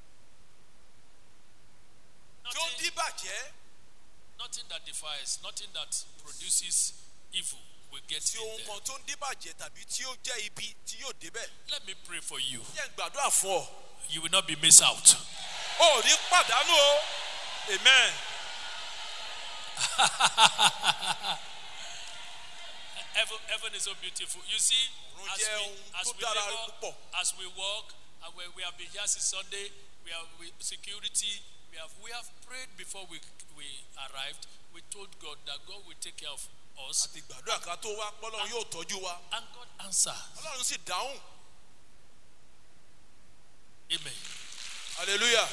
tí ó ń Nothing, díbàjẹ́ nothing that defiles, nothing that produces evil will get tí in ohun there. kan tó ń díbàjẹ́ tàbí tí ó jẹ́ ibi tí yóò débẹ̀. Let me pray for you. jẹ́ n gbàdúrà fún ọ. You will not be missed out. o ò ní pàdánù o. amen. Heaven, heaven is so beautiful. You see, Ọ̀run as jẹ́ we, ohun as tó we dára labor, púpọ̀. as we walk, and we, we have been here since Sunday, we have we, security, we have we have prayed before we we arrived. We told God that God will take care of us, àti gbàdúrà ká tó wá pọ́lọ́run yóò tọ́jú wa. and God answered. ọlọ́run sì dáhùn. Amen. hallelujah.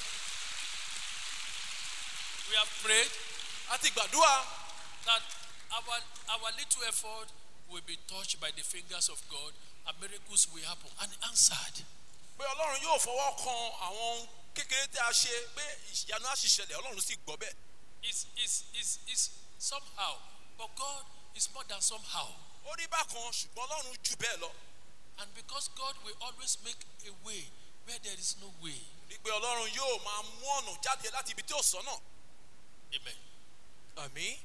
We have prayed àti gbàdúrà. that our our little effort will be touched by the fingers of God, and miracles will happen. And he answered. pé ọlọ́run yóò fọwọ́ kan àwọn kékeré tí a ṣe pé ìyanu á sì ṣẹlẹ̀ ọlọ́run sì gbọ́ bẹ́ẹ̀. It's, it's, it's, it's somehow, but God is more than somehow. ó rí bákan ṣùgbọ́n ọlọ́run jù bẹ́ẹ̀ lọ. And because God will always make a way where there is no way. ní pé ọlọ́run yóò máa mú ọ̀nà jáde láti ibi tí ò sọ́nà. Amen. àmín.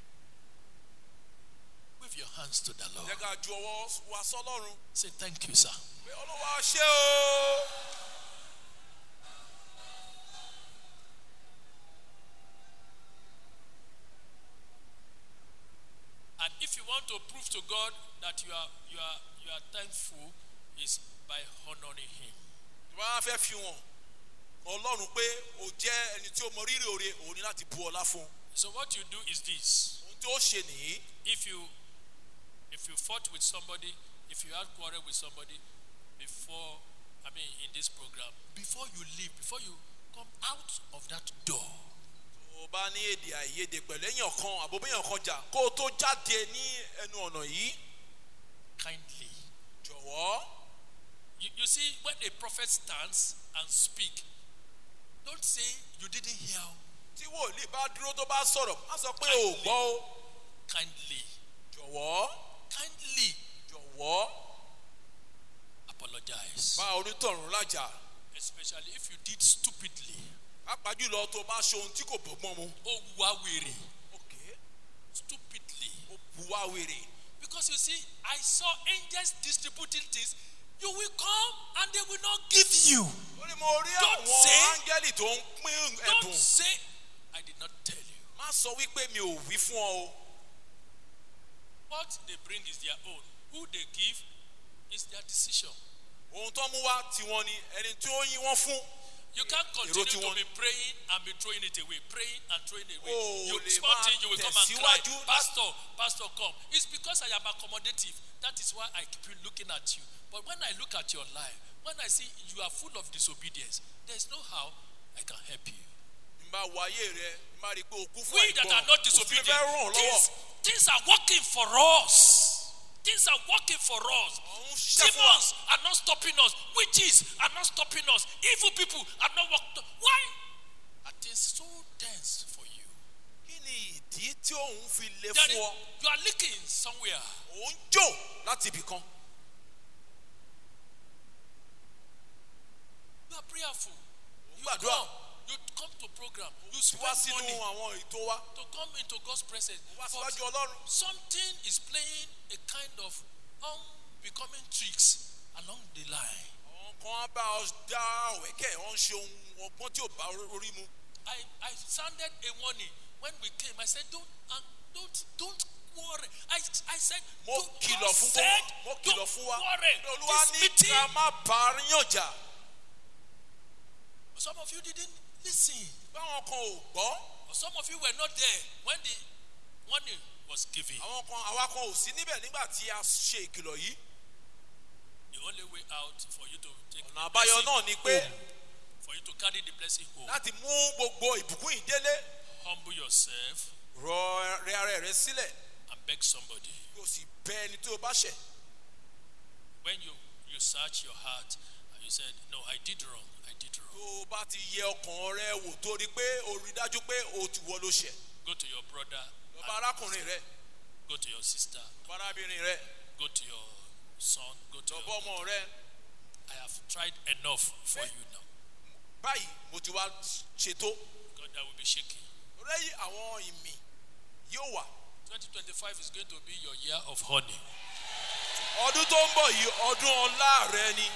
Wave your hands to the Lord. jẹ́ ká ju ọwọ́ wa sọ́lọ́run. Say thank you, sir. pé olúwa ṣé o. And if you want to prove to God that you are you are you are thankful, is by honoring Him. wọ́n á fẹ́ fi wọn ọlọ́run pé o jẹ́ ẹni tí ó mọ rírì oore òun ní láti bu ọlá fún. So what you do is this: ohun tí ó ṣe nìyí. if you if you fought with somebody, if you had quarrel with somebody before, I mean, in this program, before you leave, before you come out of that door, o bá ní èdè àìyedè pẹ̀lú èèyàn kan àbóbéèyàn kan jà kó o tó jáde ní ẹnu ọ̀nà yìí. kindly. jọ̀wọ́. You, you see, when a prophet stands and speak, don't say you didn't hear. tí wòlíì bá dúró tó bá sọ̀rọ̀ má sọ pé o gbọ́ o. Kindly, jọ̀wọ́. kindly jọ̀wọ́. apologize. bá onítọ̀run lájà. Especially if you did stupidly. pàápàá jùlọ tó bá ṣe ohun tí kò bọ́gbọ́n mu. Oh, wawere. okay. Stupidly. ó buwá wèrè. Because you see, I saw angels distributing things. You will come and they will not give you. ó ní mo rí Don't àwọn say- áńgẹ́lì tó ń pín Don't ẹ̀bùn. say, I did not tell you. má sọ wípé mi ò wí fún ọ o. What they bring is their own. Who they give is their decision. ohun tó mú wá tiwọn ni ẹni tí ó yín wọn fún. You can't continue tí to wọ́n- be praying and be throwing it away, praying and throwing it away. Oh, you lè small máa thing, you will come and cry. tẹ̀síwájú lá- Pastor, Pastor, come. It's because I am accommodative. That is why I keep looking at you. But when I look at your life, when I see you are full of disobedience, there's no how I can help you. n bá wo ayé rẹ n bá rí i pé o kú fún We that are not kò sí disobedient, fẹ́ ràn ọ́ lọ́wọ́. things, things are working for us. Things are working for us. Òun ṣiṣẹ́ fún wa. Demons are not stopping us. Witches are not stopping us. Evil people are not working. Why are things so tense for you? Kí ni ìdí tí òun fi le That fún is- ọ? you are leaking somewhere. Òun jò láti ibì kan. You are prayerful. You gbàdúrà. come, you come to program. You Wá spend sínú money àwọn ètò wa. to come into God's presence. Wá But síwájú Ọlọ́run. something is playing a kind of unbecoming tricks along the line. Àwọn kan á bá ọ dá òwẹ́kẹ̀ wọ́n ń ṣe ohun ọgbọ́n tí ò bá orí mu. I, I sounded a warning when we came. I said, don't, uh, don't, don't worry. I, I said, Mo don't, kìlọ̀ God fún said, gbogbo- mo don't kìlọ̀ fún wa. worry. Olúwa This ní meeting, ká má bá a yàn jà. some of you didn't listen. Báwọn kan ò gbọ́. Or some of you were not there when the warning was given. Àwọn kan àwa kan ò sí níbẹ̀ nígbà tí a ṣe ìkìlọ̀ yìí. The only way out for you to take Ọ̀nà the àbáyọ blessing náà ni pé home, for you to carry the blessing home, láti mú gbogbo ìbùkún yìí délé. humble yourself Rọ rẹ ara rẹ sílẹ̀. and beg somebody. Kí o sì bẹ ẹni tí o bá ṣẹ̀. When you, you search your heart and you said, no, I did wrong, I did Tó wrong. o bá ti yẹ ọkàn rẹ wò tó rí pé o rí dájú pé o ti wọ ló ṣẹ̀. Go to your brother, Lọ bá arákùnrin rẹ, go to your sister, lọ bá arábìnrin rẹ, go to your son, go to lọ bá your... ọmọ rẹ. I have tried enough for you now. Báyìí mo ti wá ṣètò. God, I will be shaking. Lẹ́yìn àwọn ìmì yóò wà. twenty twenty-five is going to be your year of honey. Ọdún tó ń bọ̀ yìí ọdún ọlá rẹ ni.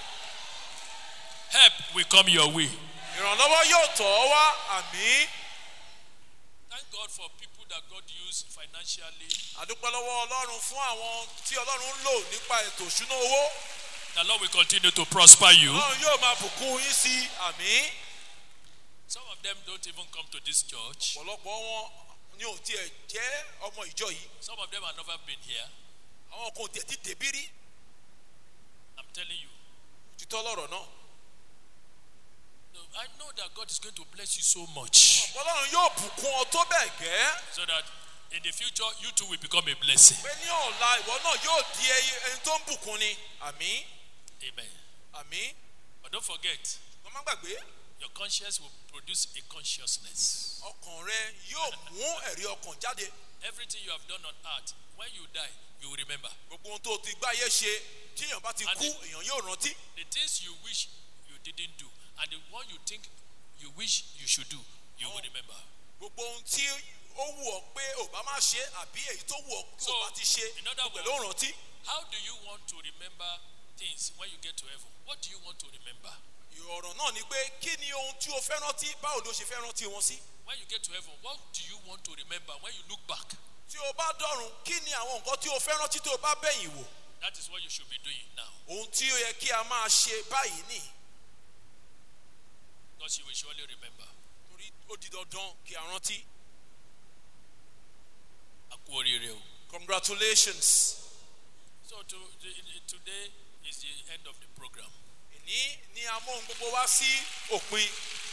Help will come your way. Ìrànlọ́wọ́ yóò tọ̀ ọ́ wá àmì. Thank God for people that God used financially. Àdúpẹ́ lọ́wọ́ Ọlọ́run fún àwọn tí Ọlọ́run ń lò nípa ètò ìṣúná owó. The Lord will continue to prosper you. Ọlọ́run yóò máa bùkún yín sí àmì. Some of them don't even come to this church. Ọ̀pọ̀lọpọ̀ wọn ni ò tiẹ̀ jẹ́ ọmọ ìjọ yìí. Some of them have never been here. Àwọn kan ò tiẹ̀ ti dèbí rí. I'm telling you. Òtítọ́ lọ̀rọ̀ náà. No, I know that God is going to bless you so much Ọlọ́run yóò bùkún ọ tó bẹ́ẹ̀ gẹ́. so that in the future you too will become a blessing. Pé ní ọ̀la ìwọ náà yóò di ẹni tó ń bùkún ni. Àmì. Amen. Àmì. But don't forget, Wọ́n má gbàgbé. your conscience will produce a consciousness. Ọkàn rẹ yóò mú ẹ̀rí ọkàn jáde. Everything you have done on earth, when you die, you will remember. Gbogbo ohun tó ti gbáyé ṣe tí èèyàn bá ti And kú the- èèyàn yóò rántí. The things you wish you didn't do, and the one you think you wish you should do, you will remember. Gbogbo ohun tí ó wù ọ́ pé ò bá má ṣe àbí èyí tó wù ọ́ pé So, ò bá ti ṣe in other gbogbo ẹ̀ ló words, rántí. how do you want to remember things when you get to heaven? What do you want to remember? Ọ̀rọ̀ náà ni pé kí ni ohun tí o fẹ́ rántí báwo ló ṣe fẹ́ rántí wọn sí. When you get to heaven, what do you want to remember when you look back? Tí o bá dọ̀run kí ni àwọn nǹkan tí o fẹ́ rántí tí o bá bẹ̀yìn wò. That is what you should be doing now. Ohun tí ó yẹ kí a máa ṣe báyìí nì. Because you will surely remember. Torí ó di dandan kí a rántí. Aku orire o. Congratulations. So to, the- today is the end of the program. Ìní ni a mú ohun gbogbo wá sí òpin.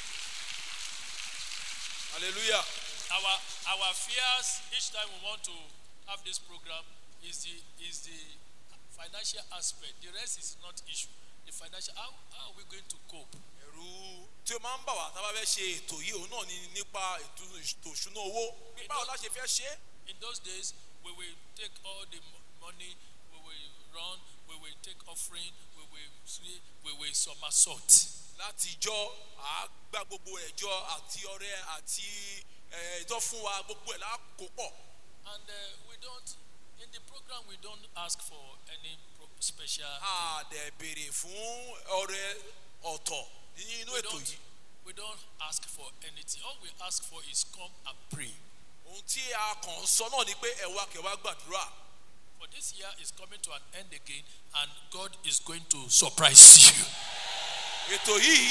Hallelujah. Our our fears each time we want to have this program is the is the financial aspect. The rest is not issue. The financial, how, how are we going to cope? Ẹ̀rù tí o máa ń bà wá tá a bá fẹ́ ṣe ètò yìí òun náà ni nípa ètò ètò ìṣúná owó. Bí báwo la ṣe fẹ́ ṣe é? In those days, we will take all the mo- money, we will run, we will take offering, we will see, we will somersault. Láti jọ àgbà gbogbo ẹ̀jọ́ àti ọrẹ àti ìtọ́ fún wa gbogbo ẹ̀ lákòópọ̀. And uh, we don't, in the program, we don't ask for any pro- special. A dẹ̀ béèrè fún ọrẹ ọ̀tọ̀ nínú We ètò don't, yìí. we don't ask for anything. All we ask for is come and pray. Ohun tí a kàn sọ náà ni pé ẹ wá kẹ́ wá gbàdúrà. For this year is coming to an end again, and God is going to surprise you. Ètò yìí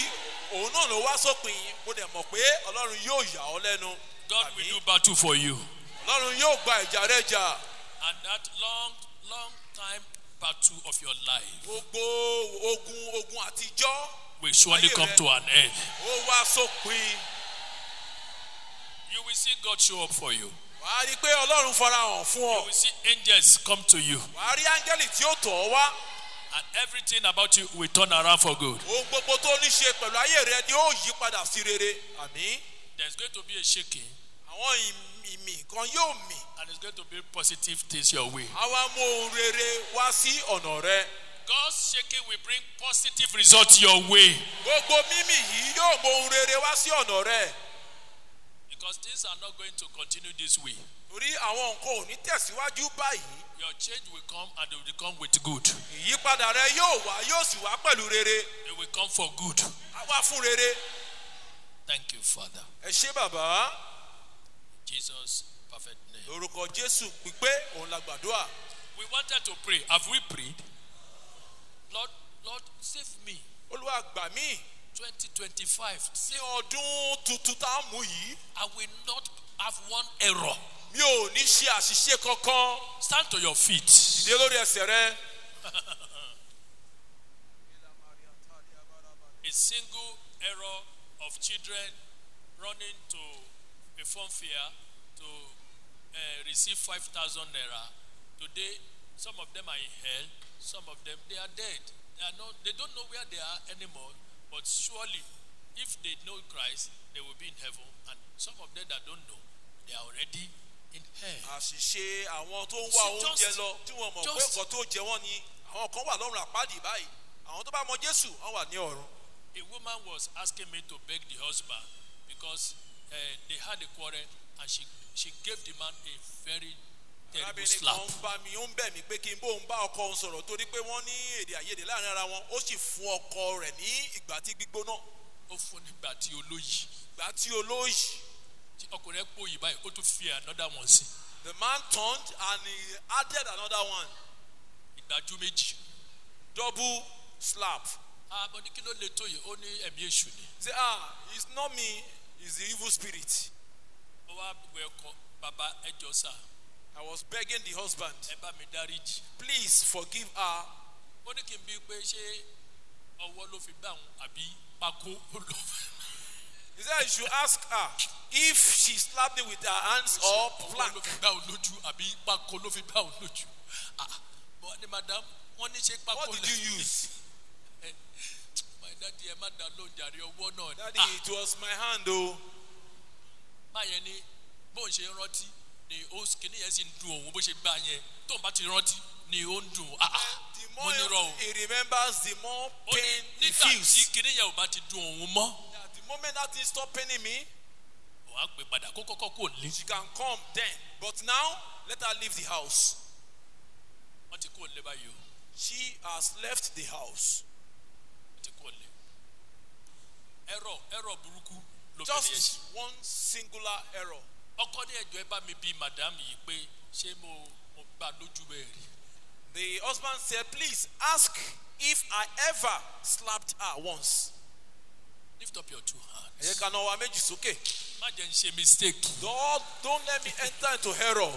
òun náà ló wá sópin mo dẹ̀ mọ̀ pé ọlọ́run yóò yà ọ́ lẹ́nu. God will do battle for you. ọlọ́run yóò gba ìjà rẹ jà. And that long, long time battle of your life gbogbo ogun ogun àtijọ́ will surely come to an end. ó wá sópin. You will see God show up for you. wàá rí i pé ọlọ́run farahàn fún You ọ. will see angels come to you. wàá rí áńgẹ́lì tí ó tọ̀ ọ́ wá. And everything about you will turn around for good. ohun gbogbo tó ní ṣe pẹ̀lú ayé rẹ ni ó yí padà sí rere. àmín. There's going to be a shaking. àwọn ìmì kan yóò mì. And it's going to be positive things your way. àwa mú ohun rere wá sí ọ̀nà rẹ. God's shaking will bring positive results your way. gbogbo mímì yìí yóò mú ohun rere wá sí ọ̀nà rẹ. Because things are not going to continue this way. torí àwọn nǹkan ò ní tẹ̀síwájú báyìí. Your change will come and it will come with good. ìyípadà rẹ yóò wá yóò sì wá pẹ̀lú rere. It will come for good. á wá fún rere. Thank you, Father. ẹ ṣé bàbá. Jesus' perfect name. lórúkọ jésù pípé òun la gbàdúrà. We wanted to pray. Have we prayed? Lord, Lord, save me. olúwa gbà mí. twenty twenty-five. ní ọdún tuntun tá a mú yìí. I will not have one error. mi ò ní ṣe àṣìṣe kankan. Stand to your feet. dìde lórí ẹsẹ̀ rẹ. A single error of children running to a phone fair to uh, receive five thousand naira. Today, some of them are in hell. Some of them, they are dead. They are not. They don't know where they are anymore. But surely, if they know Christ, they will be in heaven. And some of them that don't know, they are already in hell. àṣìṣe àwọn tó ń wá oúnjẹ lọ tí wọ́n mọ̀ pé nǹkan tó jẹ wọ́n ni àwọn kan wà lọ́rùn àpáàdì báyìí. àwọn tó bá mọ jésù wọ́n wà ní ọ̀run. A woman was asking me to beg the husband because uh, they had a quarrel and she she gave the man a very terrible arábìnrin slap. kan bá mi ó ń bẹ̀ mí pé kí n bóun bá ọkọ òun sọ̀rọ̀ torí pé wọ́n ní èdè àìyedè láàrin ara wọn ó sì fún ọkọ rẹ̀ ní ìgbà tí gbígbóná. Ó fún nígbà tí olóyè. ìgbà tí olóyè. Tí ọkùnrin pò yìí báyìí ó tún fi another one sí. the man turned and he added another one. Ìgbájú méjì. double slap. Àbọ̀ ní kí ló lè tó yìí ó ní ẹ̀mí èṣù ni. say ah it's not me it's the evil spirit. Ó wá wẹ ọkọ bàbá ẹjọ́ sá. I was begging the husband. Ẹ bá mi dáríjì. please forgive her. Ó ní kí n bí pé ṣé ọwọ́ ló fi gbà wọn àbí pákó ló fẹ́. He said you should ask her if she slapped me with her hands or plank. Ọwọ́ ló fi gbà wọn lójú àbí pákó ló fi gbà wọn lójú. Ah, bọ́ ni madam wọ́n ní ṣe pákó What did you use? My daddy ẹ má dá lóhùn jàre ọwọ́ náà ni. Daddy, it was my hand o. Báyẹn ni bóun ṣe rántí ni ó kìíní yẹn sì ń dùn òun bó ṣe gbà yẹn tóun bá ti rántí ni ó ń dùn. The Mo more ní rọ o. he remembers, the more Ó ní pain he nígbà tí feels. kìíní yẹn ò bá ti dùn òun mọ́. At the moment that thing stop paining me, Òun á pè padà kó kọ́kọ́ kó lé. she can come then. But now, let her leave the house. Wọ́n ti kó lé báyìí o. She has left the house. Wọ́n ti kó lé. Ẹ̀rọ ẹ̀rọ burúkú ló fi lé ẹ̀ṣin. Just one singular error. Ọkọ ní ẹjọ́ ẹ bá mi bí madam yìí pé ṣé mo mo gbà lójú bẹ́ẹ̀ rí. The husband said, please ask if I ever slapped her once. Lift up your two hands. Ẹ ká náà wá méjì sókè. Má jẹ́ ń ṣe mistake. Lord, don't let me enter into error.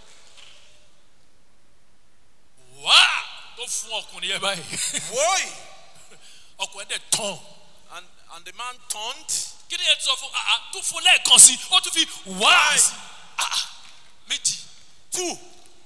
Wá tó fún ọkùnrin yẹn báyìí. Why? Ọkùnrin dẹ̀ tán. And and the man turned. Kí ni ẹ sọ fún àá tó fún lẹ́ẹ̀kan sí ó tún fi wá sí méjì. Two.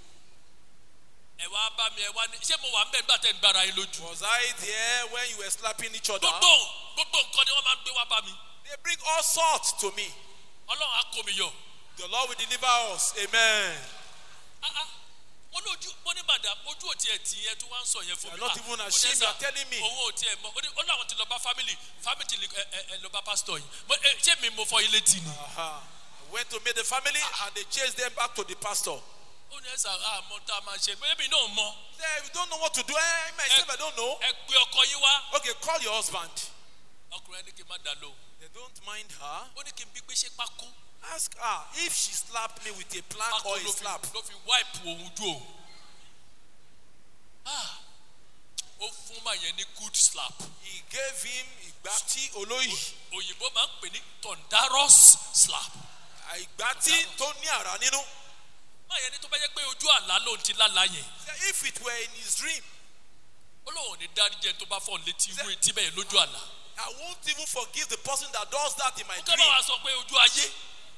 Ẹ wá bá mi ẹ wá ní ṣé mo wà ń bẹ̀ nígbà tẹ́ ń gbára yín lójú. Was I there when you were slapping each other? Gbogbo gbogbo nǹkan ni wọ́n máa ń gbé wá bá mi. They bring all sorts to me. Ọlọ́run á kó mi yọ. The Lord will deliver us. Amen. Wọ́n ní ojú wọ́n ní madam ojú ò tiẹ̀ tì yẹn tó wá ń sọ yẹn fún mi. You are not even ashamed. You are telling me. Owó ò tiẹ̀ mọ ó ní àwọn ti lọ bá family family ẹ ẹ lọ bá pastor yìí. Ṣé mi mo fọ ilé tì ni? Uh-huh. I went to meet the family and they chased them back to the pastor. Ó ní ẹ̀sà àmọ́ tá a máa ṣe maybe náà mọ. Say, you don't know what to do. Eh, myself, I don't know. Ẹ pe ọkọ yín wá. Okay, call your husband. Ọkùnrin ẹni kì í má dá lóhùn. They don't mind her. Ó ní kí n bí pé ṣé pákó. Ask her if she slapped me with a plank or a Pákó slap. ló fi wipe òun dùn òun. ó fún máa yẹn ní good slap. He gave him ìgbátí olóyè. Òyìnbó máa ń pè ní thunderous slap. Ìgbátí tó ní àrá nínú. Máa yẹn ní tó bá yẹ pé ojú àlá ló ń ti lálàá yẹn. If it were in his dream. Olóhùn ní dáríjẹ tó bá fọ́ létí ìwé tí bẹ́ẹ̀ lójú àlá. I won't even forgive the person that does that in my Ó dream. kẹ́ bá wa sọ pé ojú ayé.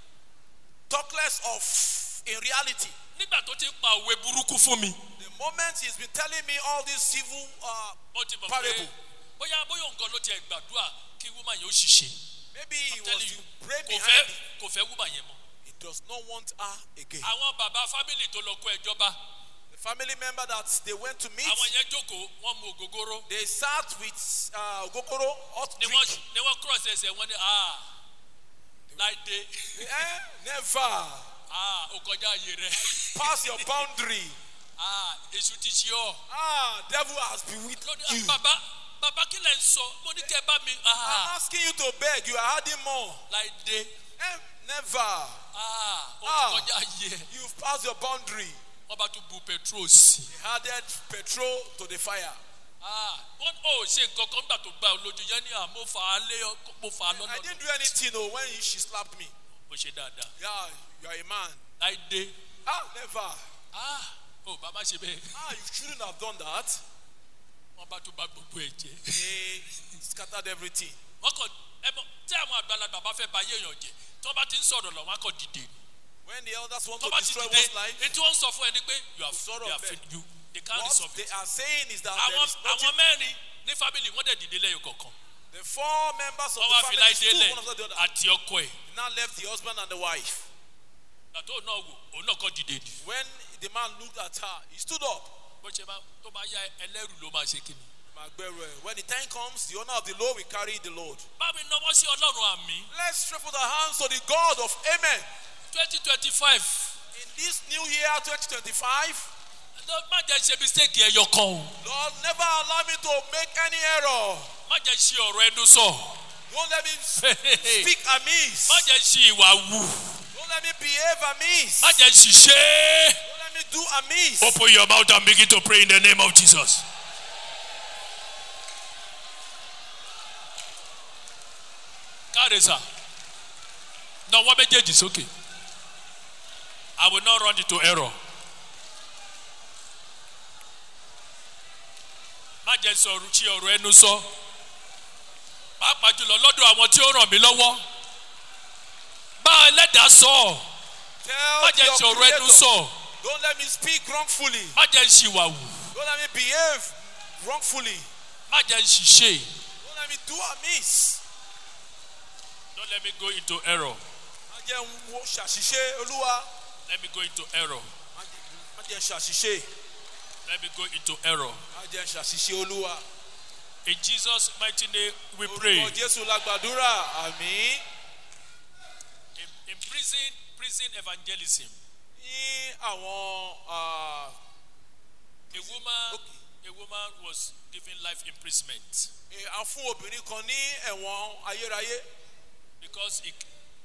Talk less of in reality. Nígbà tó ti ń pa òwe burúkú fún mi. The moment he's been telling me all these civil uh, Mo ti mọ̀ parable. pé bóyá bóyá nǹkan ló ti ẹ̀ gbàdúrà kí woman yẹn ó ṣiṣẹ́. Maybe he was to pray Kò behind fẹ́ it. kò fẹ́ woman yẹn mọ́. He does not want her again. Àwọn bàbá family tó lọ kó ẹjọba. The family member that they went to meet, Àwọn yẹn jókòó wọ́n mu ògógóró. they sat with uh, Ogokoro, hot Ni drink. wọ́n ni wọ́n cross ẹsẹ̀ wọn ni ah láìdé Eh, never ah ó kọjá ayé rẹ̀. pass your boundary. Ah èṣù ti ṣe ọ́. Ah, devil has been with Lónìí you. bàbá bàbá kí lẹ̀ ń sọ? Mo ní kẹ́ bá mi I'm ah asking you to beg. You are adding more. láìdé Eh, never. ah ó Ah. ti kọjá ayé ẹ̀. You've passed your boundary. Wọ́n bá tún bu petrol sí. He added petrol to the fire. Ah wọ́n ò ṣe nǹkan kan gbà tó gbà ọ́ lójú yẹn ni à mo fà á lé ọ mo fà á I lọ́nà. didn't do anything oh, when she slapped me. Mo ṣe dáadáa. Yeah, you are a man. Láìdé Ah, never. ah ó bàbá ṣe bẹ́ẹ̀. Ah, you shouldn't have done that. Wọ́n bá tún bá gbogbo ẹ̀ jẹ́. He scattered everything. Wọ́n kàn ẹ mọ̀ tí àwọn àgbàlagbà bá fẹ́ ba ayé èèyàn jẹ́ tí wọ́n bá ti ń sọ̀rọ̀ lọ wọ́n á kàn dìde. When the elders want Tó to bá ti destroy dìde one's life, etí wọ́n ń sọ fún ẹ ni pé you have Sọ̀rọ̀ you have bẹ́ẹ̀. failed you they can't what resolve they it. are saying is that there Àwọn is àwọn nothing. mẹ́rin ní family wọ́n dẹ̀ dìde lẹ́yìn kọ̀ọ̀kan. The four members of Wọ́n the wá fi family Láìdé stood lẹ̀ one after the other. àti ọkọ ẹ̀. He now left the husband and the wife. Nàtó náà wò òun náà kọ́ dìde ni. When the man looked at her, he stood up. Bó ṣe máa tó bá yá ẹlẹ́rù ló máa ṣe kíni. When the time comes, the honor of the Lord will carry the Lord. Bá mi náwó sí Ọlọ́run àmì. Let's stretch out our hands to the God of Amen. twenty twenty five. In this new year, twenty twenty-five, Má jẹ́ ṣe mistake ẹyọ kan o. Lord, never allow me to make any error. Má jẹ́ ṣe ọ̀rọ̀ ẹnu sọ. Don't let me speak amiss. Má jẹ́ ṣe ìwà wù. Don't let me behave amiss. Má jẹ́ ṣiṣẹ́. Don't let me do amiss. Open your mouth and begin to pray in the name of Jesus. Kárẹ́sà, náà wọ́n méjèèjì sókè. I will not run into error. Má jẹ́ sọ̀rọ̀ tí ọ̀rọ̀ ẹnu sọ. Pàápàá jùlọ lọ́dọ̀ àwọn tí ó ràn mí lọ́wọ́. Bá ẹlẹ́dàá sọ. Tell Má jẹ́ your sọ̀rọ̀ ẹnu creator, sọ. don't let me speak wrongfully. Má jẹ́ ṣìwàwù. Don't let me behave wrongfully. Má jẹ́ ṣìṣe. Don't let me do amiss. Don't let me go into error. Má jẹ́ n wo ṣàṣìṣe Olúwa. Let me go into error. Má jẹ́- má jẹ́ ṣàṣìṣe. Let me go into error. Má jẹ́ ṣàṣìṣe Olúwa. In Jesus' mighty name we pray. Orúkọ Jésù la gbàdúrà. Àmín. In, in prison, prison evangelism, Ní àwọn ah, a woman, a woman was given life imprisonment eh, a fún obìnrin kan ní ẹ̀wọ̀n ayérayé. because he,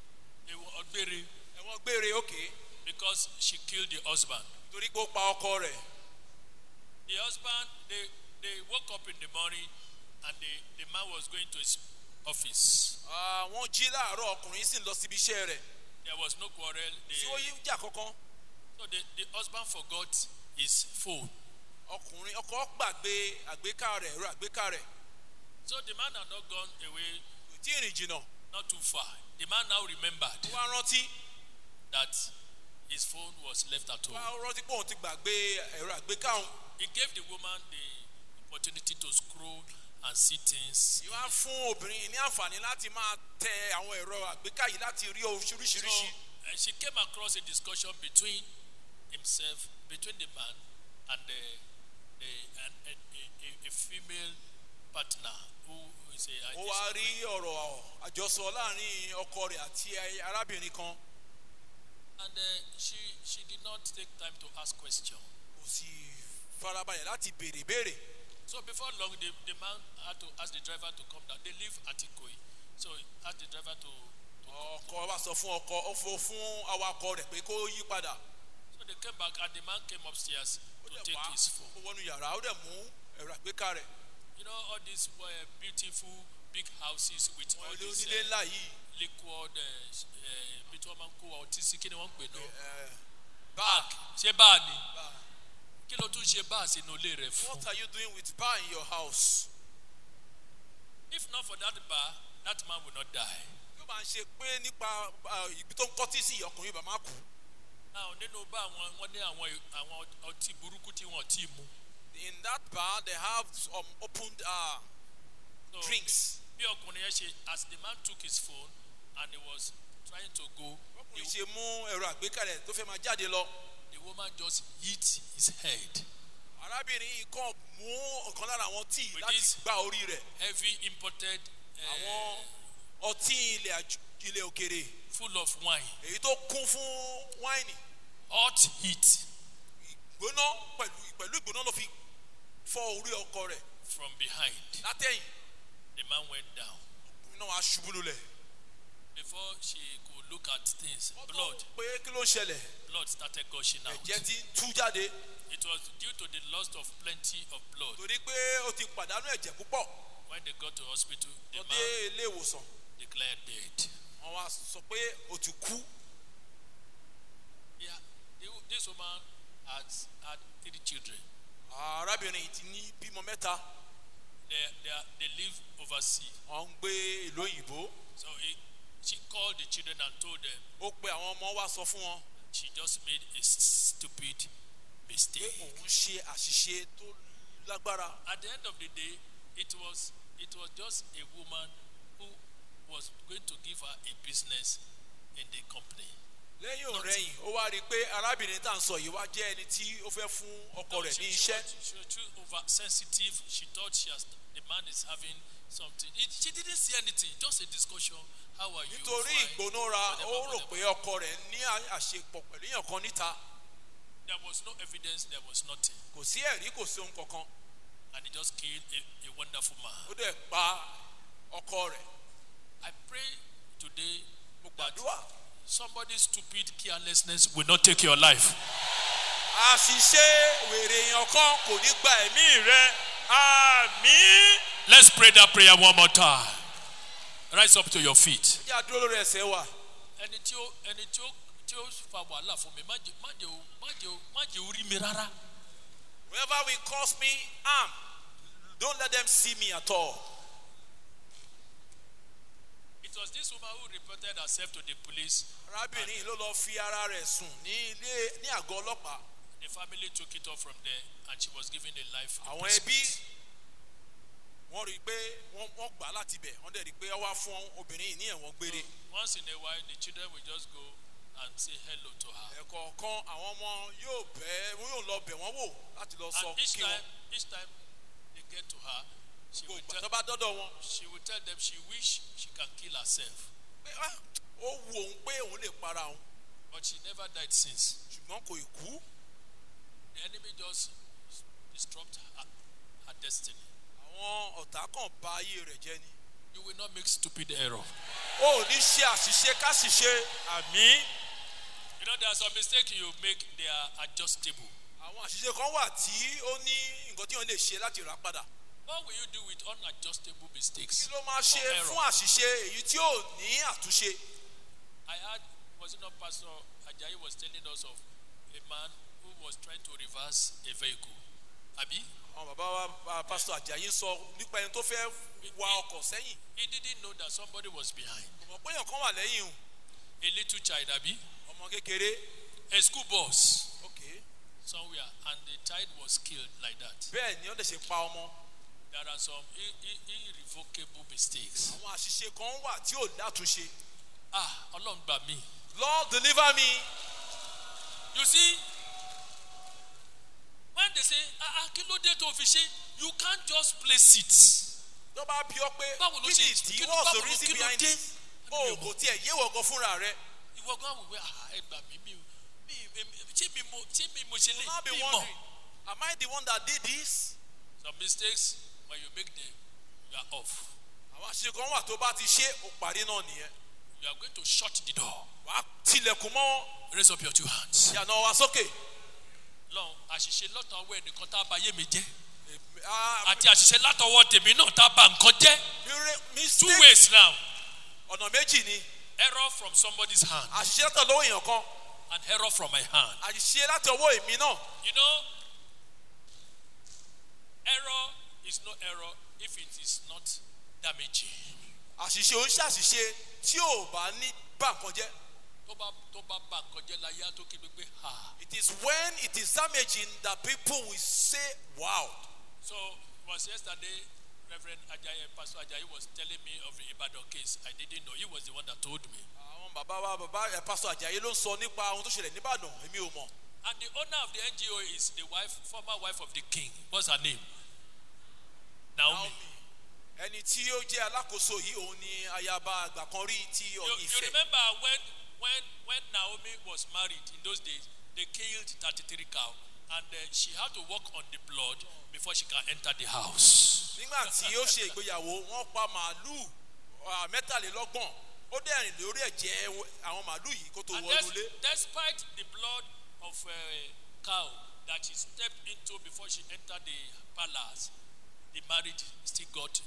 he, Ẹ̀wọ̀n gbére òkè. because she killed the husband. Torí pé ó pa ọkọ rẹ̀. The husband, they, they woke up in the morning and the, the man was going to his office. Ah, wọ́n jí láàárọ̀ ọkùnrin sì ń lọ síbi iṣẹ́ rẹ̀. There was no quarrel. Tí ó The, yí jà kankan. so the, the husband forgot his phone. Ọkùnrin ọkọ gbàgbé àgbéká rẹ̀ ẹ̀rọ àgbéká rẹ̀. So the man had not gone away, Kò tí ì rìn jìnnà. not too far. The man now remembered Ó wá rántí. that his phone was left at Wá home. rántí pé òun ti gbàgbé ẹ̀rọ àgbéká òun. He gave the woman the opportunity to scroll and see things. Ìwá fún obìnrin yìí ní àǹfààní láti máa tẹ àwọn ẹ̀rọ àgbéká yìí láti rí So oríṣiríṣi. uh, she came across a discussion between himself, between the man and the, the and, and a, a, a female partner who is a. Ó wá rí ọ̀rọ̀ àjọsọ láàrin ọkọ rẹ̀ àti arábìnrin kan. And uh, she she did not take time to ask questions. Kò sì farabalẹ̀ láti béèrè béèrè. So before long, the, the man had to ask the driver to come down. They live at Ikoyi, so he asked the driver to. Ọkọ wa sọ fún ọkọ ó fọ fún awakọ̀ rẹ̀ pé kó yí padà. So they came back, and the man came upstairs Ó to dẹ̀ take wá his phone. ó wọnú yàrá ó dẹ̀ mú ẹ̀rọ àgbéká rẹ̀. You know, all these uh, beautiful big houses with all Wọ́n ilé these onílé uh, ńlá yìí. liquid, bí tí wọ́n máa ń kó ọtí sí, kí ni wọ́n ń pè náà? Bar. Ṣé báà ni? Bar. Kí ló tún ṣe báà sínú ilé rẹ̀ fún? What are you doing with bar in your house? If not for that bar, that man will not die. Yóò máa ń ṣe pé nípa ibi tó ń kọ́tí sí ọkùnrin bàbá máa kú. Now, nínú bá àwọn wọ́n ní àwọn àwọn ọtí burúkú tí wọ́n ti mú. In that bar, they have some opened uh, So, drinks. bí ọkùnrin yẹn ṣe, as the man took his phone and he was trying to go, Ọkùnrin the, ṣe mú ẹ̀rọ àgbéká rẹ̀ tó fẹ́ máa jáde lọ. the woman just hit his head Arábìnrin yìí kàn mú ọ̀kan lára àwọn tíì With láti this- gba orí rẹ̀. heavy imported uh, Àwọn ọtí ilẹ̀ àjù- ilẹ̀ òkèrè full of wine, èyí tó kún fún wáìnì. hot heat Ìgbóná pẹ̀lú pẹ̀lú ìgbóná ló fi fọ́ orí ọkọ rẹ̀ from behind. látẹ̀yìn. The man went down. Iná wa ṣubú lulẹ̀. Before she could look at things, blood, Pé kí ló ń ṣẹlẹ̀? blood started gushing out. Ẹ̀jẹ̀ ti ń tú jáde It was due to the loss of plenty of blood. torí pé ó ti pàdánù ẹ̀jẹ̀ púpọ̀. When they got to hospital, the Lọ dé man ilé ìwòsàn. declared dead. Wọ́n wá sọ pé ó ti kú. Yeah, the, this woman had had three children. Arábìnrin yìí ti ní bímọ mẹ́ta. They, they, are- they live overseas. Wọ́n ń gbé ìlú òyìnbó. So he, she called the children and told them Ó pe àwọn ọmọ wá sọ fún wọn she just made a stupid pé mistake. òun ṣe àṣìṣe tó lágbára. At the end of the day, it was it was just a woman who was going to give her a business in the company. Lẹ́yìn òrẹ́yìn ó wá rí i pé arábìnrin tá à ń sọ yìí wá jẹ́ ẹni tí ó fẹ́ fún ọkọ rẹ̀ ní she, she, iṣẹ́. was, she was too oversensitive. She thought she has, the man is having something. It, she didn't see anything, just a discussion. How are you? Nítorí Fine. ìgbónára Whatever, ó rò whatever. pé ọkọ rẹ̀ ní àṣepọ̀ pẹ̀lú èèyàn kan níta. There was no evidence, there was nothing. Kò sí ẹ̀rí kò sí ohun kankan. And he just killed a, a wonderful man. Ó dẹ̀ pa ọkọ rẹ̀. I pray today Mo that gbàdúrà. somebody's stupid carelessness will not take your life. Àṣìṣe wèrè èèyàn kan kò ní gba ẹ̀mí rẹ̀. Àmín. Let's pray that prayer one more time. Rise up to your feet. Kí a dúró lórí ẹsẹ̀ wa. Ẹni tí ó ẹni tí ó tí ó fa wàhálà fún mi má jẹ má jẹ o má jẹ o má jẹ orí mi rárá. Whoever will cause me harm, don't let them see me at all. It was this woman who reported herself to the police. Arábìnrin ló lọ fi ara rẹ̀ sùn ní ilé ní àgọ́ ọlọ́pàá. The family took it off from there and she was given a life Àwọn imprisonment. ẹbí wọ́n rí i pé wọ́n wọ́n gbà láti bẹ̀ wọ́n dẹ̀ rí i pé ó wá fún obìnrin yìí ní ẹ̀wọ̀n gbére. Once in a while the children will just go and say hello to her. Ẹ̀kọ̀ọ̀kan àwọn ọmọ yóò bẹ̀ wọ́n yóò lọ bẹ̀ wọ́n wò láti lọ sọ And each kí wọ́n. time each time they get to her, she will Gbogbo tell tó bá dọ́dọ̀ wọn. she will tell them she wish she can kill herself. Pé ah, ó wu òun pé òun lè para òun But she never died since. ṣùgbọ́n kò ì kú. The enemy just disrupt her, her destiny. Àwọn ọ̀tá kan bà ayé rẹ̀ jẹ́ ni. You will not make stupid error. Ó ò ní ṣe àṣìṣe káṣìṣe. Àmín. You know there are some mistakes you make, they are adjustable. Àwọn àṣìṣe kan wà tí ó ní nǹkan tí wọ́n lè ṣe láti rà padà. What will you do with unadjustable mistakes? Kí ló máa ṣe or error? fún àṣìṣe èyí tí ò ní àtúnṣe? I heard, was it not Pastor Ajayi was telling us of a man who was trying to reverse a vehicle. Abi? Àwọn bàbá wa Pastor Ajayi sọ nípa ẹni tó fẹ́ wa ọkọ̀ sẹ́yìn. He didn't know that somebody was behind. Kò mọ̀ pé èèyàn kan wà lẹ́yìn o. A little child, Abi? Ọmọ kékeré. A school bus Okay. somewhere, and the child was killed like that. Bẹ́ẹ̀ ni wọ́n lè ṣe pa ọmọ. There are some ir- ir- irrevocable mistakes. Àwọn àṣìṣe kan wà tí ò látúnṣe. Ah, Ọlọ́run gbà mí. Lord deliver me. You see, when they say, ah, ah, kí ló dé tó fi ṣe, you can't just place it. Tó bá bí ọ pé Báwo ló kí ṣe ni ìdí kí ló- what's báwo the ló- reason kí ló behind dé? it? O kò tiẹ̀ yé wọ̀gàn fúnra rẹ̀. Ìwọ gan wò pé ah ẹ gbà mí mi o mi mi- ṣé mi mo ṣé mi mo ṣe You will not be lè mi wondering, mọ̀. am I the one that did this? Some mistakes when you make them you are off. Àwọn àṣìṣe kan wà tó bá ti ṣe ó parí náà nìyẹn. You are going to shut the door. Wàá tilẹ̀kùn mọ́ Raise up your two hands. ìyànà wa sókè. Lọ́run àṣìṣe lọ́tàn ọwọ́ ẹnìkan tá a bá yé mi jẹ́. àti àṣìṣe látọwọ́ tèmi náà tá a bá nǹkan jẹ́. Two ways now. ọ̀nà méjì ni. Error from somebody's hand. àṣìṣe látọ̀ lọ́wọ́ èèyàn kan. And error from my hand. àṣìṣe láti ọwọ́ èmi náà. You know, error is no error if it is not damaging. àṣìṣe ò ń ṣàṣìṣe tí ò bá ní bá nǹkan jẹ́. tó bá tó bá bá nǹkan jẹ́ láyé á tó kí pé ha. It is when it is damaging that people will say wow. So it was yesterday Reverend Ajayi, Pastor Ajayi was telling me of the Ibadan case. I didn't know. He was the one that told me. àwọn bàbá wa bàbá Pastor Ajayi ló sọ nípa ohun tó ṣẹlẹ̀ ní Ìbàdàn èmi ò mọ̀. And the owner of the N G O is the wife, former wife of the king. What's her name? Naomi. ẹni tí ó jẹ́ alákòóso yìí òun ni ayaba àgbà kan rí tí You, Ọọ̀ni you Ifẹ̀. remember when when when Naomi was married in those days, they killed thirty-three cow, and uh, she had to walk on the blood before she can enter the house. nígbà tí ó ṣe ìgbéyàwó wọ́n pa màálù mẹ́tàlélọ́gbọ̀n ó dẹ̀ rìn lórí ẹ̀jẹ̀ àwọn màálù yìí kó tó And wọnú ilé. des- despite the blood of a cow that she stepped into before she entered the palace, the marriage still got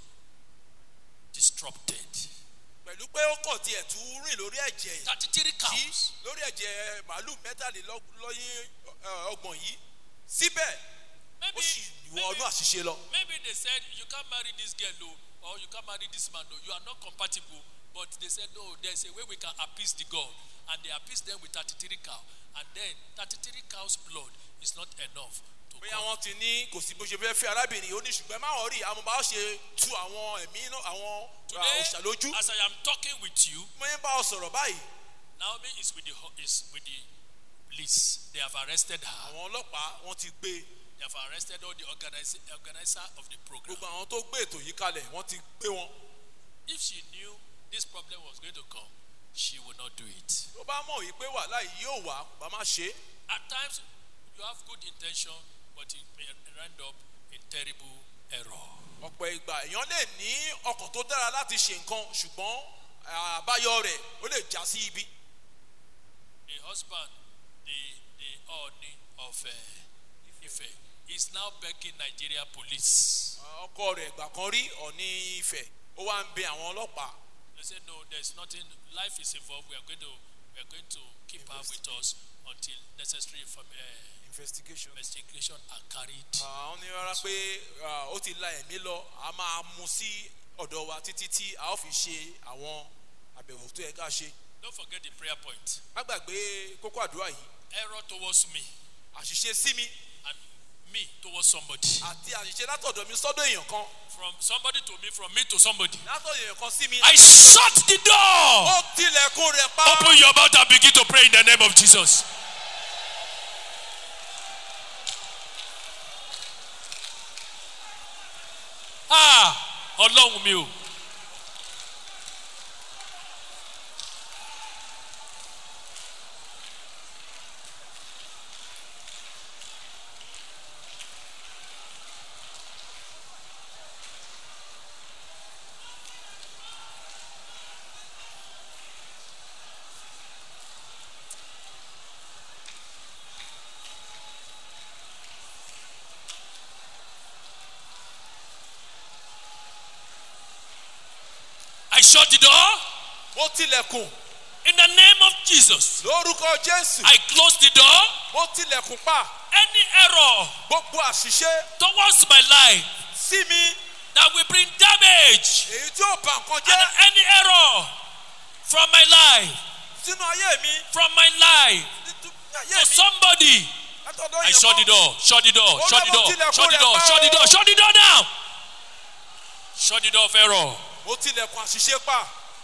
disrupted. pẹ̀lú pé ó kàn tiẹ̀ tún rìn lórí ẹ̀jẹ̀ thirty-three yìí cows. lórí ẹ̀jẹ̀ màálù mẹ́tàlélọ́gbọ̀n yìí síbẹ̀ ó Maybe, sì wọ maybe, ọdún àṣìṣe lọ. maybe they said you can't marry this girl, no, or you can't marry this man, no, you are not compatible. But they said no, there's a way we can appease the God, and they appeased them with thirty-three cow, and then thirty-three cows' blood is not enough to bóyá come. wọn ti ní kò sí bó ṣe fẹ́ fẹ́ arábìnrin ó ní ṣùgbọ́n máa wọ̀ rí àwọn bá ṣe tú àwọn ẹ̀mí náà àwọn Today, òòṣà lójú. as I am talking with you, mo ń bá ọ sọ̀rọ̀ báyìí Naomi is with the ho- is with the police. They have arrested her. àwọn ọlọ́pàá wọ́n ti gbé They have arrested all the organizer, organizer of the program. gbogbo àwọn tó gbé ètò yìí kalẹ̀ wọ́n ti gbé wọn. If she knew this problem was going to come, she would not do it. tó bá mọ̀ yìí pé wàhálà yìí yóò wá bá má ṣe é. At times, you have good intention, but it may end up in terrible error. ọ̀pọ̀ ìgbà èèyàn lè ní ọkàn tó dára láti ṣe nǹkan ṣùgbọ́n àbáyọ rẹ̀ ó lè já sí ibi. The husband, the the Ooni of uh, Ife, is now begging Nigeria police. ọkọ rẹ̀ ìgbà kan rí Ọọ̀ni Ifẹ̀ ó wá ń bẹ àwọn ọlọ́pàá. They said, no, there's nothing, life is involved. We are going to, we are going to keep her with us until necessary from, uh, investigation. investigation are carried. àwọn ní rárá pé ó ti la ẹ̀mí lọ a máa mú sí ọ̀dọ̀ wa títí tí a ó fi ṣe àwọn àbẹ̀wò tó yẹ ká ṣe. Don't forget the prayer point. má gbàgbé kókó àdúrà yìí Error towards me àṣìṣe sí mi and me towards somebody. àti àṣìṣe látọ̀dọ̀ mi sọ́dọ̀ èèyàn kan From somebody to me, from me to somebody. látọ̀dọ̀ èèyàn kan sí mi. I shut the door. ó tilẹ̀kùn rẹ̀ pa. Open your mouth and begin to pray in the name of Jesus. Ah, Ọlọ́run mi o. I shut the door mo tilẹ̀kùn in the name of Jesus. lórúkọ Jésù. I close the door. mo tilẹ̀kùn pa Any error gbogbo àṣìṣe towards my life sí mi that will bring damage, èyí tí ó bà nǹkan and jẹ́ any error from my life, sínú ayé mi from my life nínú ayé to mi somebody. látọ̀dọ̀ I èèyàn shut the kan. door, shut the door, shut the door, shut the door, shut the door, shut the door now. Shut the door of error. mo tilẹ̀kùn àṣìṣe pa.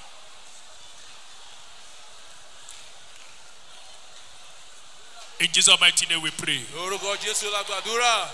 In Jesus' mighty name we pray. lórúkọ Jésù la gbàdúrà.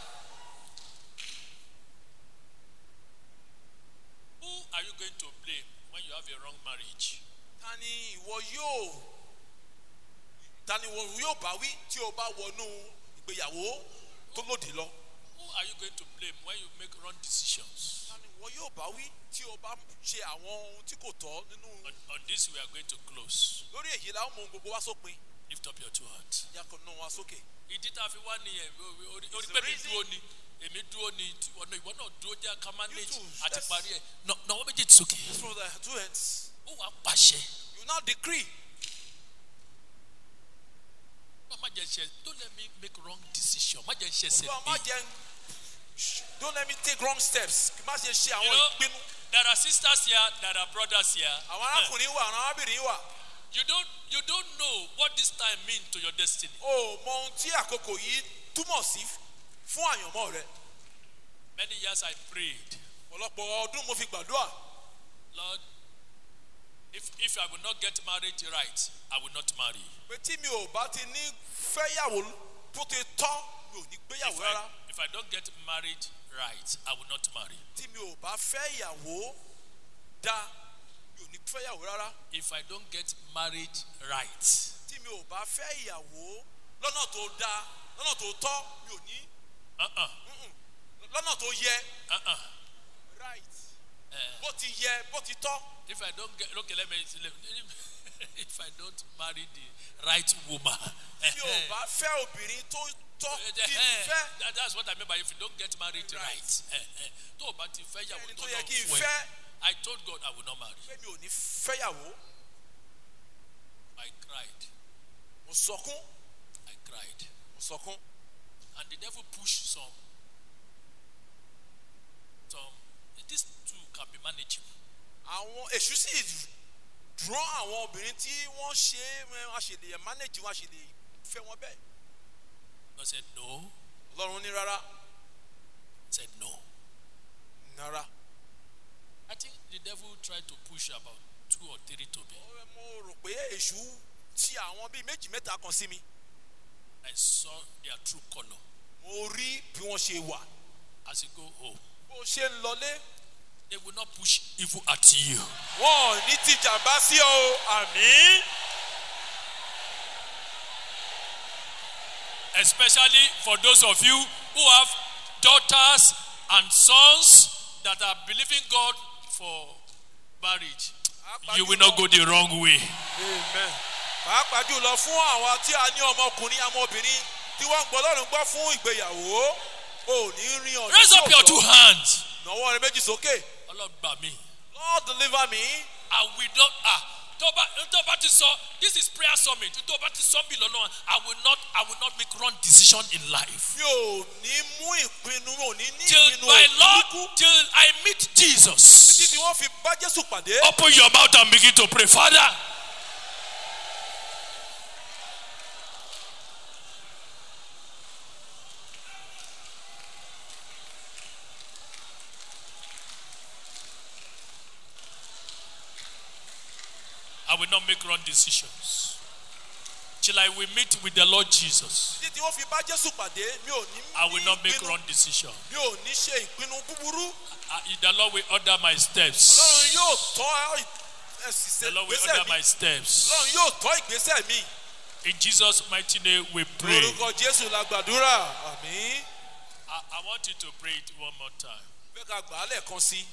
Who are you going to blame when you have a wrong marriage? ta ni ìwọ yóò ta ni ìwọ yóò bá wí tí o bá wọnú ìgbéyàwó tó lòdì lọ. Who are you going to blame when you make wrong decisions? ta ni ìwọ yóò bá wí tí o bá ṣe àwọn ohun tí kò tọ́ nínú. On, on this we are going to close. lórí èyí la ó mú ohun gbogbo wá sópin. Lift up your two hands. yàtọ̀ náà wá sókè. Ìdí tá a fi wá nìyẹn, orí It's pé the mi reason- dúró ni. èmi dúró ní ọ̀nà ìwọ náà dúró jẹ́ ká manage too, àti let's- parí ẹ̀ náwó méjèèjì sókè Just from the two ends. ó wàá pàṣẹ. You now decree. má jẹ́ ṣe don't let me make wrong decision má jẹ́ ṣe ṣe Olúwa má bí. jẹ́ don't let me take wrong steps. Má ṣe ṣe You àwọn know, ìpinnu. there are sisters here, there are brothers here. Àwọn arákùnrin wà, àwọn arábìnrin wà. You don't you don't know what this time means to your destiny. O mọ ohun tí àkókò yìí túmọ̀ sí fún àyànmọ́ rẹ. Many years I prayed, Ọ̀pọ̀lọpọ̀ ọdún mo fi gbàdúrà. Lord, if if I will not get married right, I will not marry. Pé tí mi ò bá ti ní fẹ́yàwó tó ti tọ́, mi ò ní gbéyàwó If rárá. I, if I don't get married right, I will not marry. Tí mi ò bá fẹ́yàwó dá, mi ò ní fẹ́yàwó rárá. If I don't get married right, Tí mi ò bá fẹ́yàwó lọ́nà tó dá, lọ́nà tó tọ́, mi ò ní. uh-uh, Lọ́nà tó yẹ. uh-uh. Right. Bó ti yẹ, bó ti tọ́. If I don't get okay, let me let me- if I don't marry the right woman, Tí o bá fẹ́ obìnrin tó tọ́ kí n fẹ́. that, that's what I mean by if you don't get married right. Right. tó o bá ti fẹ́ yàwó Ẹni tó tó yẹ náà kí n fún ẹ, fẹ́. I told God I will not marry. Pé mi ò ní fẹ́yàwó. I cried, Mo sọkún. I cried, Mo sọkún. and the devil pushed some. Some these two can be manageable. Àwọn èṣù sì dúró àwọn obìnrin tí wọ́n ṣe é wọ́n ṣe lè manage wọn ṣe lè fẹ́ wọn bẹ́ẹ̀. God said no. Ọlọ́run ní rárá. Said no. Rárá. I think the devil tried to push about two or three to me. Mo rò pé èṣù ti àwọn bíi méjì mẹ́ta kan sí mi. I saw their true color Mo rí bí wọ́n ṣe wà. as you go home. Bó ṣe ń lọlé. They will not push evil at you. Wọ́n ò ní ti jàmbá sí ọ o. Àmín. Especially for those of you who have daughters and sons that are believing God for marriage. You will not go the wrong way. Amen. Pàápàá jùlọ fún àwọn tí a ní ọmọkùnrin ọmọbìnrin tí wọ́n ń gbọ́ lọ́rùn gbọ́ fún ìgbéyàwó. O ò ní rin ọ̀nà Raise tí up ò your tọ́. two hands. Nàwọ́ rẹ méjì sókè. Allah gbà mí. Lord deliver me. I will not ah tó bá tó bá ti sọ this is prayer summit tó bá ti sọ bí lọ́nà I will not I will not make wrong decision in life. Mi ò ní mú ìpinnu mi ò ní ní Till ìpinnu my òkúlùkù. Lord till I meet Títí Jesus. tí wọ́n fi bá Jésù pàdé. Open your mouth and begin to pray. Father, I will not make wrong decisions till I will meet with the Lord Jesus. Títí tí wọ́n fi bá Jésù pàdé mi ò ní I will ní not make ìpinnu. wrong decisions. Mi ò ní ṣe ìpinnu búburú. Uh, the Lord will order my steps. Ọlọ́run yóò tọ́ ẹ̀sìn The Lord will ìgbésẹ̀ order mi. my steps. Ọlọ́run yóò tọ́ ìgbésẹ̀ mi. In Jesus' mighty name we pray. Orúkọ Jésù la gbàdúrà. Àmín. I, I want you to pray it one more time. Bẹ́ẹ̀ ká gbà á lẹ́ẹ̀kan sí.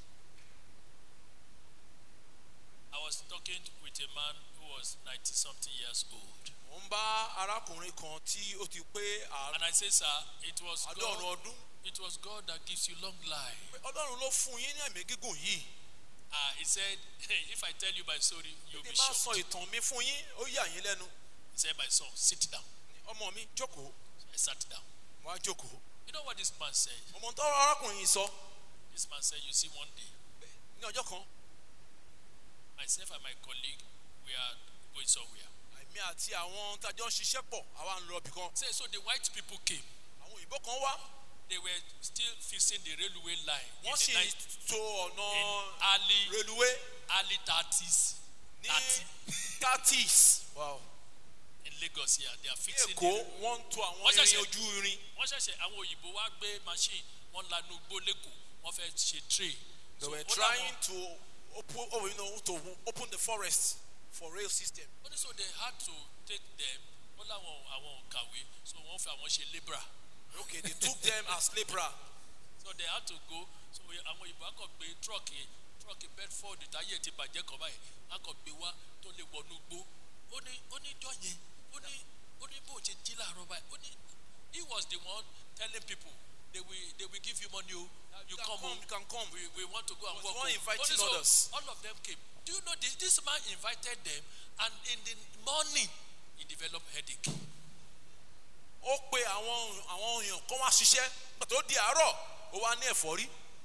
I was talking with a man who was ninety something years old. Mo ń bá arákùnrin kan tí ó ti pé And I say, sir, it was àádọ́rùn God, ọdún. it was God that gives you long life. Ọlọ́run ló fún yín ní ẹ̀mí gígùn yìí. Uh, he said, hey, if I tell you my story, you'll Bí be máa sọ shocked. ìtàn mi fún yín, ó yà yín lẹ́nu. He said, my son, sit down. Ọmọ mi jókòó. I sat down. Wá jókòó. You know what this man said? Ọmọ tó arákùnrin yìí sọ This man said, you see, one day, ní ọjọ́ kan. myself and my colleague, we are going somewhere. Àmì àti àwọn tájọ́ ń ṣiṣẹ́ pọ̀, àwa ń lọ ibì kan. Say, so the white people came. Àwọn òyìnbó kan wá. They were still fixing the railway line in Wọ́n the sì night, to ọ̀nà in early, reluwé early thirties, ní thirty thirties. Wow. in Lagos here. They are Ní fixing Èkó, the, wọ́n ń to àwọn Wọ́n irin ṣẹ̀ṣẹ̀- ojú irin. wọ́n ṣẹ̀ṣẹ̀ àwọn òyìnbó wá gbé machine wọ́n lanu gbó lẹ́kọ̀ọ́ wọ́n fẹ́ ṣe train. They were ó trying láwọn- to open, oh, you know, to open the forest for rail system. ó ní so they had to take them wọ́n láwọn àwọn kàwé so wọ́n fẹ́ àwọn ṣe labourer. Okay, they took them as labourer. So they had to go so àwọn òyìnbó akọ gbé trọ́ọ̀kì trọ́ọ̀kì Bedford táyé ti bàjẹ́ kan báyìí akọ gbé wá tó lè wọnú gbó ó ní ó ní jọ yẹn ó ní ó ní bó ṣe jí láàárọ̀ báyìí ó ní he was the one telling people they will they will give you money. You, you can come, come, home. you can come. We, we want to go and Was work. one home. inviting Only so others. all of them came. Do you know this? This man invited them, and in the morning he developed headache. Ó pe àwọn àwọn èèyàn kan wá ṣiṣẹ́ nígbà tó di àárọ̀ ó wá ní ẹ̀fọ́rí.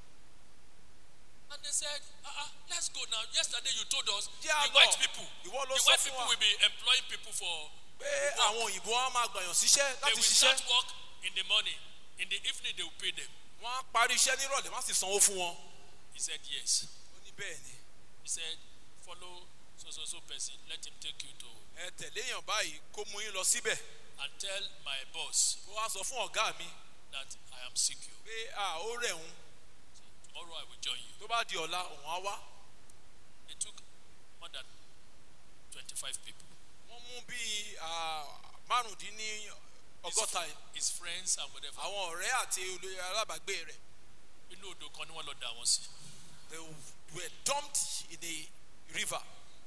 And they said, uh-uh, let's go now. Yesterday you told us Yeah, the no. white people, Ìwọ the ló sọ white fún people wa will be employing people for. pé àwọn òyìnbó wọn máa gbàyàn síṣẹ́ They láti will ṣiṣẹ́. start work in the morning. In the evening they will pay them. Wọ́n á parí iṣẹ́ nírọ̀lẹ́ wọ́n á sì sanwó fún wọn. He said yes. Ó ní bẹ́ẹ̀ ni. He said, follow so so so person. Let him take you to Ẹ tẹ̀lé èèyàn báyìí kó mú yín lọ síbẹ̀. and tell my boss Ó wá sọ fún ọ̀gá mi that I am sick. You. pé à ó rẹ̀ òun Tomorrow I will join you. tó bá di ọ̀la òun á wá. They took more than twenty-five people. Wọ́n mú bíi márùndínní ọgọ́ta His friends and whatever. àwọn ọ̀rẹ́ àti olóyè alábàágbé rẹ̀. Inú odò kan ni wọ́n lọ dà wọ́n sí. They were dumped in the river.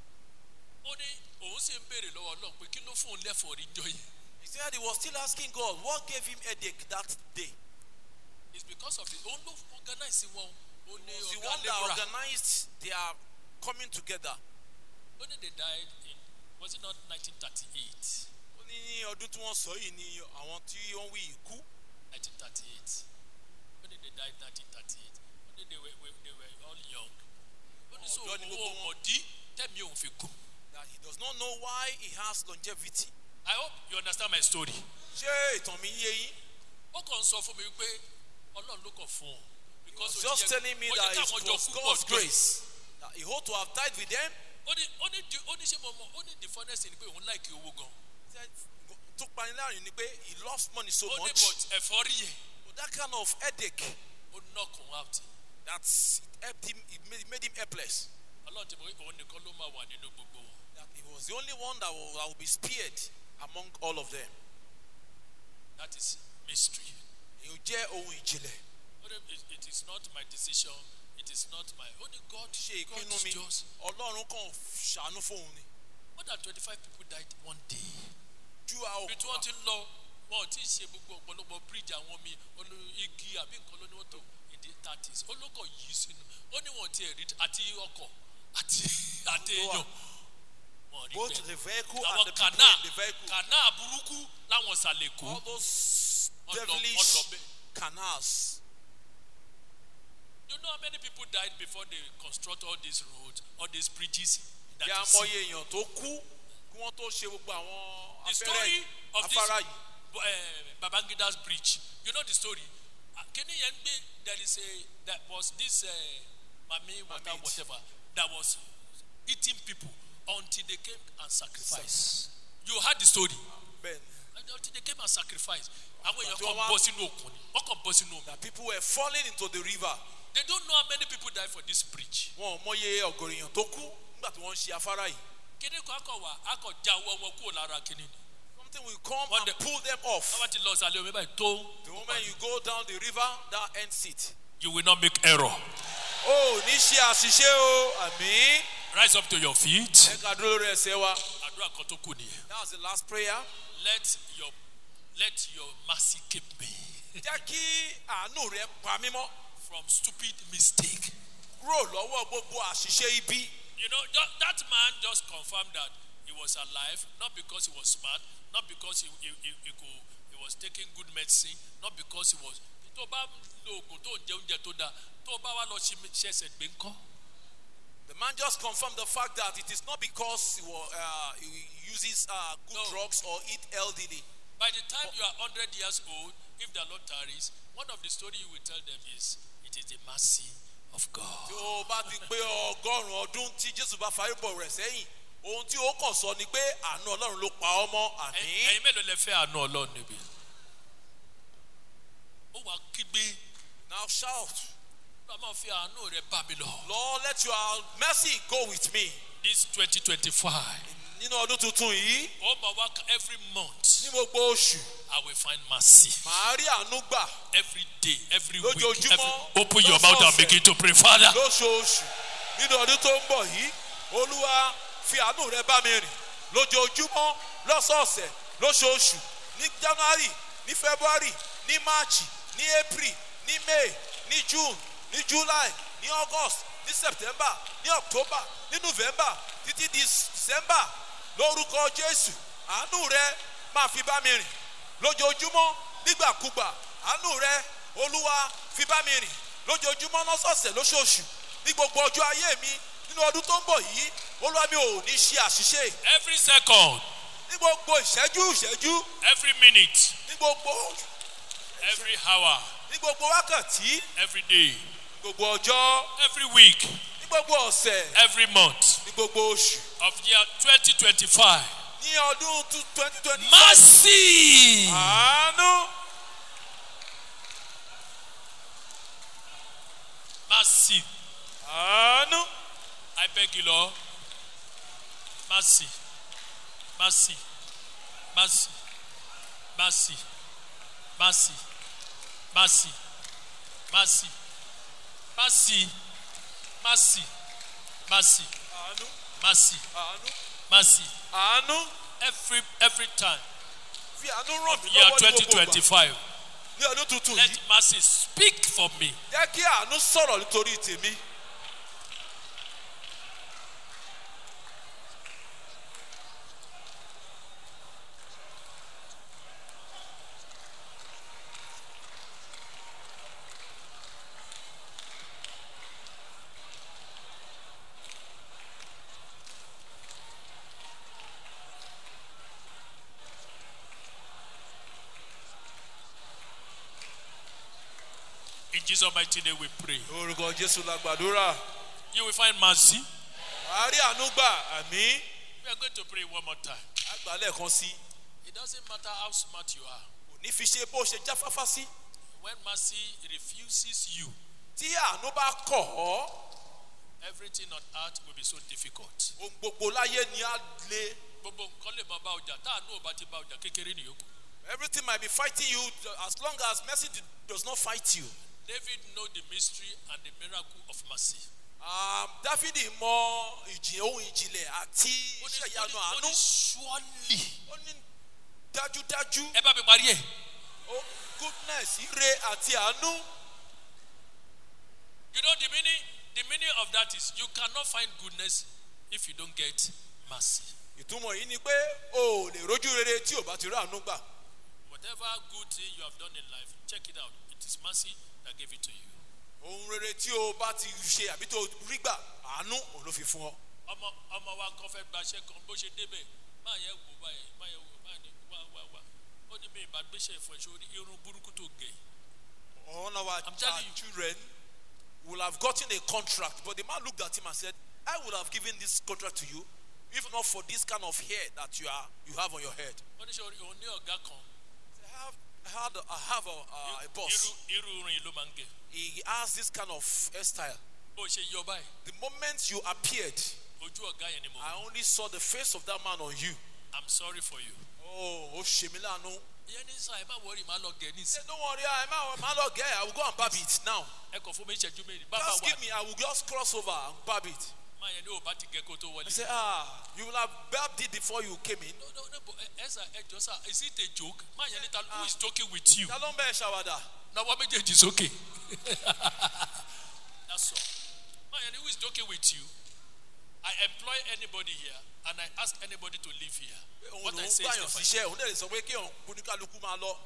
Ó ní òun sì ń béèrè lọ́wọ́ Ọlọ́run pé kí ló fún un lẹ́fọ̀ọ́ rí jọ yìí. He said he was still asking God what gave him headache that day. It's because of it. Òun ló organize wọn. Ó ní He was the ọ̀gá one that laborer. organized their coming together. Ó ní they died in, was it not nineteen thirty-eight? Ó ní ní ọdún tí wọ́n sọ yìí ni àwọn tí wọ́n wí ikú. nineteen thirty-eight. When did they die? nineteen thirty-eight. When did they were, were they were all young. When so Ọ̀dọ́ ni gbogbo owó wọn. ọmọdé tẹ̀mí òun fi kú. That he does not know why he has longevity. I hope you understand my story. Ṣé ìtàn mi yé yín? Ó kàn sọ fún mi wípé Ọlọ́run ló kàn fún un. Because ó Just yẹ- telling me ó yẹ that it káwọn jọ was kú God's pọ̀ jọ. grace. That he ought to have died with them. Ó ní ó ní di- ó ní ṣé mo mọ̀ ó ní the funnest thing ni pé òun láìkí owó gan. He said, tó paniláàrin ni pé he lost money so Ó ní much. but ẹ̀fọ́rí yẹn But that kind of headache, ó knock òun out. that's it helped him, it made, it made him helpless. Ọlọ́run ti mọ̀ pé òun nìkan ló máa wà nínú gbogbo wọn. That he was the only one that will, that will be spared among all of them. That is mystery. Èyí jẹ́ ohun ìjìnlẹ̀. Ó ní it- it is not my decision. It is not my only God. Ṣé God ìpinnu is mi? just. Ọlọ́run kàn ṣàánú fóun ni. More than twenty-five people died one day. Ju àwọn Bí tí wọ́n ti ń lọ, wọn ò tí ì ṣe gbogbo ọ̀pọ̀lọpọ̀ bíríìjì àwọn mi olú igi àbí nǹkan ló ní wọ́n tó in the thirties. Ó ló kọ̀ yìí sínú. Ó ní wọn ti rí àti ọkọ̀ àti àti èèyàn. Wọ́n rí both bẹ́ẹ̀. the vehicle and Àwọn the people kànáà in the vehicle. kànáà burúkú láwọn ìsàlẹ̀ Èkó. All those Wọ́n lọ- devilish wọ́n lọ bẹ́ẹ̀. canals. You know how many people died before they construct all these roads, all these bridges that Bí you a see? mọye èèyàn tó kú kí wọ́n tó ṣe gbogbo àwọn The afẹ́rẹ́ story yìí, of this afárá yìí. uh, Babangida's bridge. You know the story. Uh, Kenny Yenbe, there is a that was this uh, Mami water Mamit. whatever that was eating people until they came and sacrificed. You heard the story. Bẹ́ẹ̀ni. And until they came and sacrificed. Àwọn èèyàn Àti kan wọ́n wá- bọ́ sínú òkun ni. Wọ́n kàn bọ́ sínú omi. That people were falling into the river. They don't know how many people died for this bridge. Wọn ò mọye ọ̀gọ̀rọ̀ èèyàn tó kú nígbà tí wọ́n ń ṣe afárá yìí. Kíní kan akọ̀ wà, akọ̀ já ọwọ́ wọn kúrò lára kíní ni. Something will come One and day- pull them off. Wọ́n bá ti lọ sàlẹ̀ omi báyìí tó. The moment you go down the river, that ends it. You will not make error. Oh, ní ṣe àṣìṣe o, àmín. Rise up to your feet. Ẹ ká dúró lórí ẹsẹ̀ wa. Àdúrà kan tó kù nìyẹn. That was the last prayer. Let your let your mercy keep me Jẹ́ kí àánú rẹ pa mí mọ́. from stupid mistake. Kúrò lọ́wọ́ gbogbo àṣìṣe ibi. You know that, that man just confirmed that he was alive, not because he was smart, not because he he, he, he, could, he was taking good medicine, not because he was. Tó bá lo oògùn tó ń jẹ oúnjẹ tó dáa, tó bá wá lọ ṣe ṣẹ̀ṣẹ̀ gbé ńkọ́. The man just confirmed the fact that it is not because he, was, uh, he uses uh, good No. drugs or eat healthily. By the time you are hundred years old, if the Lord tarries, one of the story you will tell them is, it is the mercy of God. Tí o bá ti pé ọgọ́rùn-ún ọdún tí Jésù bá fayé bọ̀ rẹ̀ sẹ́yìn, ohun tí ó kàn sọ ni pé àánú Ọlọ́run ló pa ọ́ mọ́, àmín. Ẹ̀yin mélòó lẹ fẹ́ àánú Ọlọ́run níbí? Ó wá kígbe, Now shout, bá máa fi àánú rẹ̀ bá mi lọ. Lord, let your mercy go with me. This twenty twenty-five, Nínú ọdún tuntun yìí, ó máa wá every month. ní gbogbo oṣù, I will find mercy. màá rí àánú gbà Every day, every week. Lójoojúmọ́, Every, open your mouth and begin to pray. Father, lóṣooṣù. Nínú ọdún tó ń bọ̀ yìí, Olúwa fi àánú rẹ bá mi rìn. Lójoojúmọ́, lọ́sọ̀ọ̀sẹ̀, lóṣooṣù, ní January, ní February, ní March, ní April, ní May, ní June, ní July, ní August, ní September, ní October, ní November, títí di December. Lórúkọ Jésù, àánú rẹ máa fi bá mi rìn. Lójoojúmọ́, nígbàkúgbà, àánú rẹ Olúwa fi bá mi rìn. Lójoojúmọ́, lọ́sọ̀ọ̀sẹ̀, lóṣooṣù, ní gbogbo ọjọ́ ayé mi, nínú ọdún tó ń bọ̀ yìí, Olúwa mi ò ní ṣe àṣìṣe. Every second. Ní gbogbo ìṣẹ́jú ìṣẹ́jú. Every minute. Ní gbogbo. Every hour. Ní gbogbo wákàtí. Every day. Ní gbogbo ọjọ́. Every week. Ní gbogbo ọ̀sẹ̀. Every month. Ní gbogbo oṣù. Of year twenty twenty-five. Ní ọdún twenty twenty-five. Mercy. Àánú. Mercy. Àánú. I beg you, Lord. Mercy. Mercy. Mercy. Mercy. Mercy. Mercy. Mercy. Mercy. Mercy. Mercy. Àánú. Mercy. Àánú. Mercy. Àánú. Every every time. Fi àánú ràn mí Year lọ́wọ́ ní twenty gbogbo ìgbà. twenty-five. Ní ọdún tuntun Let yìí. mercy speak for me. Jẹ́ kí àánú sọ̀rọ̀ nítorí tèmi. In Jesus' mighty name we pray. Orúkọ Jésù la gbàdúrà. You will find mercy. Àárí àánú gbà àmín. We are going to pray one more time. Àgbà lẹ́ẹ̀kan sí. It doesn't matter how smart you are. Kò ní fi ṣe bó ṣe jáfáfá sí. When mercy refuses you, Tí àánú bá kọ̀ ọ́, everything on earth will be so difficult. ohun gbogbo láyé ni á le. Gbogbo nǹkan lè máa bá ọjà tá àánú ò bá ti bá ọjà kékeré nìyókù. Everything might be fighting you as long as mercy does not fight you. David know the mystery and the miracle of mercy. Um, Dáfídì mọ ìjì ohun ìjìnlẹ̀ àti iṣẹ́ ìyanu Ó ní àánú. surely. Ó ní dájúdájú. Ẹ bá mi parí ẹ̀. Oh, goodness, ire àti àánú. You know the meaning, the meaning of that is you cannot find goodness if you don't get mercy. Ìtumọ̀ yìí ni pé o ò lè rójú rere tí o bá ti rí àánú gbà. Whatever good thing you have done in life, check it out. It is mercy that gave it to you. Ohun rere tí o bá ti ṣe àbí tó rí gbà àánú òun ló fi fún ọ. Ọmọ ọmọ wa kan fẹ́ gbaṣẹ́ kan bó ṣe débẹ̀ máa yẹ wò báyìí máa yẹ wò máa ní wá wá wá. Ó ní mi ìbá gbéṣẹ́ ìfọ̀ ìṣòro irun burúkú tó gẹ̀. One of our I'm telling you. children will have gotten a contract, but the man looked at him and said, I would have given this contract to you if not for this kind of hair that you are you have on your head. Ó ní ṣe òun ní ọ̀gá kan. I have, I had, I have a, uh, a boss. Irú irú orin ló máa ń gẹ̀. He has this kind of hairstyle. Bó ṣe yọ báyìí, The moment you appeared, ojú ọ̀gá yẹn ni mo. I only saw the face of that man on you. I'm sorry for you. Oh, ó ṣe mí láàánú. Ìyẹn ní sọ ẹ má wọrí màá lọ gẹ̀ ní Say, ìsìn. don't worry, I'm out. I'll get I will go and barb it now. Ẹ kàn fún mi ìṣẹ́jú méjì. Bàbá Just wa give me, I will just cross over and barb it. máa yẹn ní ò bá ti gẹ̀ kó tó I wọlé. say, ah, you will have barbed it before you came in. No, no, no, but ẹ sà ẹ jọ sà, is it a joke? Máa yẹn níta who is joking with you? Ta ló ń bẹ ṣàwàdà? Náwó méjèèjì sókè. That's all. Máa yẹn ní who is joking with you? I employ anybody here and I ask anybody to live here. Òun What ló I ń say is gbàyàn the fact. síṣẹ́, òun lè sọ pé kí òun kúníkálukú máa lọ.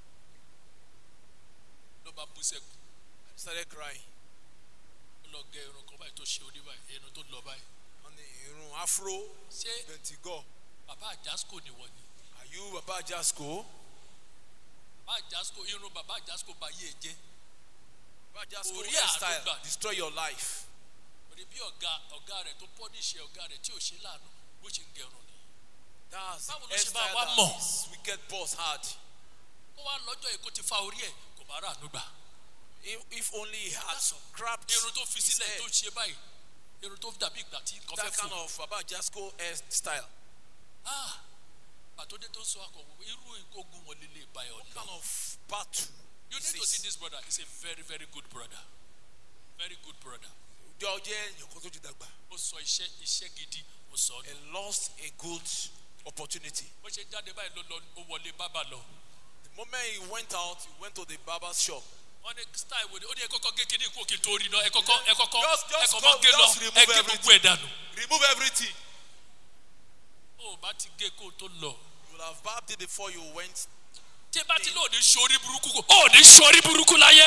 Ló bá bú sẹ́kù. I started crying. Ó lọ gẹ irun kan báyìí tó ṣe orí báyìí, irun tó lọ báyìí. Wọ́n ní irun afro Ṣé bẹ̀ntìgọ̀. bàbá Àjàsíkò ni wọ́n ni? Are you Baba Jasco? Bàbá Àjàsíkò irun bàbá Àjàsíkò bá yé e jẹ́. Baba Jasco Orí hairstyle àdúgbà. destroy your life. Òní bí ọ̀gá ọ̀gá rẹ̀ tó pọ́níṣẹ́ ọ̀gá rẹ̀ tí ò ṣe láàánú bó ṣe ń gẹrun ni. That's the Báwo ló ṣe hairstyle máa wá that mọ̀? this wicked boss had. Ó wá lọ́jọ́ èkó ti fa orí ẹ̀ kò bá rà ànúgbà. If, if only he had That's all. grabbed Irun tó fi his sílẹ̀ head, tó ṣe báyìí. Irun tó dàbí ìgbà tí nǹkan fẹ́ that kind fún. of Baba Jasco hairstyle. Ah! Pàtódé tó sọ akọ̀wé irú ìkógun wọn lélẹ̀ báyọ̀ What lọ. kind of battle? You is need to this? see this brother. He's a very very good brother. Very good brother. Jọ jẹ́ èèyàn kan tó ti dàgbà. Ó sọ iṣẹ́ iṣẹ́ gidi ó sọ ọ́. And lost a good opportunity. Bó ṣe jáde báyìí ló lọ ó wọlé bábà lọ. The moment he went out, he went to the barber's shop. wọ́n ní style wo ni ó ní ẹ̀kọ́kọ́ gé kíní kó kí n tó rí náà ẹ̀kọ́kọ́ ẹ̀kọ́kọ́ Just- just ẹ̀kọ́ go- mọ́ gé lọ just remove ẹ̀gé everything. gbogbo ẹ̀ dànù. Remove everything. ó bá ti gé kó tó lọ. You will have barbed it before you went. tí bá ti lóò ní sori burúkú kò ó ní sori burúkú láyé.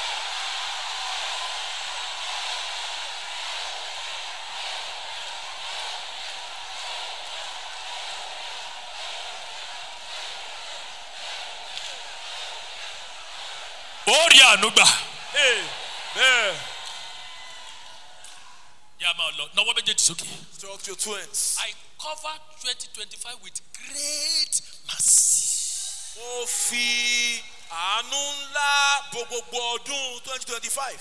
ó rí àánú gbà. Amen. yà máa lọ náwó méjèèjì sókè. Stretch your two hands. I cover twenty twenty-five with great mercy. Mo fi àánú ńlá bo gbogbo ọdún twenty twenty-five.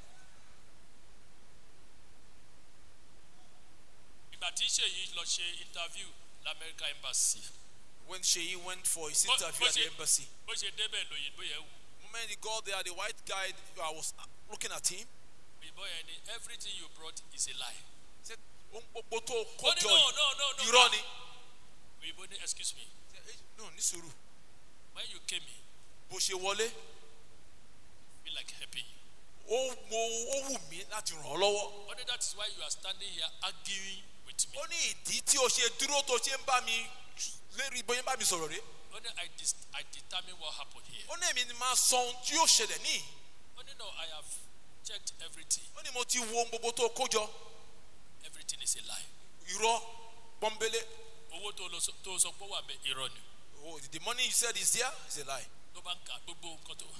ìgbà tí Ṣèyí lọ ṣe interview l'America embassy. When Sheyi went for his Bó- interview bó at the ṣe- embassy, bó ṣe débẹ̀ lóyìnbó yẹn wò. the moment he got there, the white guy, I was looking at him, òyìnbó yẹn ni everything you brought is a lie. said, "Ohun gbogbo tó ó kó ní jọ no yìí, no no no. irọ́ ni." òyìnbó ní excuse me Said, "Eh, no, ní sùúrù. when you came in Bó ṣe wọlé, be like helping you. ó mo ó wù mí láti ràn ọ́ lọ́wọ́. ó ní that is why you are standing here arguing with me. Ó ní ìdí tí o ṣe dúró tó ṣe ń bá mi lérí bóyá ń bá mi sọ̀rọ̀ rẹ̀. ó ní I dis I determine what happened here. Ó ní èmi ni máa sọ ohun tí yóò ṣẹlẹ̀ níyì. ó ní no I have checked everything. Ó ní mo ti wo ohun gbogbo tó kó jọ. everything is a lie. Irọ́ pọ́nbélé. owó tó lọ sọ- tó sọ pé ó wà bẹ́ẹ̀ irọ́ ni. Oh, the money you said is there is a lie. ló bá ń ka gbogbo nǹkan tó wà.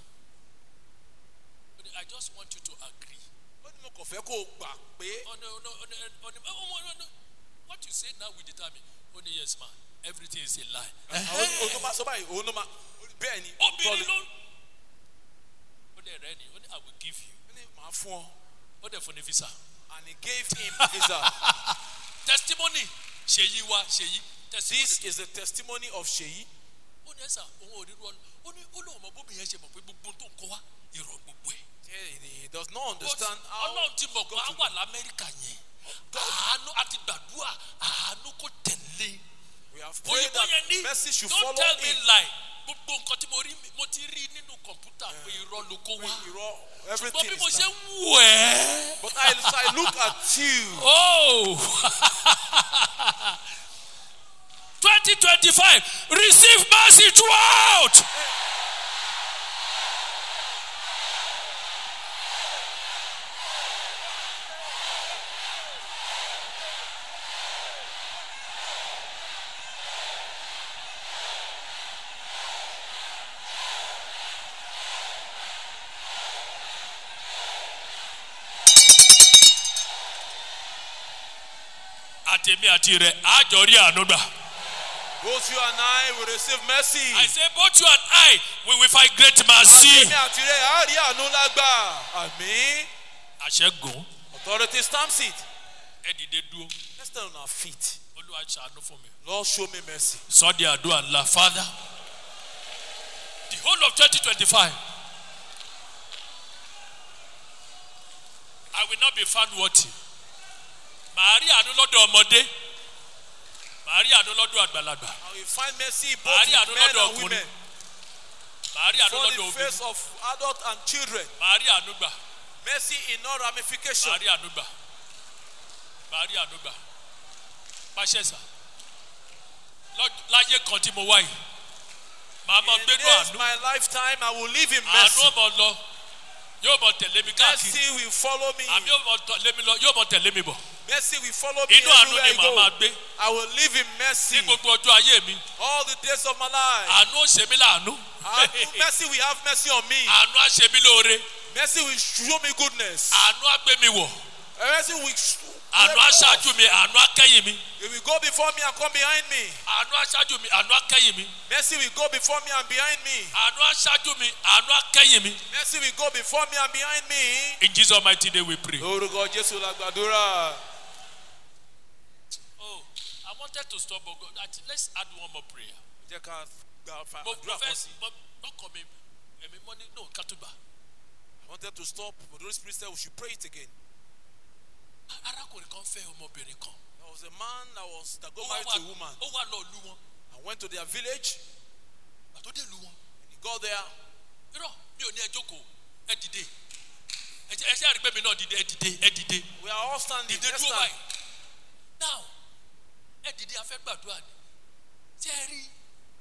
ó ní I just want you to agree. Ó ní mo kàn fẹ́ kó o gbà pé ó ní ó ní ó ní ó ní ó ní ó ní what you say now we determine. ó ní yes ma everything is a lie. òun ló máa sọ báyìí òun ló máa bẹ́ẹ̀ ni. obìnrin ló. ó ní ẹ̀rẹ́ ni ó ní I will give you. Ó ní màá fún ọ. ó dẹ̀ fún ní visa. And he gave him visa. testimony Ṣèyí wa Ṣèyí. testimony. This is a testimony of Sheyi. ó ní ẹ̀sà òun ò ní rú ọ ó ní ó lóun mọ bóbi yẹn ṣe mọ̀ pé gbogbo tó ń kọ́ wa irọ́ gbogbo ẹ̀. He does not understand how ọlọ́run ti mọ̀ pé God a to- wà lamẹ́ríkà yẹn àánú àti gbàdúrà àánú kò tẹ̀lé. we have prayed òyìnbó yẹn that ní mercy should don't follow tell me him. lie gbogbo nǹkan tí mo rí mo ti rí nínú kọ̀ǹpútà pé irọ́ ló kó wá. Irọ́, ṣùgbọ́n everything bí is mo ṣe like- ń wù ẹ́. But I, so I look at you. oh twenty twenty-five receive mercy throughout. àtẹ̀mí àti rẹ̀ àjọ rí àánú gbà. Both you and I will receive mercy. I say both you and I we will find great mercy. Àtẹ̀mí àti rẹ̀ á rí àánú lágbà. Àmín. àṣẹ́gun Authority stamps it. ẹ dìde dúró Let's stand on our feet. olúwa ṣàánú fún mi. Lord, show me mercy. sọ di àdúrà ńlá father the whole of twenty twenty-five I will not be found worthy. màá rí àánú lọ́dọ̀ ọmọdé màá rí àánú lọ́dọ̀ àgbàlagbà I will find mercy both màá rí àánú with men lọ́dọ̀ and ọkùnrin women. màá rí àánú For lọ́dọ̀ the obìnrin face of adult and children. màá rí àánú gbà Mercy in all ramifications. màá rí àánú gbà màá rí àánú gbà pàṣẹ sà Lọ́- láyé kan tí mo wá yìí màá mọ In gbénú this àánú my lifetime, I will live in àánú mercy. ọmọ lọ yóò mọ tẹ̀lé mi káàkiri Mercy will follow me. àmì yóò mọ tẹ̀lé mi lọ yóò mọ tẹ̀lé mi bọ̀ Mercy will follow me inú àánú everywhere ni I màá máa go. gbé I will live in mercy ní gbogbo ọjọ́ ayé mi all the days of my life. àánú ó ṣe mí láàánú Àánú- Mercy will have mercy on me. àánú á ṣe mí lóore Mercy will show me goodness. àánú á gbé mi wọ̀ Mercy will àánú á ṣáájú mi àánú á kẹ́yìn mi It will go before me and come behind me. àánú á ṣáájú mi àánú á kẹ́yìn mi Mercy will go before me and behind me. àánú á ṣáájú mi àánú á kẹ́yìn mi. Mercy will go before me and behind me. In Jesus' mighty name we pray. Lórúkọ Jésù la gbàdúrà. Oh, I wanted to stop, but God, I think let's add one more prayer. Jẹ́ ká gba fa- Mo àdúrà mo kan fẹ́ sí. mo lọ́kọ̀ mi ẹ̀mí mọ́ ní no kátúbà. I wanted to stop, but the Holy Spirit said we should pray it again. Arákùnrin kan fẹ́ ọmọbìnrin kan. There was a man that was that Ó got wá married wá to a woman ó wá lọ lu wọn. and went to their village. Àtó dé lu wọn. And he got there. irọ́ mi ò ní ẹ jókòó ẹ dìde ẹ ṣe ẹ ṣe àrígbẹ́ mi náà dìde ẹ dìde ẹ dìde We are all standing. dìde Let's dúró stand. báyìí now ẹ dìde afẹ́ gbàdúrà ni tí ẹ rí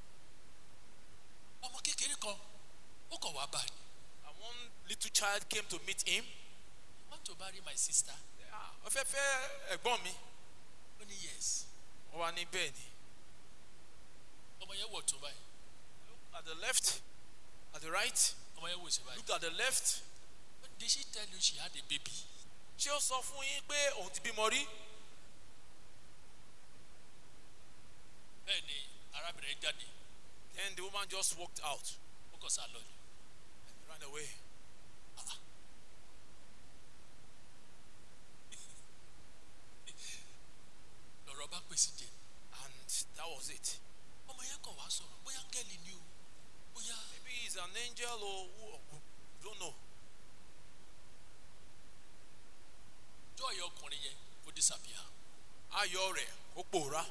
ọmọ kékeré kan ó kàn wá báyìí. And one little child came to meet him. I want to marry my sister. Ah, ó fẹ́ fẹ́ ẹ̀gbọ́n mi. ó ní yes Ó wá ní bẹ́ẹ̀ ni. ọmọ yẹn wọ̀ tó báyìí Look at the left, at the right. ọmọ yẹn wò sí báyìí. Look at the left. Did she tell you she had a baby? Ṣé ó sọ fún yín pé òun ti bímọ rí? bẹ́ẹ̀ ni arábìnrin jáde Then the woman just walked out ó kàn sá lọ ni. and ran away. lọ̀rọ̀ bá pèsè jẹ And that was it. ọmọ yẹn kàn wá sọ̀rọ̀ bóyá áńgẹ́lì ni o bóyá Maybe he's an angel or who, who don't know. joy ọkùnrin yẹn ó disappear. Ayọ̀ rẹ̀ ó pòórá.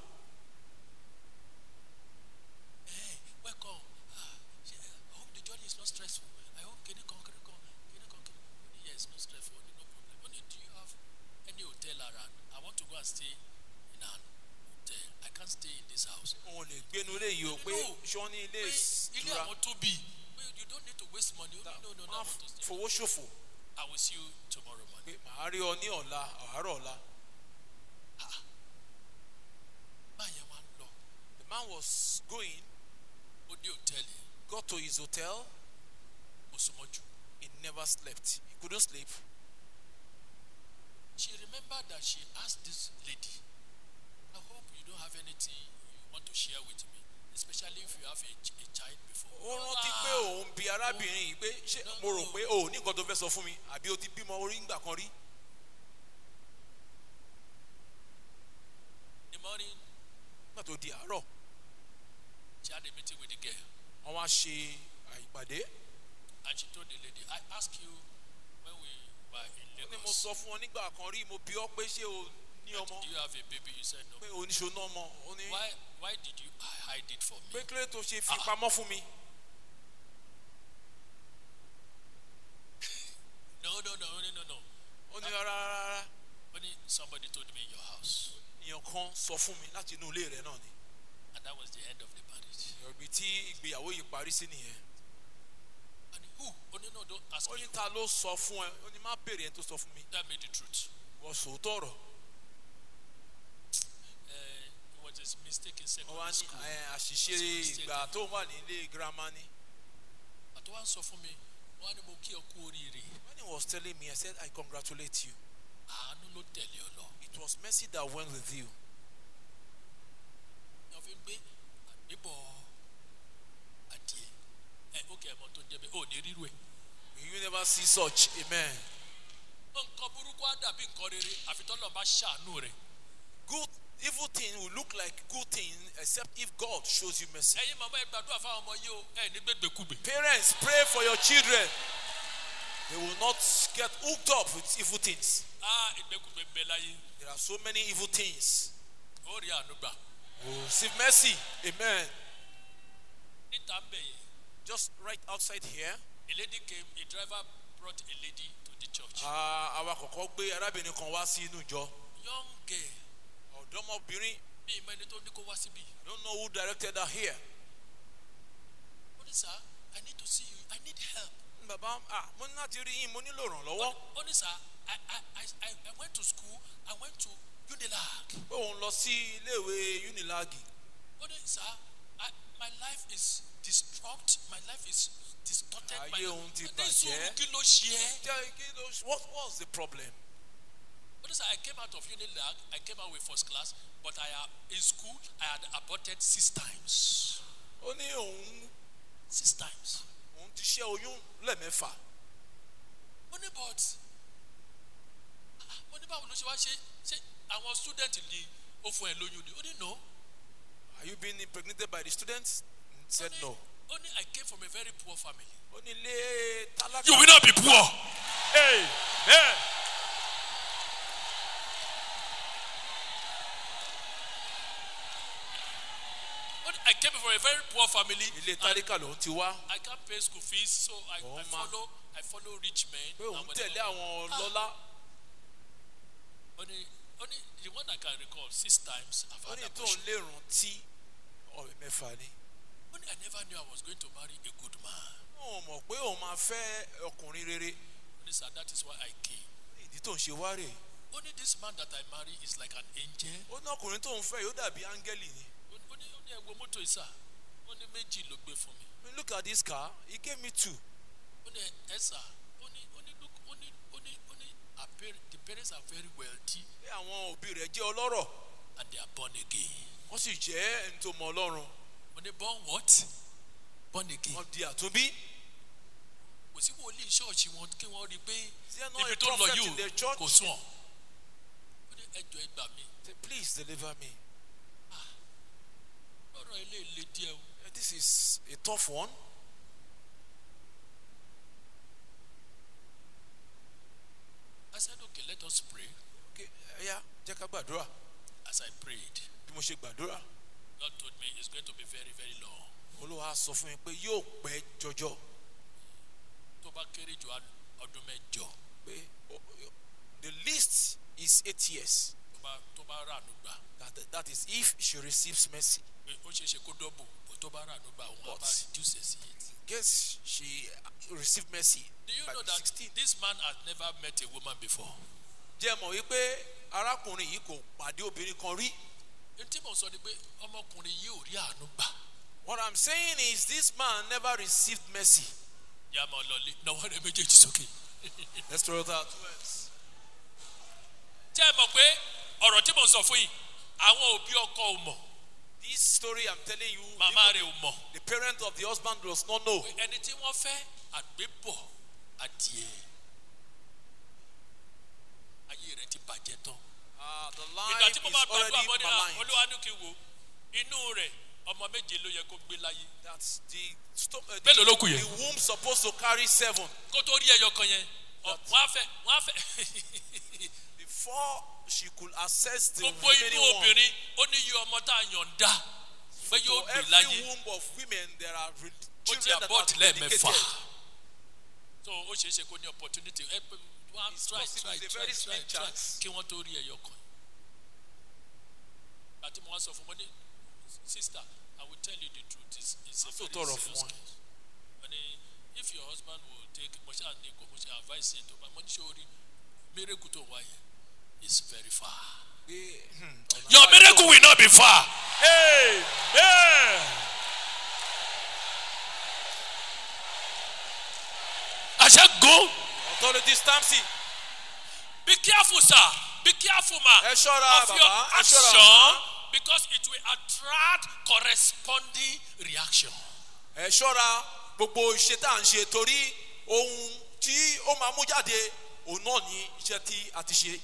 Hey, welcome. Ah, she- I hope the journey is not stressful. I hope kini kan kini kan kini kan kini. Only yes, no stressful. Only no problem. Only do you have any hotel around? I want to go and stay in an hotel. I can't stay in this house. Òun lè gbénu ilé yìí o pé No. ṣọ́ ní ilé Pé ilé ìtura. àwọn tóbi. Pé you don't need to waste money. Only no no no. I Má want to stay. fowó ṣòfò. I will see you tomorrow morning. Pé màá rí ọ ní ọ̀la àárọ̀ ọ̀la. Báyẹn wá ń lọ. The man was going, Ó dé hòtẹ́ẹ̀lì. got to his hotel. Ó súnmọ́jú. He never slept. He couldn't sleep. She remembered that she asked this lady, I hope you don't have anything you want to share with me, especially if you have a, ch- a child before. Ó rántí pé òun bi arábìnrin yìí pé ṣé mo rò pé o ò ní nǹkan tó fẹ́ sọ fún mi àbí o ti bímọ orí ńgbà kan rí. In the morning, Nígbà tó di àárọ̀, she had a meeting with the girl, wọ́n wá ṣe àìpàdé. and she told the lady, I asked you when we were in Ó ní mo Lagos, sọ fún ọ nígbà kan rí, mo bi ọ́ pé ṣé o ní ọmọ, do you have a baby? You said no. pé o ní ṣo ná ọmọ. Ó ní Why, why did you hide it from pé me? kílé tó ṣe fi pamọ́ fún mi. No, no, no, no, no, no. Ó ní rárá rárá. Only somebody told me in your house. Èèyàn kan sọ fún mi láti inú ilé rẹ̀ náà ni. And that was the end of the marriage. Ibi tí ìgbéyàwó yìí parí sí nìyẹn. And who? Only no, don't ask Ó me. ní ta ló sọ fún ẹ? Ó ní má béèrè ẹni tó sọ fún mi. That made the truth. Wọ́n sòótọ́ ọ̀rọ̀. Uh, it was a mistake in Wọ́n wá secondary ní school. ẹ, àṣìṣe ìgbà tó wà ní ilé girama ni. Àti wá ń sọ fún mi, wọ́n á ní mo kí ọ kú oríire. When he was telling me, I said, I congratulate you. Àánú ló tẹ̀lé ọ lọ. It was mercy that went with you. Wọ́n fi ń gbé àgbébọ̀ adìẹ. Ẹ ó kẹ́ ẹ̀ mọ́ tó ń jẹ́ bẹ́ẹ̀. Ó ní rírú ẹ̀. May you never see such. Amen. Nǹkan burúkú á dàbí nǹkan rere àfi tọ́lọ̀ bá ṣàánú rẹ̀. Good, evil thing will look like good thing except if God shows you mercy. Ẹ̀yin màmá ẹ gbàdúrà fáwọn ọmọ yìí o. Ẹ ní gbégbèkúgbè. Parents, pray for your children. They will not get hooked up with evil things. Á ìgbékúgbè ń bẹ láyé. There are so many evil things. Ó rí àánú gbà. We will receive mercy. Amen. Níta ń bẹ̀ yẹn. Just right outside here, A lady came, a driver brought a lady to the church. ah, àwa kọ̀kọ́ gbé arábìnrin kan wá sí inú ìjọ. Young girl. Ọ̀dọ́mọbìnrin, Bí ìmọ̀ ẹni tó ní kó wá síbí. I don't know who directed her here. Ó ní sá, I need to see you. I need help. Bàbá, ah, mo ní láti rí yín, mo nílò ìrànlọ́wọ́. Ó ní sá, I, I, I, I I went to school. I went to Unilag. Pé òun lọ sí iléèwé Unilag. Ó ní sá, I, my life is distraught. My life is distorted. My Ayé òun ti ní bàjẹ́. sùúrù kí ló ṣe é? Jẹ́ kí ló- What was the problem? Ó ní sá, I came out of Unilag. I came out with first class. But I uh, in school, I had aborted six times. Ó ní òun Six times. òun ti ṣẹ́ oyún lẹ́ẹ̀mẹ́fà. Ó ní but ó ní báwo ló ṣe wá ṣe ṣe àwọn student ni ó fún ẹ lóyún ni ó ní no. Are you being impregnated by the students? He Ó said ní- no. ó ní I came from a very poor family. Ó ní ilé tálákà. You will not be poor. Amen. Ó ní I came came from a very poor family. ilé tálíkà lòun ti wá. I can't pay school fees, so I, Oh, I ma. follow I follow rich men. pé òun and tẹ̀lé whatever. àwọn lọ́lá. Only, only the one I can recall six times I've ó had ní that tóun portion. lè rántí ọ̀rẹ́ mẹ́fà ni. Only I never knew I was going to marry a good man. òun mọ̀ pé òun máa fẹ́ ọkùnrin rere. Only sir, that is why I came. ìdí tó ń ṣe wá rèé. Only this man that I marry is like an angel. ó ní ọkùnrin tó ń fẹ́ yóò dàbí áńgẹ́lì ni. Only only ẹ̀wọ̀ mọ́tò ìsà. Only méjì ló gbé fún mi. I mean, look at this car, he gave me two. Only ẹ̀sà. Only only look only only only our parents, the parents are very wealthy pé àwọn òbí rẹ̀ jẹ́ ọlọ́rọ̀ and they are born again. wọ́n sì jẹ́ ẹni tó mọ ọlọ́run. When they born what? Born again. wọ́n di àtúnbí. Kò sí wòlíì ṣọ́ọ̀ṣì wọn kí wọ́n rí i pé Is there not ibi a tó lọ prophet yìí in the o church? kò sùn ọ́. Ó ní ẹjọ́ ẹgbà mi. Say, please deliver me. Lọ́rọ̀ ilé ilé díẹ̀ o. Eh, This is a tough one. I said, okay, let us pray. Okay, ẹ̀yà jẹ́ ká gbàdúrà. As I prayed, Bí mo ṣe gbàdúrà, God told me it's going to be very, very long. Olúwa sọ fún mi pé yóò pẹ́ jọjọ. Tó bá kéré jù á ọdún mẹ́jọ. Pé o- o- the least is eight years. Tó bá tó bá ràánú gbà. That, that is if she receives mercy. Pé ó ṣeé ṣe kó dọ́bù. Bó tó bá ràánú gbà òun á But- bá reduce sí eight. Guess she received mercy. Do you by know that sixteen. this man has never met a woman before? Jẹ́ mọ̀ wípé arákùnrin yìí kò pàdé obìnrin kan rí. Ẹni tí mo sọ ni pé ọmọkùnrin yìí ò rí àánú gbà. What I'm saying is this man never received mercy. Yà máa lọlé náwó rẹ̀ méjèèjì sókè. Let's throw that words. Tí ẹ mọ̀ pé ọ̀rọ̀ tí mo sọ fún yìí, àwọn òbí ọkọ ò mọ̀, This story I'm telling you, màmá even rẹ̀ ò mọ̀. the parent of the husband does not know. Ẹni tí wọ́n fẹ́ àgbébọ̀ adìẹ. Ayé rẹ̀ ti bàjẹ́ tán. Uh, the Ìgbà life tí mo is bá gbàdúrà already mọ́ ní à maligned. Olúwa ní kí n wò inú rẹ̀ ọmọ méje ló yẹ kó gbé láyé. That's the, stop, uh, Mélòó ló kù the, yẹn? the womb supposed to carry seven. Kó tó rí ẹyọ kan yẹn, ọ- wọ́n á fẹ́ wọ́n á fẹ́. Before she could access the Gbogbo inú remaining one. obìnrin ó ní iye ọmọ tá a yọ̀ǹda pé yóò For gbé every láyé. womb of women, there are re- Ó ti children that abort are dedicated. lẹ́ẹ̀mẹ́fà. So ó ṣeé ṣe kó ní opportunity. Ẹ pé wọ́n á It's try possible, try it's a try very try slim try chance. kí wọ́n tó rí ẹyọ kan. Àti mo wá sọ fún mo ní sister, I will tell you the truth. It's, it's a Wọ́n very sòtọ̀rọ̀ serious fún wọn. case. Wọ́n ní if your husband will take mo ṣáà ní kó mo ṣe advice ẹ̀ tó bá mo ní ṣe orí miracle tó wáyé is very far. Pé, hmm, ọ̀nà Your àbáyọ- miracle will not be far. Amen. I said go. Authority stamps it. Be careful, sir. Be careful, ma. Ẹ ṣọ́ra, Of your bàbá. Ẹ action ṣọ́ra, màmá. because it will attract corresponding reaction. Ẹ ṣọ́ra gbogbo iṣẹ́ tá à ń ṣe torí ohun tí ó máa mú jáde òun náà ní iṣẹ́ tí a ti ṣe.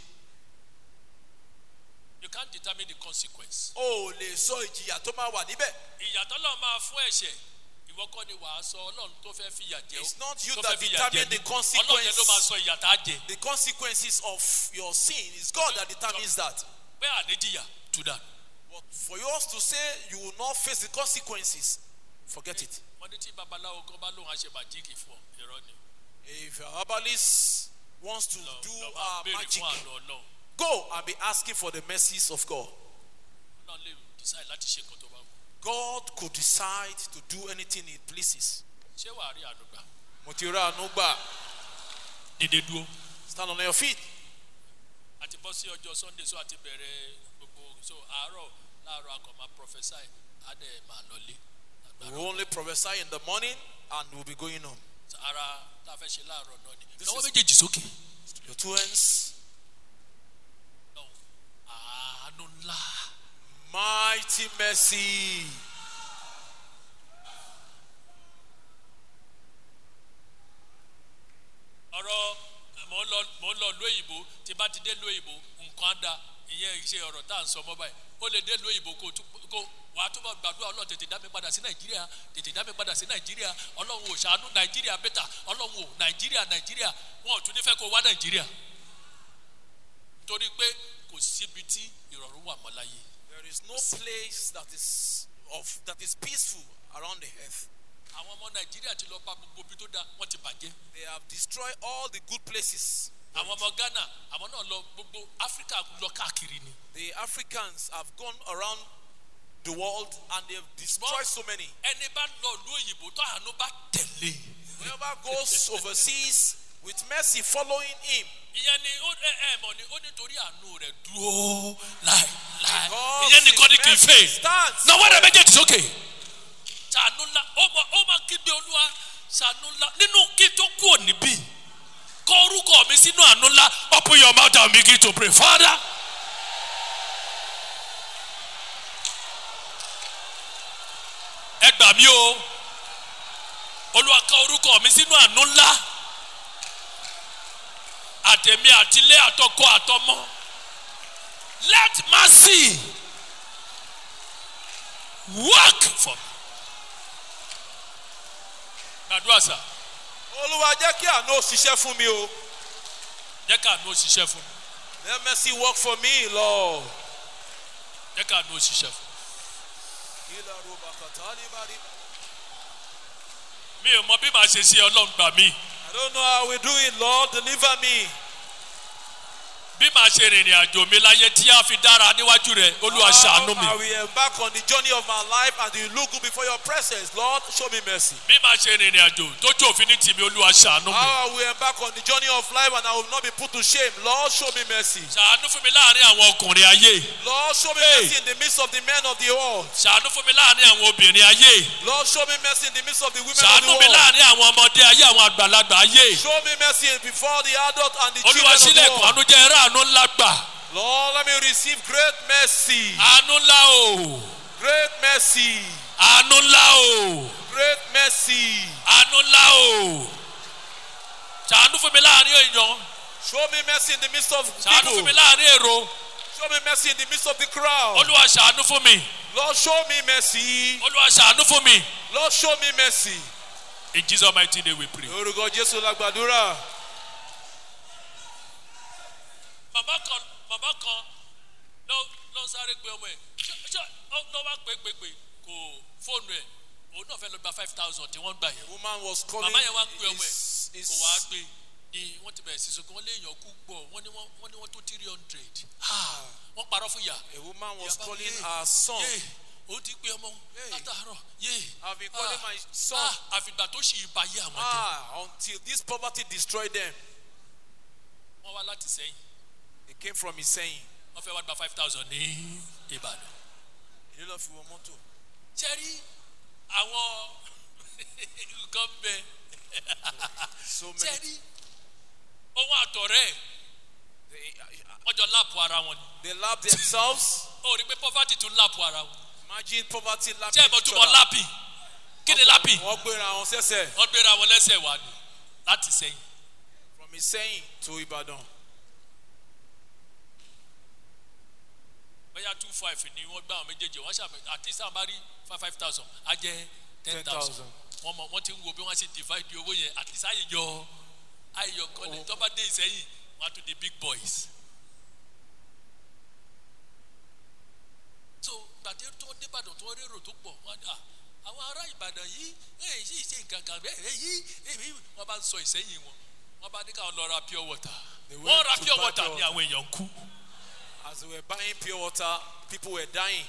You can't determine the consequence. O ò lè sọ ìjìyà tó máa wà níbẹ̀. Ìyàtọ̀ Ọlọ́run máa fún ẹ̀ṣẹ̀. Ìwọ kọ́ ni wàá sọ Ọlọ́run tó fẹ́ fi ìyà jẹ. It's not you tó that fẹ́ fi ìyà determine jẹ the ní. consequence. Ọlọ́run yẹn ló máa sọ ìyà tá a jẹ. The consequences of your sin is God that determines that. Pé àníjìyà to that. But for yours to say you will not face the consequences, forget it. Wọ́n ní tí babaláwo kan bá lóun àṣẹ màjíìkì fún ọ, irọ́ ni. If your herbalist wants to Lọ do lọ máa uh, béèrè magic, fún àánú Ọlọ́run. go and be asking for the mercies of God. Ọlọ́run lè decide láti ṣe nǹkan tó bá wù. God could decide to do anything He pleases. Ṣé wàá rí àánú gbà? Mo ti ra àánú gbà. Dìde dúró. Stand on your feet. Àti bọ́ sí ọjọ́ Sunday so àti bẹ̀rẹ̀ gbogbo so àárọ̀ láàárọ̀ akọ̀ máa prophesy adé máa lọlé. We will only prophesy in the morning and we'll be going home. Ara tá a fẹ́ ṣe láàárọ̀ náà ni. This Lọ́wọ́ is- méjèèjì sókè. Your two hands. Lọ́wọ́ àánú ńlá. Mighty mercy. Ọ̀rọ̀ mò ń lọ mò ń lọ lóyìnbó tí bá ti dé lóyìnbó nǹkan á da ìyẹn ṣe ọ̀rọ̀ tá à ń sọ mọ́ báyìí. Ó lè dé lóyìnbó kó tún- kó wàá túbọ̀ gbàdúrà Ọlọ́run tètè dá mi padà sí Nàìjíríà tètè dá mi padà sí Nàìjíríà Ọlọ́run ò ṣàánú Nàìjíríà bẹ́tà Ọlọ́run ò Nàìjíríà Nàìjíríà wọn ò tún ní fẹ́ kó wá Nàìjíríà. Torí pé kò síbi tí ìrọ̀rùn wà mọ́ láyé. There is no place that is of that is peaceful around the earth. àwọn ọmọ nàìjíríà ti lọ bá gbogbo ibi tó dáa wọ́n ti bàjẹ́. They have destroyed all the good places. àwọn ọmọ ghana àwọn náà lọ gbogbo áfíríkà lọ káàkiri ni. The Africans have gone around the world and they have destroyed so many. ẹni bá lọ ìlú òyìnbó tó àánú bá tẹ̀lé. Whoever goes overseas with mercy following him. ìyẹn ni ó ẹ ẹ mọ̀ ni ó nítorí àánú rẹ̀ dúró láìláì. Because ìyẹn nìkan ni kì í his fè. mercy stands. náà wọ́n rẹ̀ méjèèjì sókè. ṣàánú ńlá ó máa ó máa kígbe olúwa ṣàánú ńlá nínú kí tó kú òní bí. kọ orúkọ mi sínú àánú ńlá. open your mouth and begin to pray. Father. ẹ gbà mí o. olúwa kọ orúkọ mi sínú àánú ńlá. àtẹ̀mí àtilé àtọkọ àtọmọ. Let mercy work for me. Gbàdúrà sà. Olúwa jẹ́ kí àánú ṣiṣẹ́ fún mi o. Jẹ́ ká àánú ṣiṣẹ́ fún mi. Let mercy work for me, Lord. Jẹ́ ká àánú ṣiṣẹ́ fún mi. Mi ò mọ bí màá ṣe ṣe Ọlọ́run gbà mí. I don't know how we do it, Lord. Deliver me. Bí màá ṣe rìnrìn àjò mi láyé tí a fi dára níwájú rẹ̀, Olúwa ṣàánú mi. How I will embark on the journey of my life and you look good before your presence, Lord, show me mercy. Bí màá ṣe rìnrìn àjò tó jò òfin ní tìmí, Olúwa ṣàánú mi. How I will embark on the journey of life and I will not be put to shame, Lord, show me mercy. Ṣàánú fún mi láàrin àwọn ọkùnrin ayé. Lord, show me Hey. mercy in the midst of the men of the world. Ṣàánú fún mi láàrin àwọn obìnrin ayé. Lord, show me mercy in the midst of the women of the Ṣàánú mi world. láàrin àwọn ọmọdé ayé àwọn àgbàlagbà ayé. Show me mercy before the adult and the Olúwa children of sílẹ̀ the kún world. àánú jẹ́ ẹ̀rọ àánú ńlá gbà. Lord, let me receive great mercy. Àánú ńlá o. Great mercy. Àánú ńlá o. Great mercy. Àánú ńlá o. Ṣàánú fún mi láàrin èèyàn. Show me mercy in the midst of Ṣàánú fún mi people. láàrin èrò. Show me mercy in the midst of the crowd. Olúwa ṣàánú fún mi. Lord, show me mercy. Olúwa ṣàánú fún mi. Lord, show me mercy. In Jesus' mighty name we pray. Orúkọ Jésù la gbàdúrà. Màmá kan màmá kan lọ lọ sáré pé ọmọ ẹ̀ ṣé lọ wá pé pé pé kò fóònù ẹ̀ òun náà fẹ́ lọ gba five thousand tí wọ́n gbà yẹn. Woman was calling. Màmá yẹn wá pé ọmọ his- ẹ̀ his- kò wá gbé ni wọ́n ti bẹ̀rẹ̀ sí sọ́kàn wọ́n lé èèyàn kú gbọ́ wọ́n ní wọ́n wọ́n ní wọ́n tó three hundred. Wọ́n parọ́ fún ìyá. A woman was Ìyá bá calling wí, her son. yé ó ti pé ọmọ Hey. látàárọ̀ yé. I've been calling my son. Ah, àfìgbà tó ṣì ìbáyé àwọn jẹ. Ah, until this poverty destroyed them. Wọ́n wá láti sẹ́yìn. They came from his saying. Wọ́n fẹ́ wá gba five thousand ní Ìbàdàn. Ìlú lọ fi wọ mọ́tò. Ṣẹ́rí àwọn nǹkan bẹ. So many. Ṣẹ́rí ohun àtọ̀rẹ́ They, wọ́n jọ láàpù ara wọn ni. they lap themselves. Ó rí pé poverty tún láàpù ara wọn. Imagine poverty Ṣé lapping ẹ̀ mọ̀ each túmọ̀ other. lápì? Kí ni lápì? Wọ́n gbéra wọn sẹ́sẹ̀. Wọ́n gbéra wọn lẹ́sẹ̀ wá ni láti sẹ́yìn. From his saying to Ibadan. Bóyá two five ni wọ́n gbá àwọn méjèèjì wọ́n ṣàmì àti sábà rí five five thousand á jẹ́ ten thousand. Wọ́n mọ̀ wọ́n ti ń wo bí wọ́n ṣe divide owó yẹn àti sáyé yọ ayọ̀ kọ́lé tó bá dé ìsẹ́yìn wọ́n á tún di big boys. So gbàdé tó dé Ìbàdàn tó rérò tó pọ̀ wọ́n á àwọn ará Ìbàdàn yìí èyí sì ṣe nǹkan kan bẹ́ẹ̀ èyí èyí wọ́n bá ń sọ ìsẹ́yìn wọn wọ́n bá ní káwọn lọ ra pure water. They went Wọ́n ra to pure buy water pure ní àwọn èèyàn ń kú. As they were buying pure water, people were dying.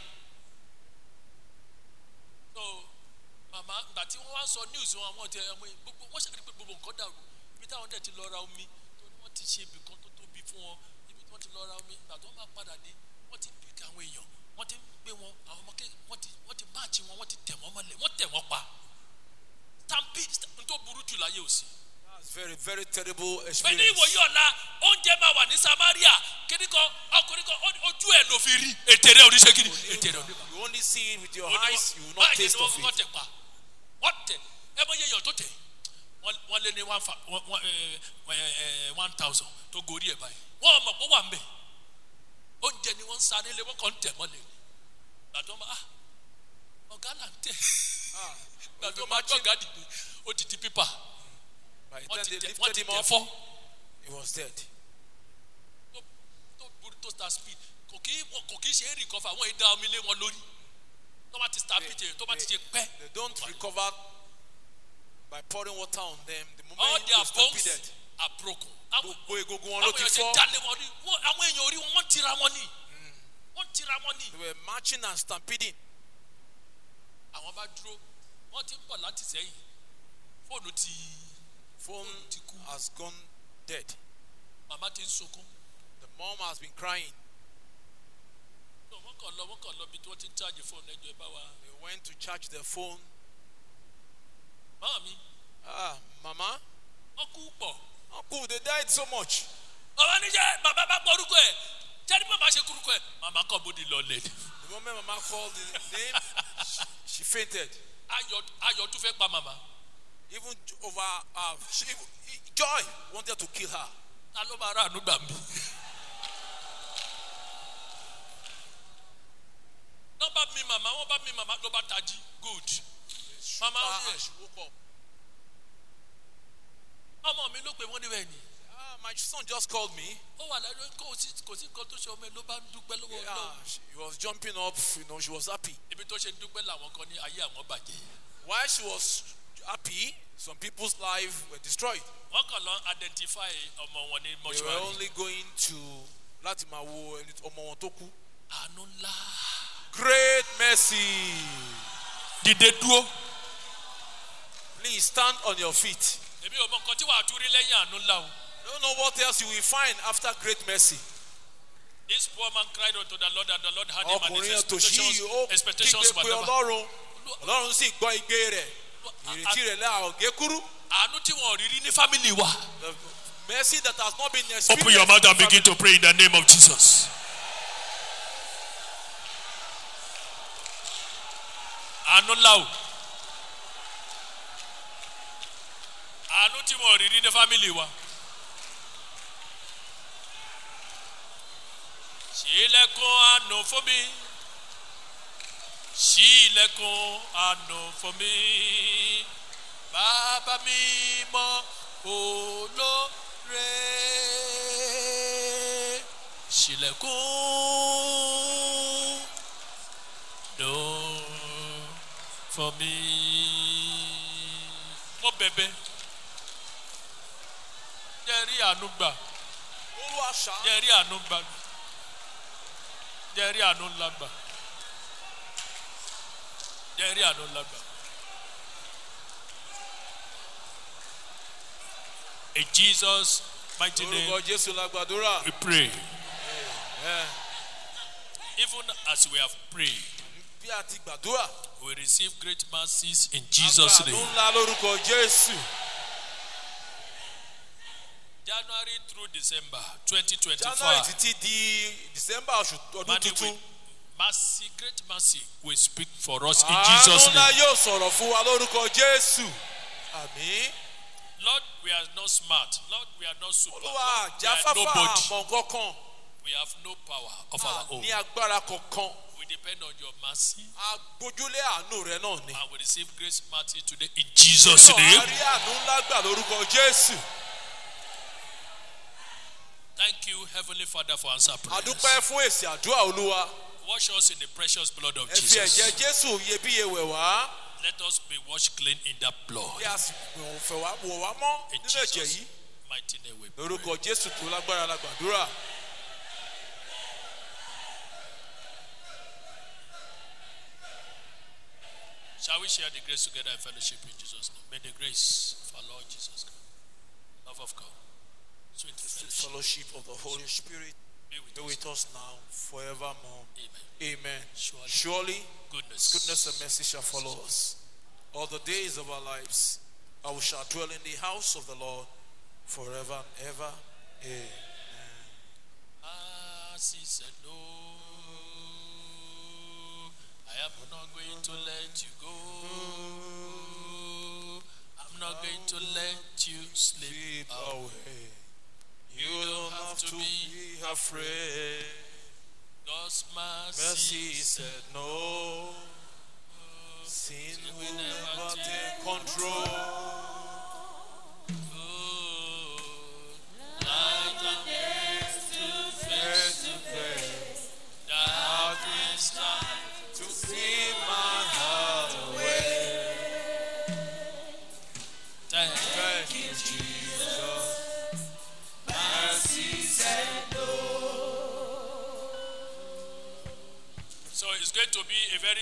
So màmá ìgbà tí wọ́n wá sọ news wọn àwọn ọ̀tẹ̀ ọmọ yìí gbogbo wọ́n ṣàkóso pé gbogbo nǹkan dàrú ibi táwọn dẹ̀ ti lọ ra omi tó ní wọ́n ti ṣe ibì kan tó tóbi fún wọn ibi tí wọ́n ti lọ ra omi ìgbà tó máa padà dé wọ́n ti pick àwọn èèyàn wọ́n ti gbé wọn àwọn ọmọ kéèké wọ́n ti wọ́n ti máàcì wọn wọ́n ti tẹ̀ wọ́n mọ́lẹ̀ wọ́n tẹ̀ wọ́n pa stampede tó burú jù láyé òsì. That's very, very terrible Bẹ́ẹ̀ni experience. ìwòye ọ̀la oúnjẹ máa wà ní Samaria kíní kan ọkùnrin kan ojú ẹ̀ ló fi rí ètè rẹ̀ oníṣẹ́ kiri ètè rẹ̀ oníṣẹ́. You only see it with your eyes, you will not taste of wọ́n it. tẹ̀ pa wọ́n tẹ̀ ẹ mọ iye èèyàn tó tẹ̀ wọ́n lé ní one fa one one thousand tó gorí ẹ̀ báyìí wọ́n mọ̀ pé wà ń bẹ̀ oúnjẹ ni wọ́n ń sáré lé wọ́n kàn ń tẹ̀ mọ́lẹ̀ gbàdúrà máa ọ̀gá là ń tẹ̀ gbàdúrà máa gbọ́ ọ̀gá dìde ó ti di pípà By the wọ́n time ti they tẹ̀ wọ́n lifted ti him tẹ̀ off, fọ́ he was dead. tó tó burú tó star speed kò kí kò kí ṣe é recover wọ́n yìí dá omi lé wọn lórí tó bá ti stampede tó bá ti ṣe pẹ́. They don't recover by pouring water on them. The All moment their they bones stampeded, are broken. àwọn gbogbo egungun wọn ló àwọn ti èèyàn ṣe fọ́. jalè wọn rí Wọ́n- àwọn èèyàn orí wọn wọ́n tira wọn ní wọ́n tira wọn ní. They were marching and stampeding. àwọn bá dúró wọ́n ti ń bọ̀ láti sẹ́yìn fóònù ti Phone ti kú has gone dead. màmá ti ń sunkún. The mom has been crying. No, wọ́n kàn lọ wọ́n kàn lọ bí tí wọ́n ti ń charge fóònù ẹjọ́ ẹ bá wa. They went to charge their phone. Màmá mi Ah, Mama, wọ́n kú pọ̀. Uncle, they died so much. bàbá níjẹ́ bàbá bá pọ̀ orúkọ ẹ̀ jẹ́ni bàbá ṣe kúrúkọ ẹ̀ màmá kàn bó di lọlẹ̀. The moment Mama called the name, she, she fainted. ayọ̀ ayọ̀ tún fẹ́ pa màmá. Even over uh, she, Joy wanted to kill her. ta ló máa rà àánú gbà mí. wọ́n bá mi màmá wọ́n bá mi màmá ló bá tají good. Mama, Ah, yeah. and she woke up. ọmọ mi ló pe wọ́n níbẹ̀ ni. Ah, my son just called me. ó wà lẹ́nu kò sí kò sí nǹkan tó ṣe ọmọ ẹ ló bá ń dúpẹ́ lọ́wọ́ Yeah, Ọlọ́run. she, he was jumping up. You know, she was happy. ibi tó ṣe ń dúpẹ́ làwọn kan ní ayé àwọn bàjẹ́. While she was happy, some people's lives were destroyed. wọ́n kàn lọ identify ọmọ wọn ní They were mọ́ṣúárì. only going to láti máa wo ẹni ọmọ wọn tó kú. àánú ńlá. Great mercy. dìde dúró. Please stand on your feet. èmi ò mọ nǹkan tí wàá tún rí lẹ́yìn àánú ńlá o. I don't know what else you will find after great mercy. this poor man cried unto the Lord and the Lord had him and Ọkùnrin his tòṣì expectations ó expectations kígbe pé whatever. Ọlọ́run. Ọlọ́run sì gbọ́ igbe rẹ̀. Ìrètí rẹ̀ lá ọ̀gẹ́ kúrú. àánú tí wọn ò rí rí ní family wa. The mercy that has not been experienced. open your mouth and begin to pray in the name of Jesus. àánú ńlá o. àánú tí wọn ò rí rí ní family wa. ṣí ilẹ̀kùn àánú fún mi. ṣí ilẹ̀kùn àánú fún mi. bàbá mi mọ olóore. ṣílẹ̀kùn dùn fún mi. mo bẹ̀bẹ̀ jẹ́ rí àánú gbà. Olúwa ṣàánú. jẹ́ rí àánú gbà. jẹ́ rí àánú ńlá gbà. jẹ́ rí àánú ńlá gbà. In Jesus' mighty name, Orúkọ Jésù la gbàdúrà. we pray. Ẹ, Even as we have prayed, Bí a ti gbàdúrà. we receive great mercies in Jesus' Àgbàdo name. ńlá lórúkọ Jésù. January through December twenty January twenty-four. títí di December oṣù ọdún Money tuntun. will, mercy, great mercy will speak for us in Àánú Jesus' ńlá name. yóò sọ̀rọ̀ fún wa lórúkọ Jésù. Àmín. Lord, we are not smart. Lord, we are not super. Olúwa Lord, we are jáfáfá nobody. àmọ̀ kankan. We have no power of our own. Ní agbára kankan. We depend on your mercy Agbójúlé àánú rẹ náà ni. and we receive grace mercy today in Jesus' Náà name. a rí àánú ńlá gbà lórúkọ Jésù. Thank you, Heavenly Father, for answer prayers. Adúpẹ́ fún èsì àdúrà Olúwa. Wash us in the precious blood of Ẹ fi ẹ̀jẹ̀ Jesus. Jésù iyebíye wẹ̀ wá. Let us be washed clean in that blood. Kí a sì fẹ̀ wá wọ̀ wá mọ́ In nínú ẹ̀jẹ̀ Jesus' yìí. mighty name we pray. Lórúkọ Jésù tó lágbára la gbàdúrà. Shall we share the grace together in fellowship in Jesus' name? May the grace of our Lord Jesus Christ, love of God, sweet The fellowship fellowship of the Holy Spirit be with be us. with us now, forevermore. Amen. Amen. Surely, Surely goodness, goodness and mercy shall follow us all the days of our lives, and we shall dwell in the house of the Lord forever and ever. Amen. as he said, no, I am not going to let you go. I'm not going to let you slip Sleep away. away. You don't have to be afraid. God's mercy, Mercy said no. Sin will never take control. light and face to face, Face to face, darkness time to see my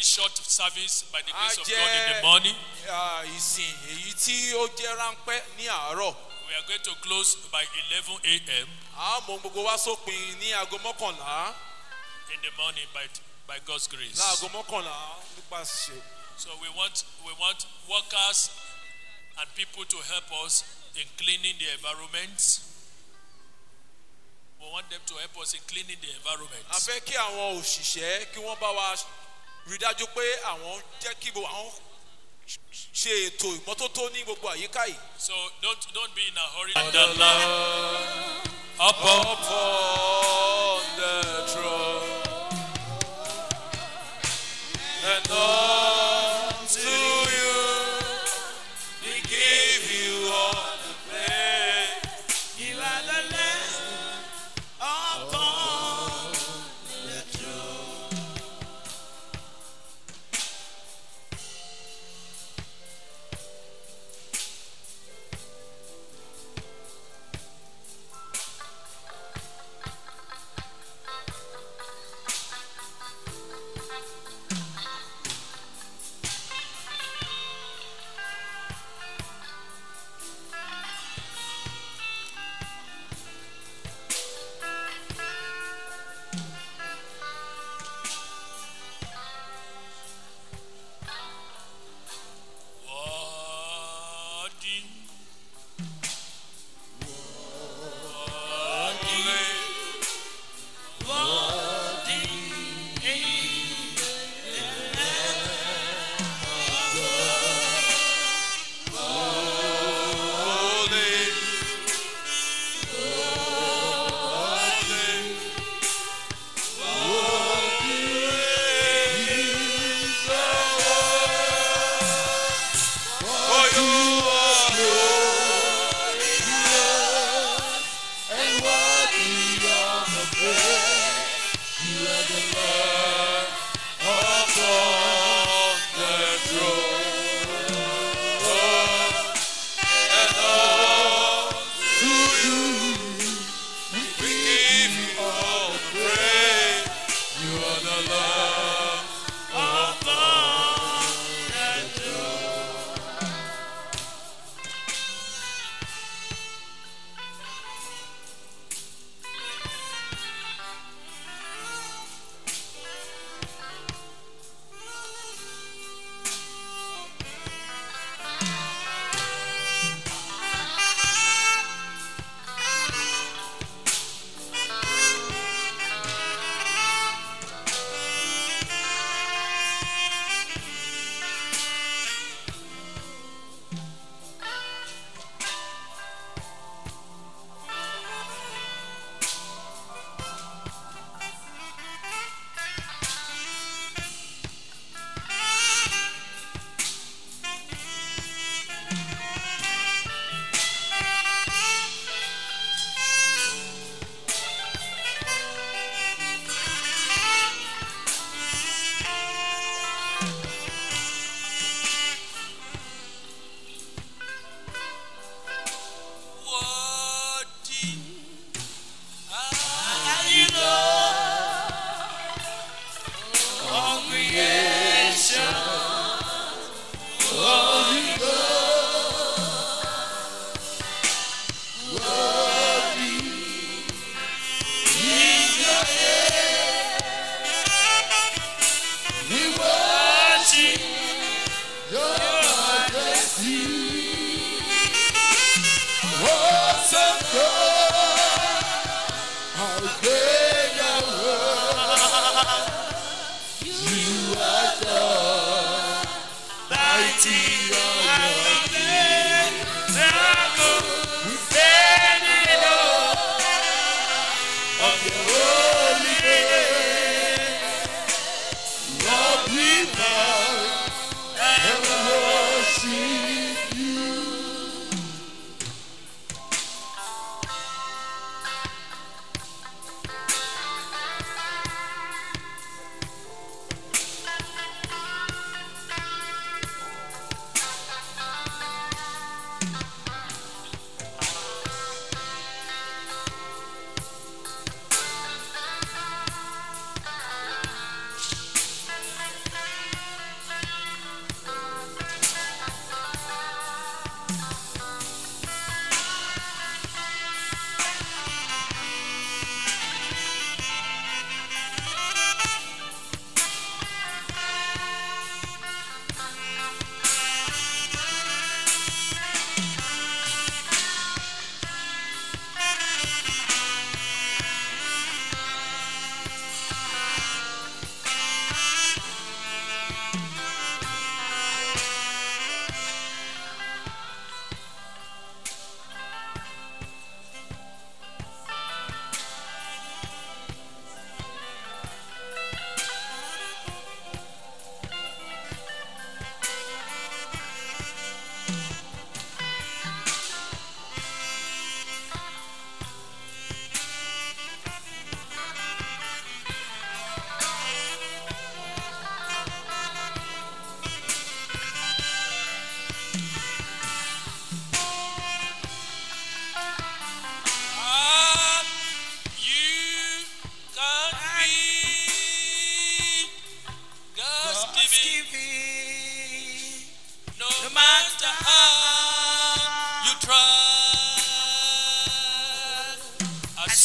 short service by the grace A of God in the jẹ́ morning. ah, ìsìn èyí tí ó jẹ́ ráńpẹ́ ní àárọ̀. We are going to close by eleven a.m. A mọ gbogbo wa sópin ní aago mọ́kànlá. in the morning by, by God's grace. Láago mọ́kànlá nípasẹ̀. So we want we want workers and people to help us in cleaning the environment. We want them to help us in cleaning the environment. A fẹ́ kí àwọn òṣìṣẹ́ kí wọ́n bá wa rí dájú pé àwọn jẹ́ kí àwọn ṣe ètò ìmọ́tótó ní gbogbo àyíká yìí. So don't don't be in a hurry. And the Lord upon the throne and unto you we give you all the praise. You are the Lamb upon the throne. Worthy, Lord, we bow and worship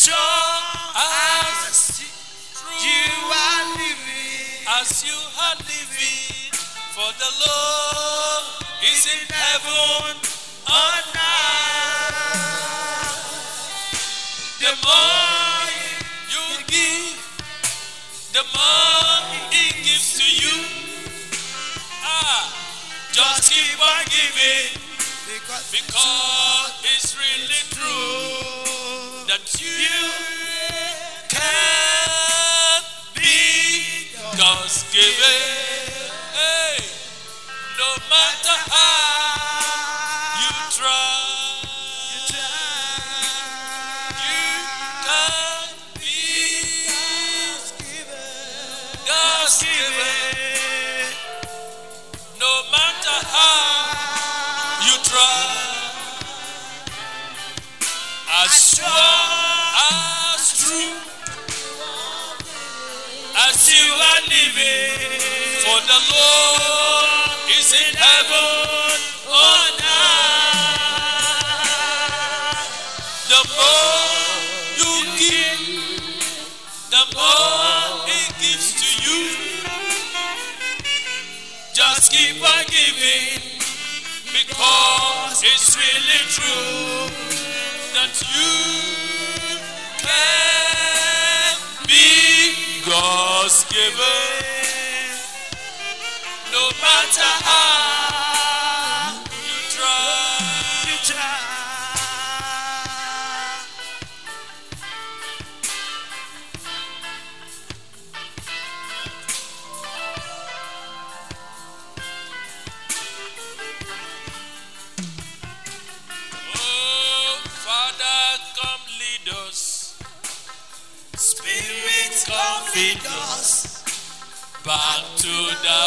sure as as true you are living. as you are living, for the Lord is in heaven on earth. The more you give, the more He gives to you. Ah, just keep on giving, Because because it's really true that you can be God's given. Hey, no matter how you try, you can be God's given. No matter how you try, as sure as true as you are living, for the Lord is in heaven on earth. The more you give, the more He gives to you. Just keep on giving, because it's really true that you can be God's given. No matter how you try, you try. oh Father, come lead us. Spirit, come feed us. Back to the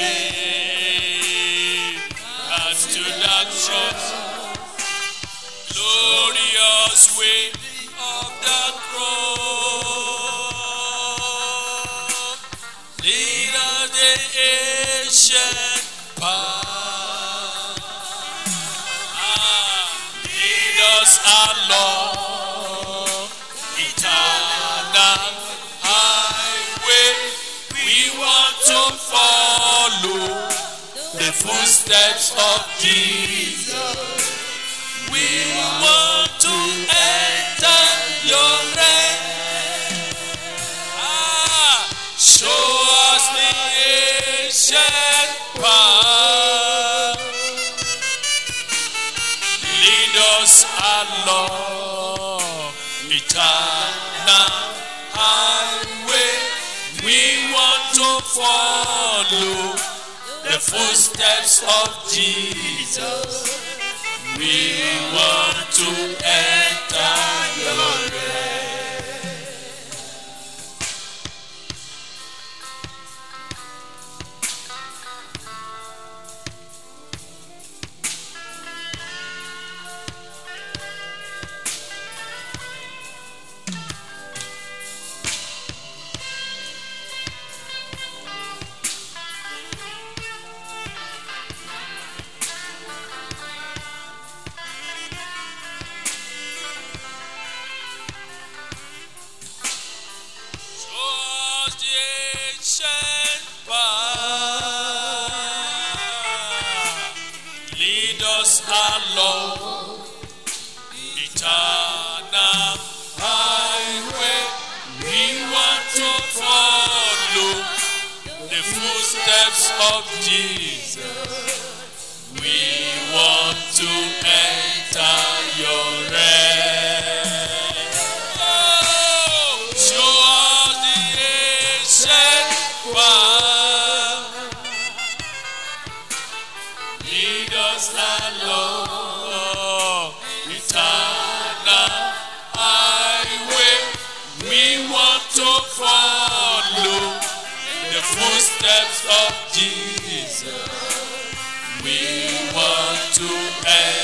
way, back to the truth, glorious way of the cross. Lead us the ancient path. Ah, lead us along eternal highway. We want to follow the footsteps of Jesus. We want to enter your rest. Ah, show us the ancient path. Lead us along eternal highway. We want to follow the footsteps of Jesus. We want to enter your rest. Towards the ancient path, lead us along eternal highway. We want to follow the footsteps of Jesus. We want to enter your rest. Oh, show us the ancient path. Lead us along eternal highway. We want to follow the footsteps of Jesus. We want to enter